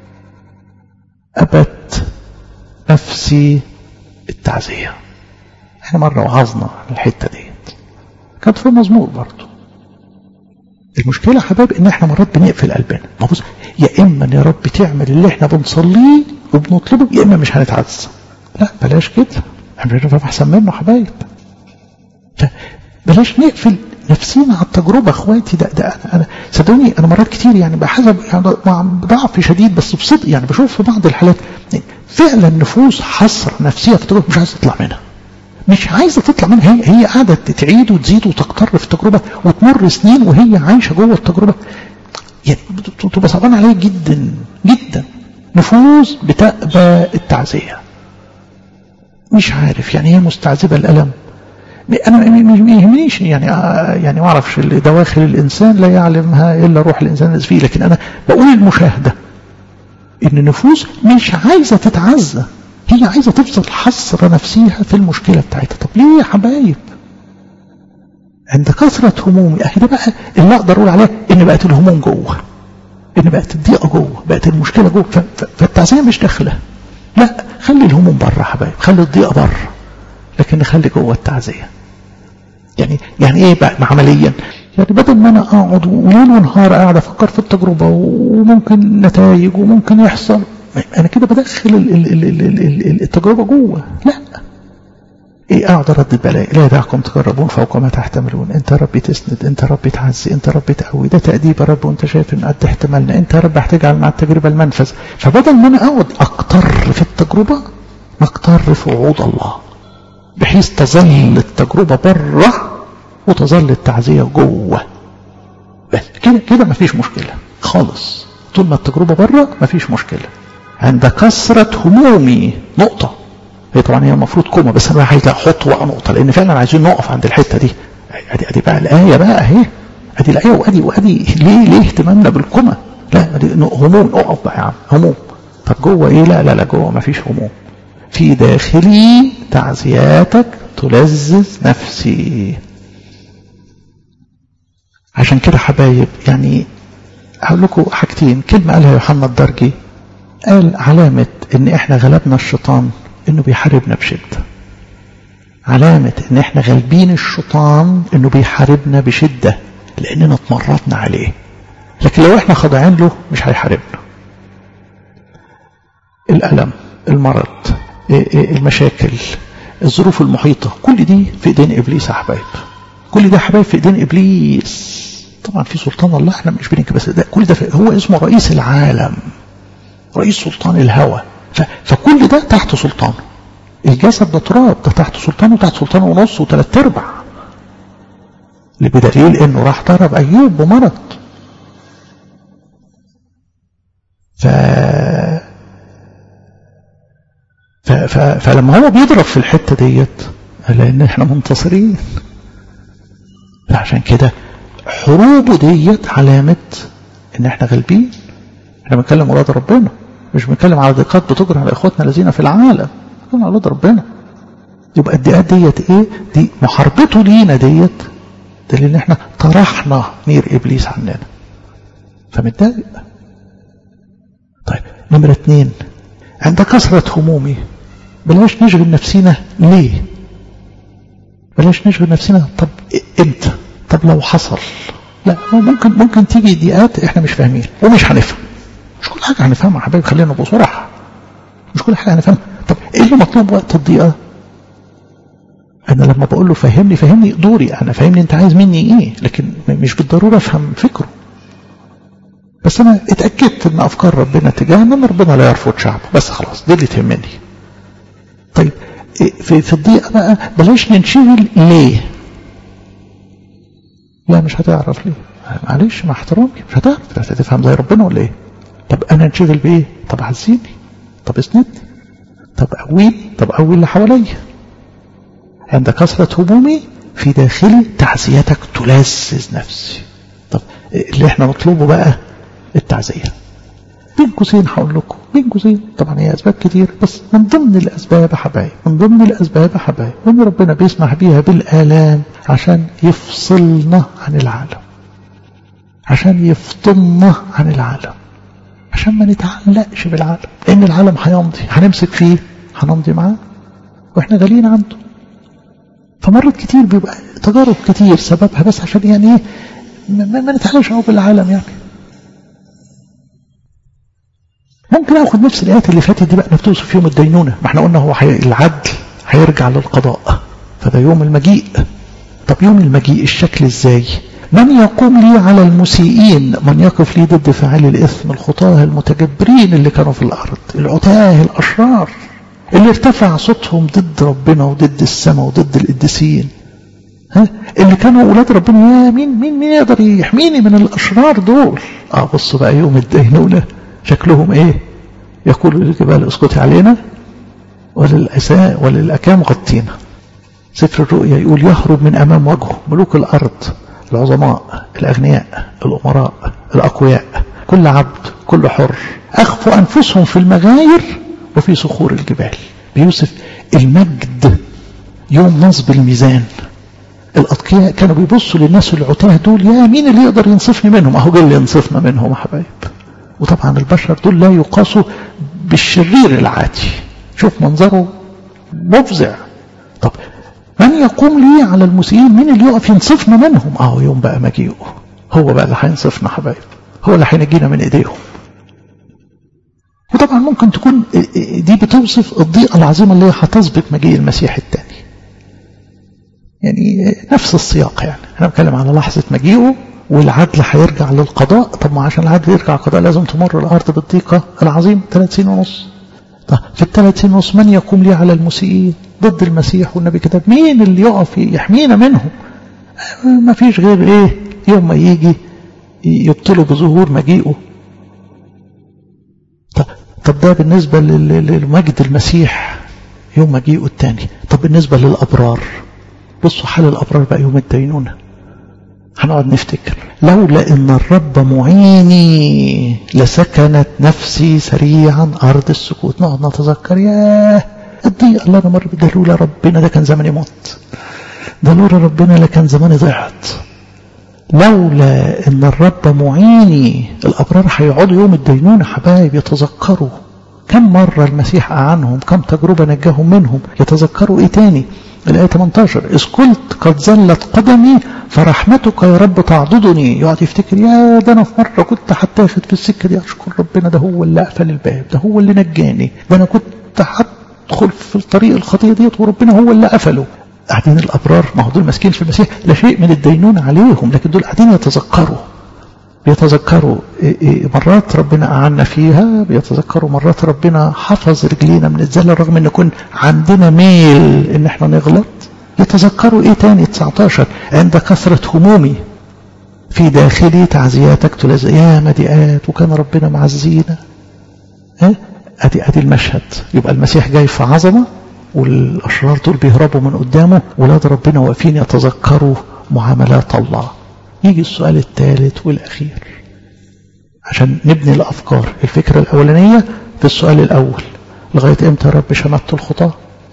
أبت نفسي التعزية. احنا مرة وعظنا عن الحتة ديت، كانت في المزمور برضو. المشكلة يا حبايب ان احنا مرات بنقفل قلبنا. ما بص، يا اما يا رب تعمل اللي احنا بنصليه وبنطلبه، يا اما مش هنتعزى. لا بلاش كده، احنا بنعرف احسن منه حبايب. فبلاش نقفل نفسينا على التجربة اخواتي. ده انا صدقوني انا مرات كتير يعني بحسب يعني ضعف شديد، بس بصدق يعني بشوف في بعض الحالات فعلا نفوس حصر نفسية في التجربة مش عايزة تطلع منها، مش عايزة تطلع منها. هي قاعدة تعيد وتزيد وتقتر في التجربة، وتمر سنين وهي عايشة جوه التجربة. يعني تبقى صعبان عليها جدا جدا. نفوس بتقبى التعزية، مش عارف يعني هي مستعذبة الألم. أنا ما يهمنيش يعني ما أعرفش دواخل الإنسان لا يعلمها إلا روح الإنسان الذي فيه، لكن أنا بقول المشاهدة إن النفوس مش عايزة تتعزى، هي عايزة تفضل حصر نفسيها في المشكلة بتاعتها. طب ليه يا حبايب؟ عند كثرة همومي ده بقى اللي أقدر أقول عليه إن بقت الهموم جوه، إن بقت الضيقة جوه، بقت المشكلة جوه. فالتعزية مش داخلة. لا، خلي الهموم بره يا حبايب، خلي الضيقة بره، لكن نخلي جوه التعزية. يعني ايه بقى عمليا؟ يعني بدل ما انا اقعد وليل ونهار قاعد افكر في التجربة وممكن نتائج وممكن يحصل، انا كده بدخل التجربة جوه. لا، ايه اقعد ارد البلاء؟ لا يدعكم تجربون فوق ما تحتملون. انت يا رب تسند، انت يا رب تعزي، انت يا رب تقوي، ده تأديب يا رب وانت شايف ان قد احتمالنا، انت يا رب هتجعل مع التجربة المنفذ. فبدل ما انا اقعد اقتر في التجربة اقتر في وعود الله، بحيث تظل التجربة بره وتظل التعزية جوه. بس كده مفيش مشكلة خالص. طول ما التجربة بره مفيش مشكلة. عند كثرة همومي نقطة. هي طبعا هي المفروض كومة، بس انا عايز احط بقى نقطة، لان فعلا عايزين نقف عند الحتة دي. ادي بقى الآية بقى اهي، ادي الآية وادي ليه اهتمامنا بالكومة؟ لا ادي هموم، اقف بقى يا عم هموم. طب جوه ايه؟ لا جوه مفيش هموم. في داخلي تعزياتك تلذذ نفسي. عشان كده حبايب يعني هقول لكم حاجتين. كلمة قالها يوحنا الدرجي، قال علامة ان احنا غلبنا الشيطان انه بيحاربنا بشدة. علامة ان احنا غالبين الشيطان انه بيحاربنا بشدة لاننا اتمرطنا عليه. لكن لو احنا خاضعين له مش هيحاربنا. الألم، المرض، المشاكل، الظروف المحيطة، كل دي في ايدين ابليس يا حبايب. كل ده حبايب في ايدين ابليس. طبعا في سلطان الله احنا مش بنك، بس ده كل ده هو اسمه رئيس العالم، رئيس سلطان الهوى. فكل ده تحت سلطانه. الجسد ده تراب، ده تحت سلطانه، تحت سلطانه ونص وثلاث ارباع. اللي بدليل انه راح ضرب ايوب بمرض. فلما هو بيضرب في الحتة ديت لان احنا منتصرين. فعشان كده حروبه ديت علامة ان احنا غالبين. احنا بنتكلم ولاد ربنا، مش بنتكلم على ضيقات بتجرى على اخواتنا الذين في العالم، بنتكلم على ولاد ربنا. يبقى الضيقات ديت ايه؟ دي محاربته لينا ديت دليل ان احنا طرحنا نير ابليس عننا. فمتضايق. طيب نمرة 2، عند كثرة همومي بلاش نشغل نفسينا. ليه؟ بلاش نشغل نفسنا. طب امتى؟ طب لو حصل؟ لا ممكن تيجي ضيقات احنا مش فاهمين ومش هنفهم. مش كل حاجة هنفهمها يا حبايبي، خلينا نبقى صراحة. مش كل حاجة هنفهمها. طب ايه اللي مطلوب وقت الضيقة؟ انا لما بقول له فهمني دوري انا، فهمني انت عايز مني ايه، لكن مش بالضرورة افهم فكره. بس انا اتأكدت ان افكار ربنا تجاهنا ان ربنا لا يرفض شعبه، بس خلاص دي اللي تهمني. طيب في الضيقة بقى بلاش ننشغل. ليه؟ لا مش هتعرف ليه. معلش مع احترامي مش هتعرف. هتفهم زي ربنا ولا ايه؟ طب انا انشغل بايه؟ طب عزيني، طب اسندني، طب قويني، طب قوي اللي حواليا. عند كثرة همومي في داخلي تعزيتك تلذذ نفسي. طب اللي احنا نطلبه بقى التعزية. بين قوسين هقول لكم، بين قوسين طبعا هي اسباب كتير، بس من ضمن الاسباب يا حبايب، من ضمن الاسباب يا حبايب ان ربنا بيسمح بيها بالآلام عشان يفصلنا عن العالم، عشان يفطمنا عن العالم، عشان ما نتعلقش بالعالم. لان العالم هيمضي، هنمسك فيه هنمضي معاه واحنا غاليين عنده. فمرات كتير بيبقى تجارب كتير سببها بس عشان يعني ايه ما نتعلقش قوي بالعالم. يعني ممكن اخد نفس الايات اللي فاتت دي بقى بتوصف يوم الدينونه. ما احنا قلنا هو العدل هيرجع للقضاء، فده يوم المجيء. طب يوم المجيء الشكل ازاي؟ من يقوم لي على المسيئين، من يقف لي ضد فاعلي الاثم، الخطاه المتجبرين اللي كانوا في الارض، العتاه الاشرار اللي ارتفع صوتهم ضد ربنا وضد السماء وضد القديسين، اللي كانوا اولاد ربنا. يا مين يقدر يحميني من الاشرار دول؟ بصوا بقى يوم الدينونه شكلهم ايه؟ يقول للجبال اسقطي علينا وللعساء وللأكام غطينا. سفر الرؤيا يقول يهرب من امام وجهه ملوك الارض، العظماء، الاغنياء، الامراء، الاقوياء، كل عبد، كل حر، اخفوا انفسهم في المغاير وفي صخور الجبال. بيوصف المجد يوم نصب الميزان. الاتقياء كانوا بيبصوا للناس العتاه دول، يا مين اللي يقدر ينصفني منهم؟ اهو جاي اللي ينصفنا منهم يا حبايب. وطبعا البشر دول لا يقاسوا بالشرير العادي. شوف منظره مفزع. طب من يقوم لي على المسيئين؟ مين اللي يقف ينصفنا منهم؟ يوم بقى مجيئه هو بقى اللي هينصفنا حبايب، هو اللي هينجينا من ايديهم. وطبعا ممكن تكون دي بتوصف الضيقة العظيمة اللي هتسبق مجيء المسيح الثاني. يعني نفس السياق. يعني احنا بنتكلم على لحظة مجيئه والعدل هيرجع للقضاء. طب ما عشان العدل يرجع القضاء لازم تمر الأرض بالضيقة العظيم 3 سنين ونص. طب في ال3 سنين ونص من يقوم لي على المسيئين ضد المسيح والنبي كتاب؟ مين اللي يقف يحمينا منهم؟ ما فيش غير ايه؟ يوم ما يجي يبطلوا بظهور مجيئه. طب ده بالنسبة لمجد المسيح يوم مجيئه الثاني. طب بالنسبة للأبرار، بصوا حال الأبرار بقى يوم الدينونة. هنقعد نفتكر لولا إن الرب معيني لسكنت نفسي سريعا أرض السكوت. نقعد نتذكر ياه الضيق اللي أنا مر بيه، ده لولا ربنا ده كان زماني مت، ده لولا ربنا لكان زماني ضعت. لولا إن الرب معيني. الأبرار هيقعدوا يوم الدينونة حبايب يتذكروا كم مرة المسيح أعنهم، كم تجربة نجاهم منهم. يتذكروا إيه تاني؟ الآية 18 إذ قلت قد زلت قدمي فرحمتك يا رب تعضدني. يقعد يفتكر يا ده أنا في مرة كنت هتاخد في السكة دي، أشكر ربنا ده هو اللي قفل الباب، ده هو اللي نجاني، ده أنا كنت هدخل في الطريق الخطية ديت وربنا هو اللي قفله. قاعدين الأبرار ما هو دول ماسكين في المسيح لا شيء من الدينون عليهم، لكن دول قاعدين بيتذكروا مرات ربنا أعنا فيها، بيتذكروا مرات ربنا حفظ رجلينا من الزلل رغم أن يكون عندنا ميل أن احنا نغلط. يتذكروا إيه تاني 19 عند كثرة همومي في داخلي تعزياتك تلزق. يا مديئات وكان ربنا معزينا. أدي المشهد. يبقى المسيح جاي في عظمة والأشرار دول بيهربوا من قدامه، ولاد ربنا واقفين يتذكروا معاملات الله. يجي السؤال الثالث والأخير عشان نبني الأفكار. الفكرة الأولانية في السؤال الأول لغاية إمتى يا رب شمت الخطاة؟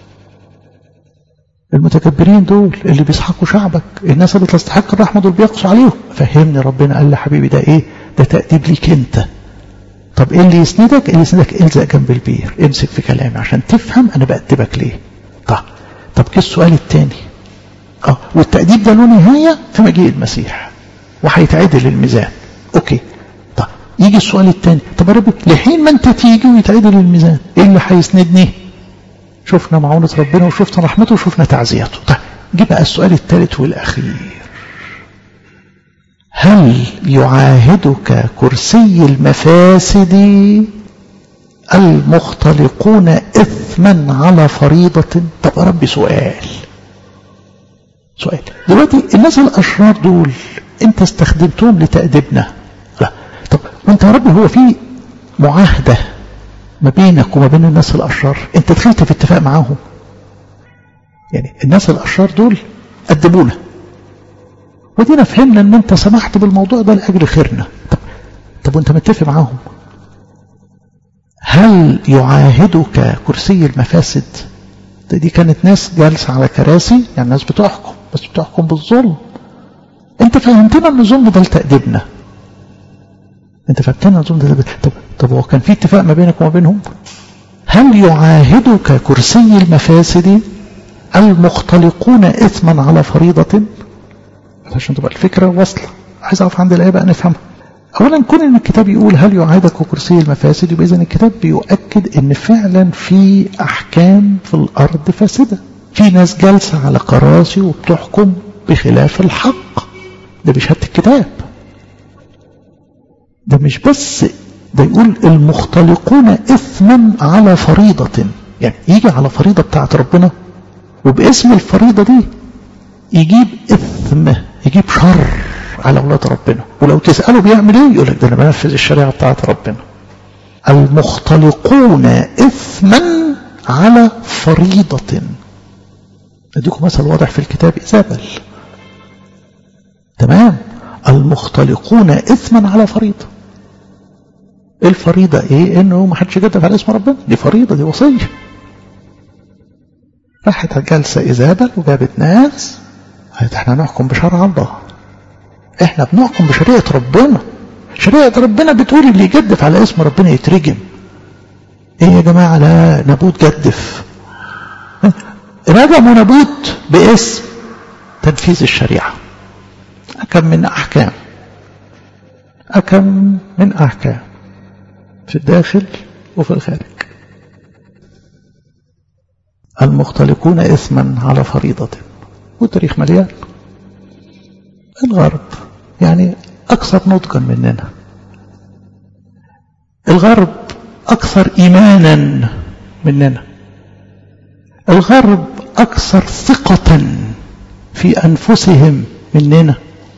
المتكبرين دول اللي بيسحقوا شعبك، الناس اللي تستحق الرحمة دول بيقصوا عليهم. فهمني ربنا قال لي حبيبي ده إيه؟ ده تأديب ليك أنت. طب إيه اللي يسندك؟ اللي يسندك إلزق جنب البير، امسك في كلامي عشان تفهم أنا بأدبك ليه. طب كيف السؤال الثاني؟ والتأديب ده له نهاية في مجيء المسيح وهيتعدل الميزان. اوكي. طب يجي السؤال الثاني، طب يا رب لحين ما انت تيجي ويتعدل الميزان ايه اللي هيسندني؟ شفنا معونة ربنا وشفنا رحمته وشفنا تعزيته. طب جه بقى السؤال الثالث والاخير، هل يعاهدك كرسي المفاسد المختلقون اثما على فريضة؟ طب يا رب سؤال دلوقتي الناس الاشرار دول انت استخدمتهم لتأديبنا. لا طب وانت يا رب هو في معاهدة ما بينك وما بين الناس الاشرار؟ انت دخلت في اتفاق معاهم. يعني الناس الاشرار دول أدبونا ودينا فهمنا ان انت سمحت بالموضوع ده لأجل خيرنا. طب وانت متفق معاهم؟ هل يعاهدك كرسي المفاسد؟ دي كانت ناس جالسة على كراسي، يعني ناس بتحكم بس بتحكم بالظلم. انت فهمتنا ان الظلم ده لتأديبنا. انت فهمتنا الظلم ده. طب هو كان في اتفاق ما بينك وما بينهم؟ هل يعاهدك كرسي المفاسد المختلقون اثما على فريضة؟ عشان تبقى الفكرة واصلة. عايز اقف عند الآية بقى نفهمها. اولا كون ان الكتاب يقول هل يعاهدك كرسي المفاسد، يبقى اذا الكتاب بيؤكد ان فعلا في احكام في الارض فاسدة، في ناس جالسة على كراسي وبتحكم بخلاف الحق. ده بشهادة الكتاب. ده مش بس، ده يقول المختلقون اثما على فريضة، يعني يجي على فريضة بتاعت ربنا وباسم الفريضة دي يجيب اثم، يجيب شر على أولاد ربنا. ولو تسأله بيعمل ايه يقول لك ده انا بنفذ الشريعة بتاعت ربنا. المختلقون اثما على فريضة. اديكم مثل واضح في الكتاب، إيزابل. تمام. المختلقون اثما على فريضة. الفريضة ايه؟ انه ما حدش يجدف على اسم ربنا. دي فريضة، دي وصية. راحت جلسة إيزابل وجابت ناس قالت احنا نحكم بشرع الله، احنا بنحكم بشريعة ربنا. شريعة ربنا بتقول اللي يجدف على اسم ربنا يترجم. ايه يا جماعة؟ لا، نابوت جدف. رجموا نابوت باسم تنفيذ الشريعة. أكم من أحكام في الداخل وفي الخارج. المختلقون إثما على فريضة. والتاريخ مليان. الغرب يعني أكثر نضجا مننا، الغرب أكثر إيمانا مننا، الغرب أكثر ثقة في أنفسهم مننا،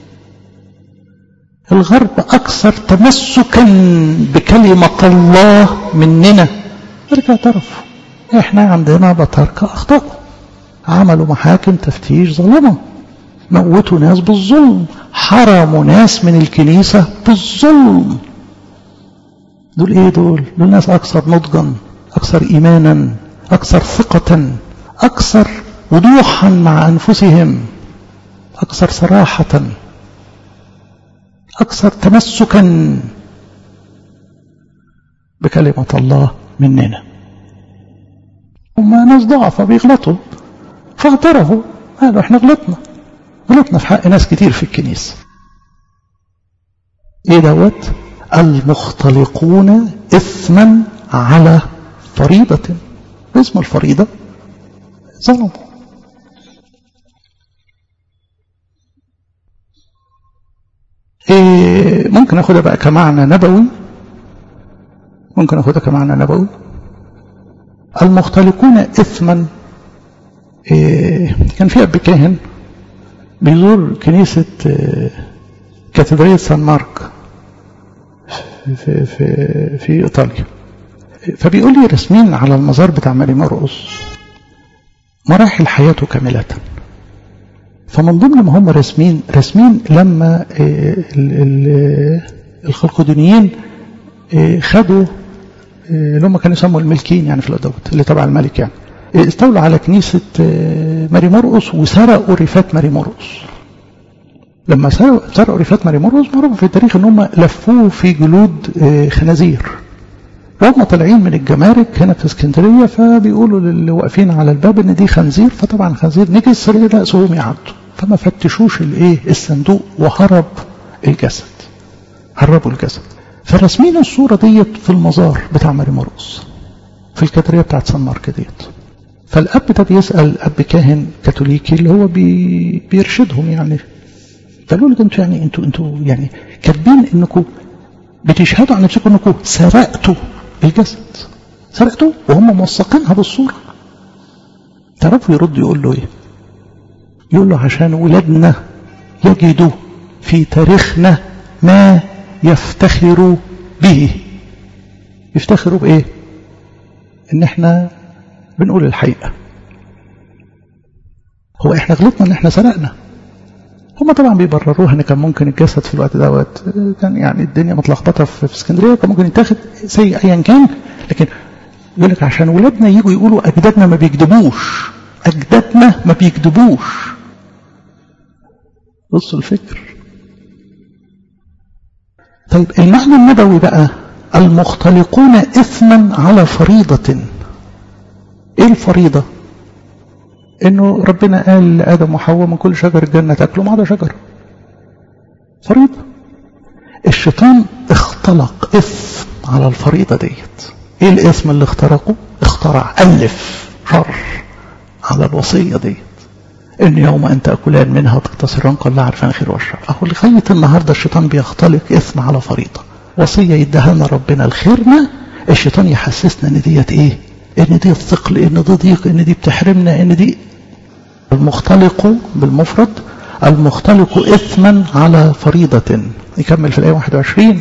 الغرب أكثر تمسكا بكلمة الله مننا. ارجع اعترفوا احنا عندنا بطاركة أخطأوا، عملوا محاكم تفتيش ظلمة، موتوا ناس بالظلم، حرموا ناس من الكنيسة بالظلم. دول ايه؟ دول ناس أكثر نضجا، أكثر إيمانا، أكثر ثقة، أكثر وضوحا مع أنفسهم، أكثر صراحة، أكثر تمسكا بكلمة الله مننا. هم ناس ضعفة بيغلطوا، فاعترفوا قالوا احنا غلطنا في حق ناس كتير في الكنيسة. ايه دوت؟ المختلقون إثما على فريضة. اسم الفريضة ظلموا. ممكن أخذها بقى كمعنى نبوي، المختلقون إثما. كان في أب كاهن بيزور كنيسة كاتدرائية سان مارك في إيطاليا، فبيقول لي رسمين على المزار بتاع ماري مرقس مراحل حياته كاملة. فمن ضمن ما هم رسمين لما الخلقدونيين خدوا اللي هم كانوا يسموا الملكين يعني في الأدوات اللي تبع الملك، يعني استولوا على كنيسة ماري مرقس وسرقوا رفات ماري مرقس. لما سرقوا رفات ماري مرقس معروف في التاريخ ان هم لفوه في جلود خنازير، وهم طالعين من الجمارك هنا في اسكندرية فبيقولوا للي واقفين على الباب ان دي خنزير، فطبعا خنزير نجس رأسهم يعدوا، فما فتشوش الصندوق وهربوا الجسد. فرسمين الصورة ديت في المزار بتاع ماري مرقس في الكاتدرائية بتاعت سان مارك ديت. فالأب ده بيسأل أب كاهن كاثوليكي اللي هو بيرشدهم، يعني قالوا له انتوا يعني كاتبين انكم بتشهدوا عن نفسكم انكم سرقتوا الجسد، سرقتوا وهم موثقينها بالصورة. تعرفوا يرد يقول له ايه؟ يقول له عشان ولادنا يجدوا في تاريخنا ما يفتخروا به. يفتخروا بايه؟ ان احنا بنقول الحقيقة. هو احنا غلطنا ان احنا سرقنا. هم طبعا بيبرروها ان كان ممكن الجسد في الوقت دوت كان يعني الدنيا متلخبطه في اسكندريه، كان ممكن يتاخد سيء ايا كان، لكن يقول لك عشان ولادنا يجوا يقولوا اجدادنا ما بيكذبوش. بصوا الفكر. طيب المعنى النبوي بقى المختلقون اثما على فريضه. ايه الفريضه؟ انه ربنا قال لآدم وحواء من كل شجر الجنة تاكلوا ما عدا شجرة. فريضة. الشيطان اختلق اثم على الفريضة ديت. ايه الاثم اللي اخترقه؟ اخترع ألف شر على الوصية ديت، ان يوم ان تأكلان منها تقتصران قال لا عرفان خير والشر. اهو لغاية النهاردة الشيطان بيختلق اثم على فريضة، وصية يديها لنا ربنا الخيرنا، الشيطان يحسسنا ان ديت ايه؟ ان دي الثقل، ان دي ضيق، ان دي بتحرمنا، ان دي. المختلق بالمفرد المختلق إثما على فريضة. يكمل في الآية 21.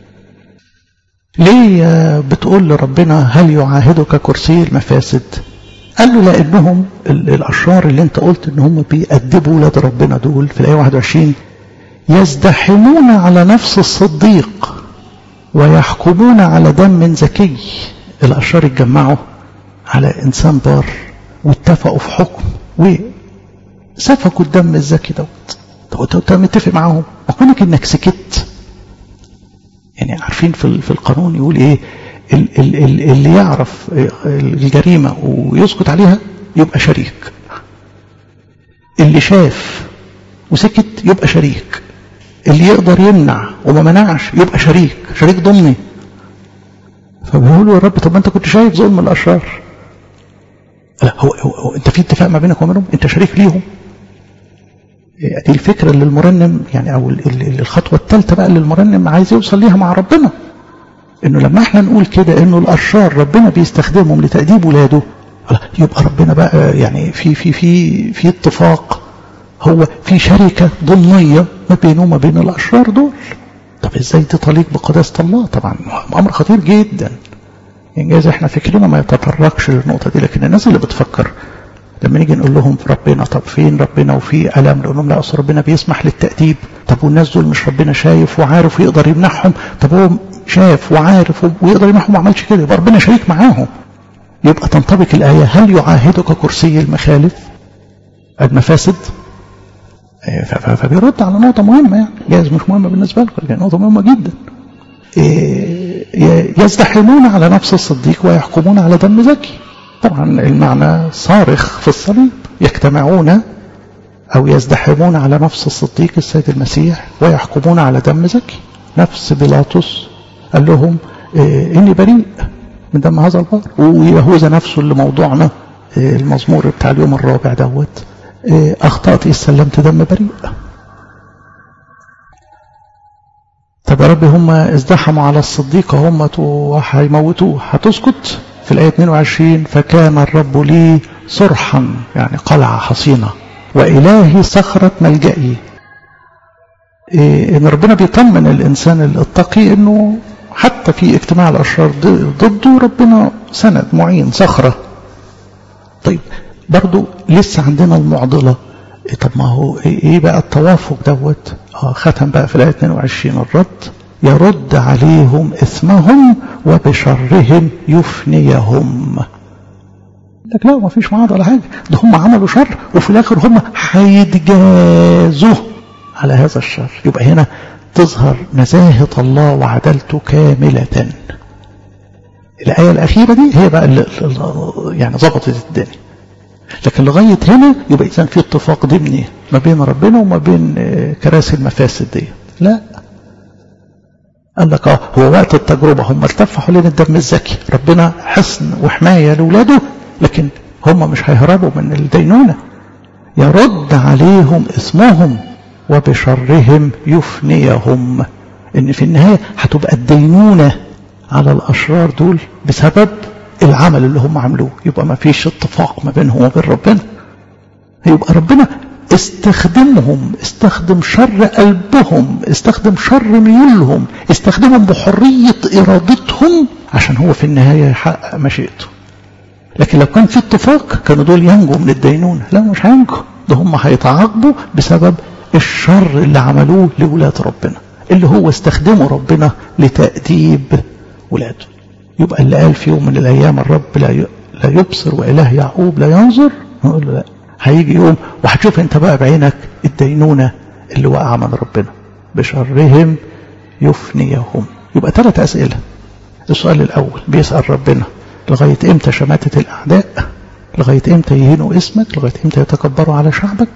ليه بتقول لربنا هل يعاهدك كرسي المفاسد؟ قال له لأنهم الأشرار اللي انت قلت انهم بيأدبوا ولاد ربنا دول في الآية 21 يزدحمون على نفس الصديق ويحكمون على دم زكي. الأشرار اتجمعوا على إنسان بار واتفقوا في حكم وسفكوا الدم الزكي دوت. طب انت متفق معاهم، وكونك انك سكت، يعني عارفين في القانون يقول ايه؟ اللي يعرف الجريمة ويسكت عليها يبقى شريك، اللي شاف وسكت يبقى شريك، اللي يقدر يمنع وما منعش يبقى شريك ضمني. فبيقولوا يا رب طب انت كنت شايف ظلم الاشرار؟ لا، هو انت في اتفاق ما بينك وبينهم، انت شريك ليهم، دي الفكرة اللي المرنم يعني أو الخطوة الثالثة بقى اللي المرنم عايز يوصل ليها مع ربنا، إنه لما احنا نقول كده إنه الأشرار ربنا بيستخدمهم لتأديب ولاده، يبقى ربنا بقى يعني في اتفاق، هو في شركة ضمنية ما بينه وما بين الأشرار دول. طب ازاي دي تليق بقداسة الله؟ طبعا أمر خطير جدا. إنجاز احنا فكرنا ما يتطرقش للنقطة دي، لكن الناس اللي بتفكر لما نيجي نقول لهم في ربنا، طب فين ربنا وفي ألم؟ نقول لهم لا، أصل ربنا بيسمح للتأديب. طب والناس دول مش ربنا شايف وعارف ويقدر يمنحهم؟ طب هو شاف وعارف ويقدر يمنحهم وما عملش كده، يبقى ربنا شريك معاهم. يبقى تنطبق الآية: هل يعاهدك كرسي المخالف المفاسد؟ فبيرد على نقطة مهمة، يعني جايز مش مهمة بالنسبة لكم لكن نقطة مهمة جدا. يزدحمون على نفس الصديق ويحكمون على دم زكي. طبعا المعنى صارخ في الصليب، يجتمعون أو يزدحمون على نفس الصديق السيد المسيح ويحكمون على دم زكي. نفس بيلاطس قال لهم إني بريء من دم هذا البار، ويهوذا نفسه اللي موضوعنا المزمور بتاع اليوم الرابع دوت: أخطأت إذ سلمت دم بريء. طب يا رب هم ازدحموا على الصديق هم وهيموتوه، هتسكت؟ في الآية 22: فكان الرب لي صرحا، يعني قلعة حصينة، وإلهي صخرة ملجئي. إن ربنا بيطمن الإنسان التقي إنه حتى في اجتماع الأشرار ضده ربنا سند معين، صخرة. طيب برضو لسه عندنا المعضلة. طب ما هو ايه بقى التوافق دوت؟ ختم بقى في الآية 22: يرد عليهم إثمهم وبشرهم يفنيهم. لك لا، ما فيش معاضلة حاجة، ده هم عملوا شر وفي الآخر هم هيتجازوا على هذا الشر. يبقى هنا تظهر نزاهة الله وعدالته كاملة. الآية الأخيرة دي هي بقى اللي يعني ضبطت الدنيا. لكن لغاية هنا يبقى إذن في اتفاق ضمني ما بين ربنا وما بين كراسي المفاسد دي. لا، قال لك هو وقت التجربة هم التفوا حوالين الدم الزكي، ربنا حصن وحماية لأولاده، لكن هم مش هيهربوا من الدينونة. يرد عليهم اسمهم وبشرهم يفنيهم. إن في النهاية هتبقى الدينونة على الأشرار دول بسبب العمل اللي هم عملوه. يبقى ما فيش اتفاق ما بينهم وبين ربنا. يبقى ربنا استخدمهم، استخدم شر قلبهم، استخدم شر ميولهم، استخدمهم بحرية إرادتهم عشان هو في النهاية يحقق مشيئته. لكن لو كان في اتفاق كانوا دول ينجوا من الدينونة. لا، مش هينجوا، ده هم هيتعاقبوا بسبب الشر اللي عملوه لولاد ربنا، اللي هو استخدمه ربنا لتأديب ولاده. يبقى اللي قال في يوم من الأيام الرب لا يبصر وإله يعقوب لا ينظر، نقول له لا، هيجي يوم وهتشوف انت بقى بعينك الدينونة اللي وقع من ربنا. بشرهم يفنيهم. يبقى 3 أسئلة. السؤال الأول بيسأل ربنا: لغاية امتى شماتة الأعداء؟ لغاية امتى يهينوا اسمك؟ لغاية امتى يتكبروا على شعبك؟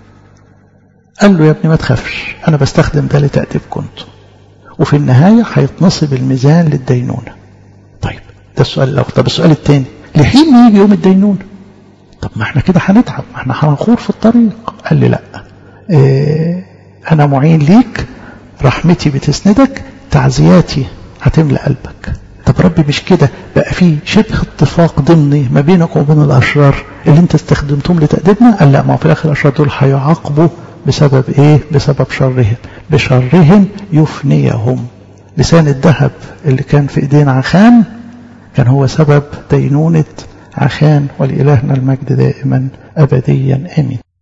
قال له: يا ابني ما تخافش، أنا بستخدم ده لتأديبكم انتم، وفي النهاية هيتنصب الميزان للدينونة. طيب ده السؤال الأول. طب السؤال الثاني: لحين يجي يوم الدينونة؟ طب ما احنا كده هنتعب، ما احنا هنخور في الطريق. قال لي: لا، أنا معين ليك، رحمتي بتسندك، تعزياتي هتملأ قلبك. طب ربي مش كده بقى في شبه اتفاق ضمني ما بينك وبين الأشرار اللي انت استخدمتهم لتأديبنا؟ قال لا، ما في الآخر الأشرار دول هيعاقبوا بسبب ايه؟ بسبب شرهم. بشرهم يفنيهم. لسان الذهب اللي كان في ايدين عخان كان هو سبب دينونة عخان. ولإلهنا المجد دائما أبديا آمين.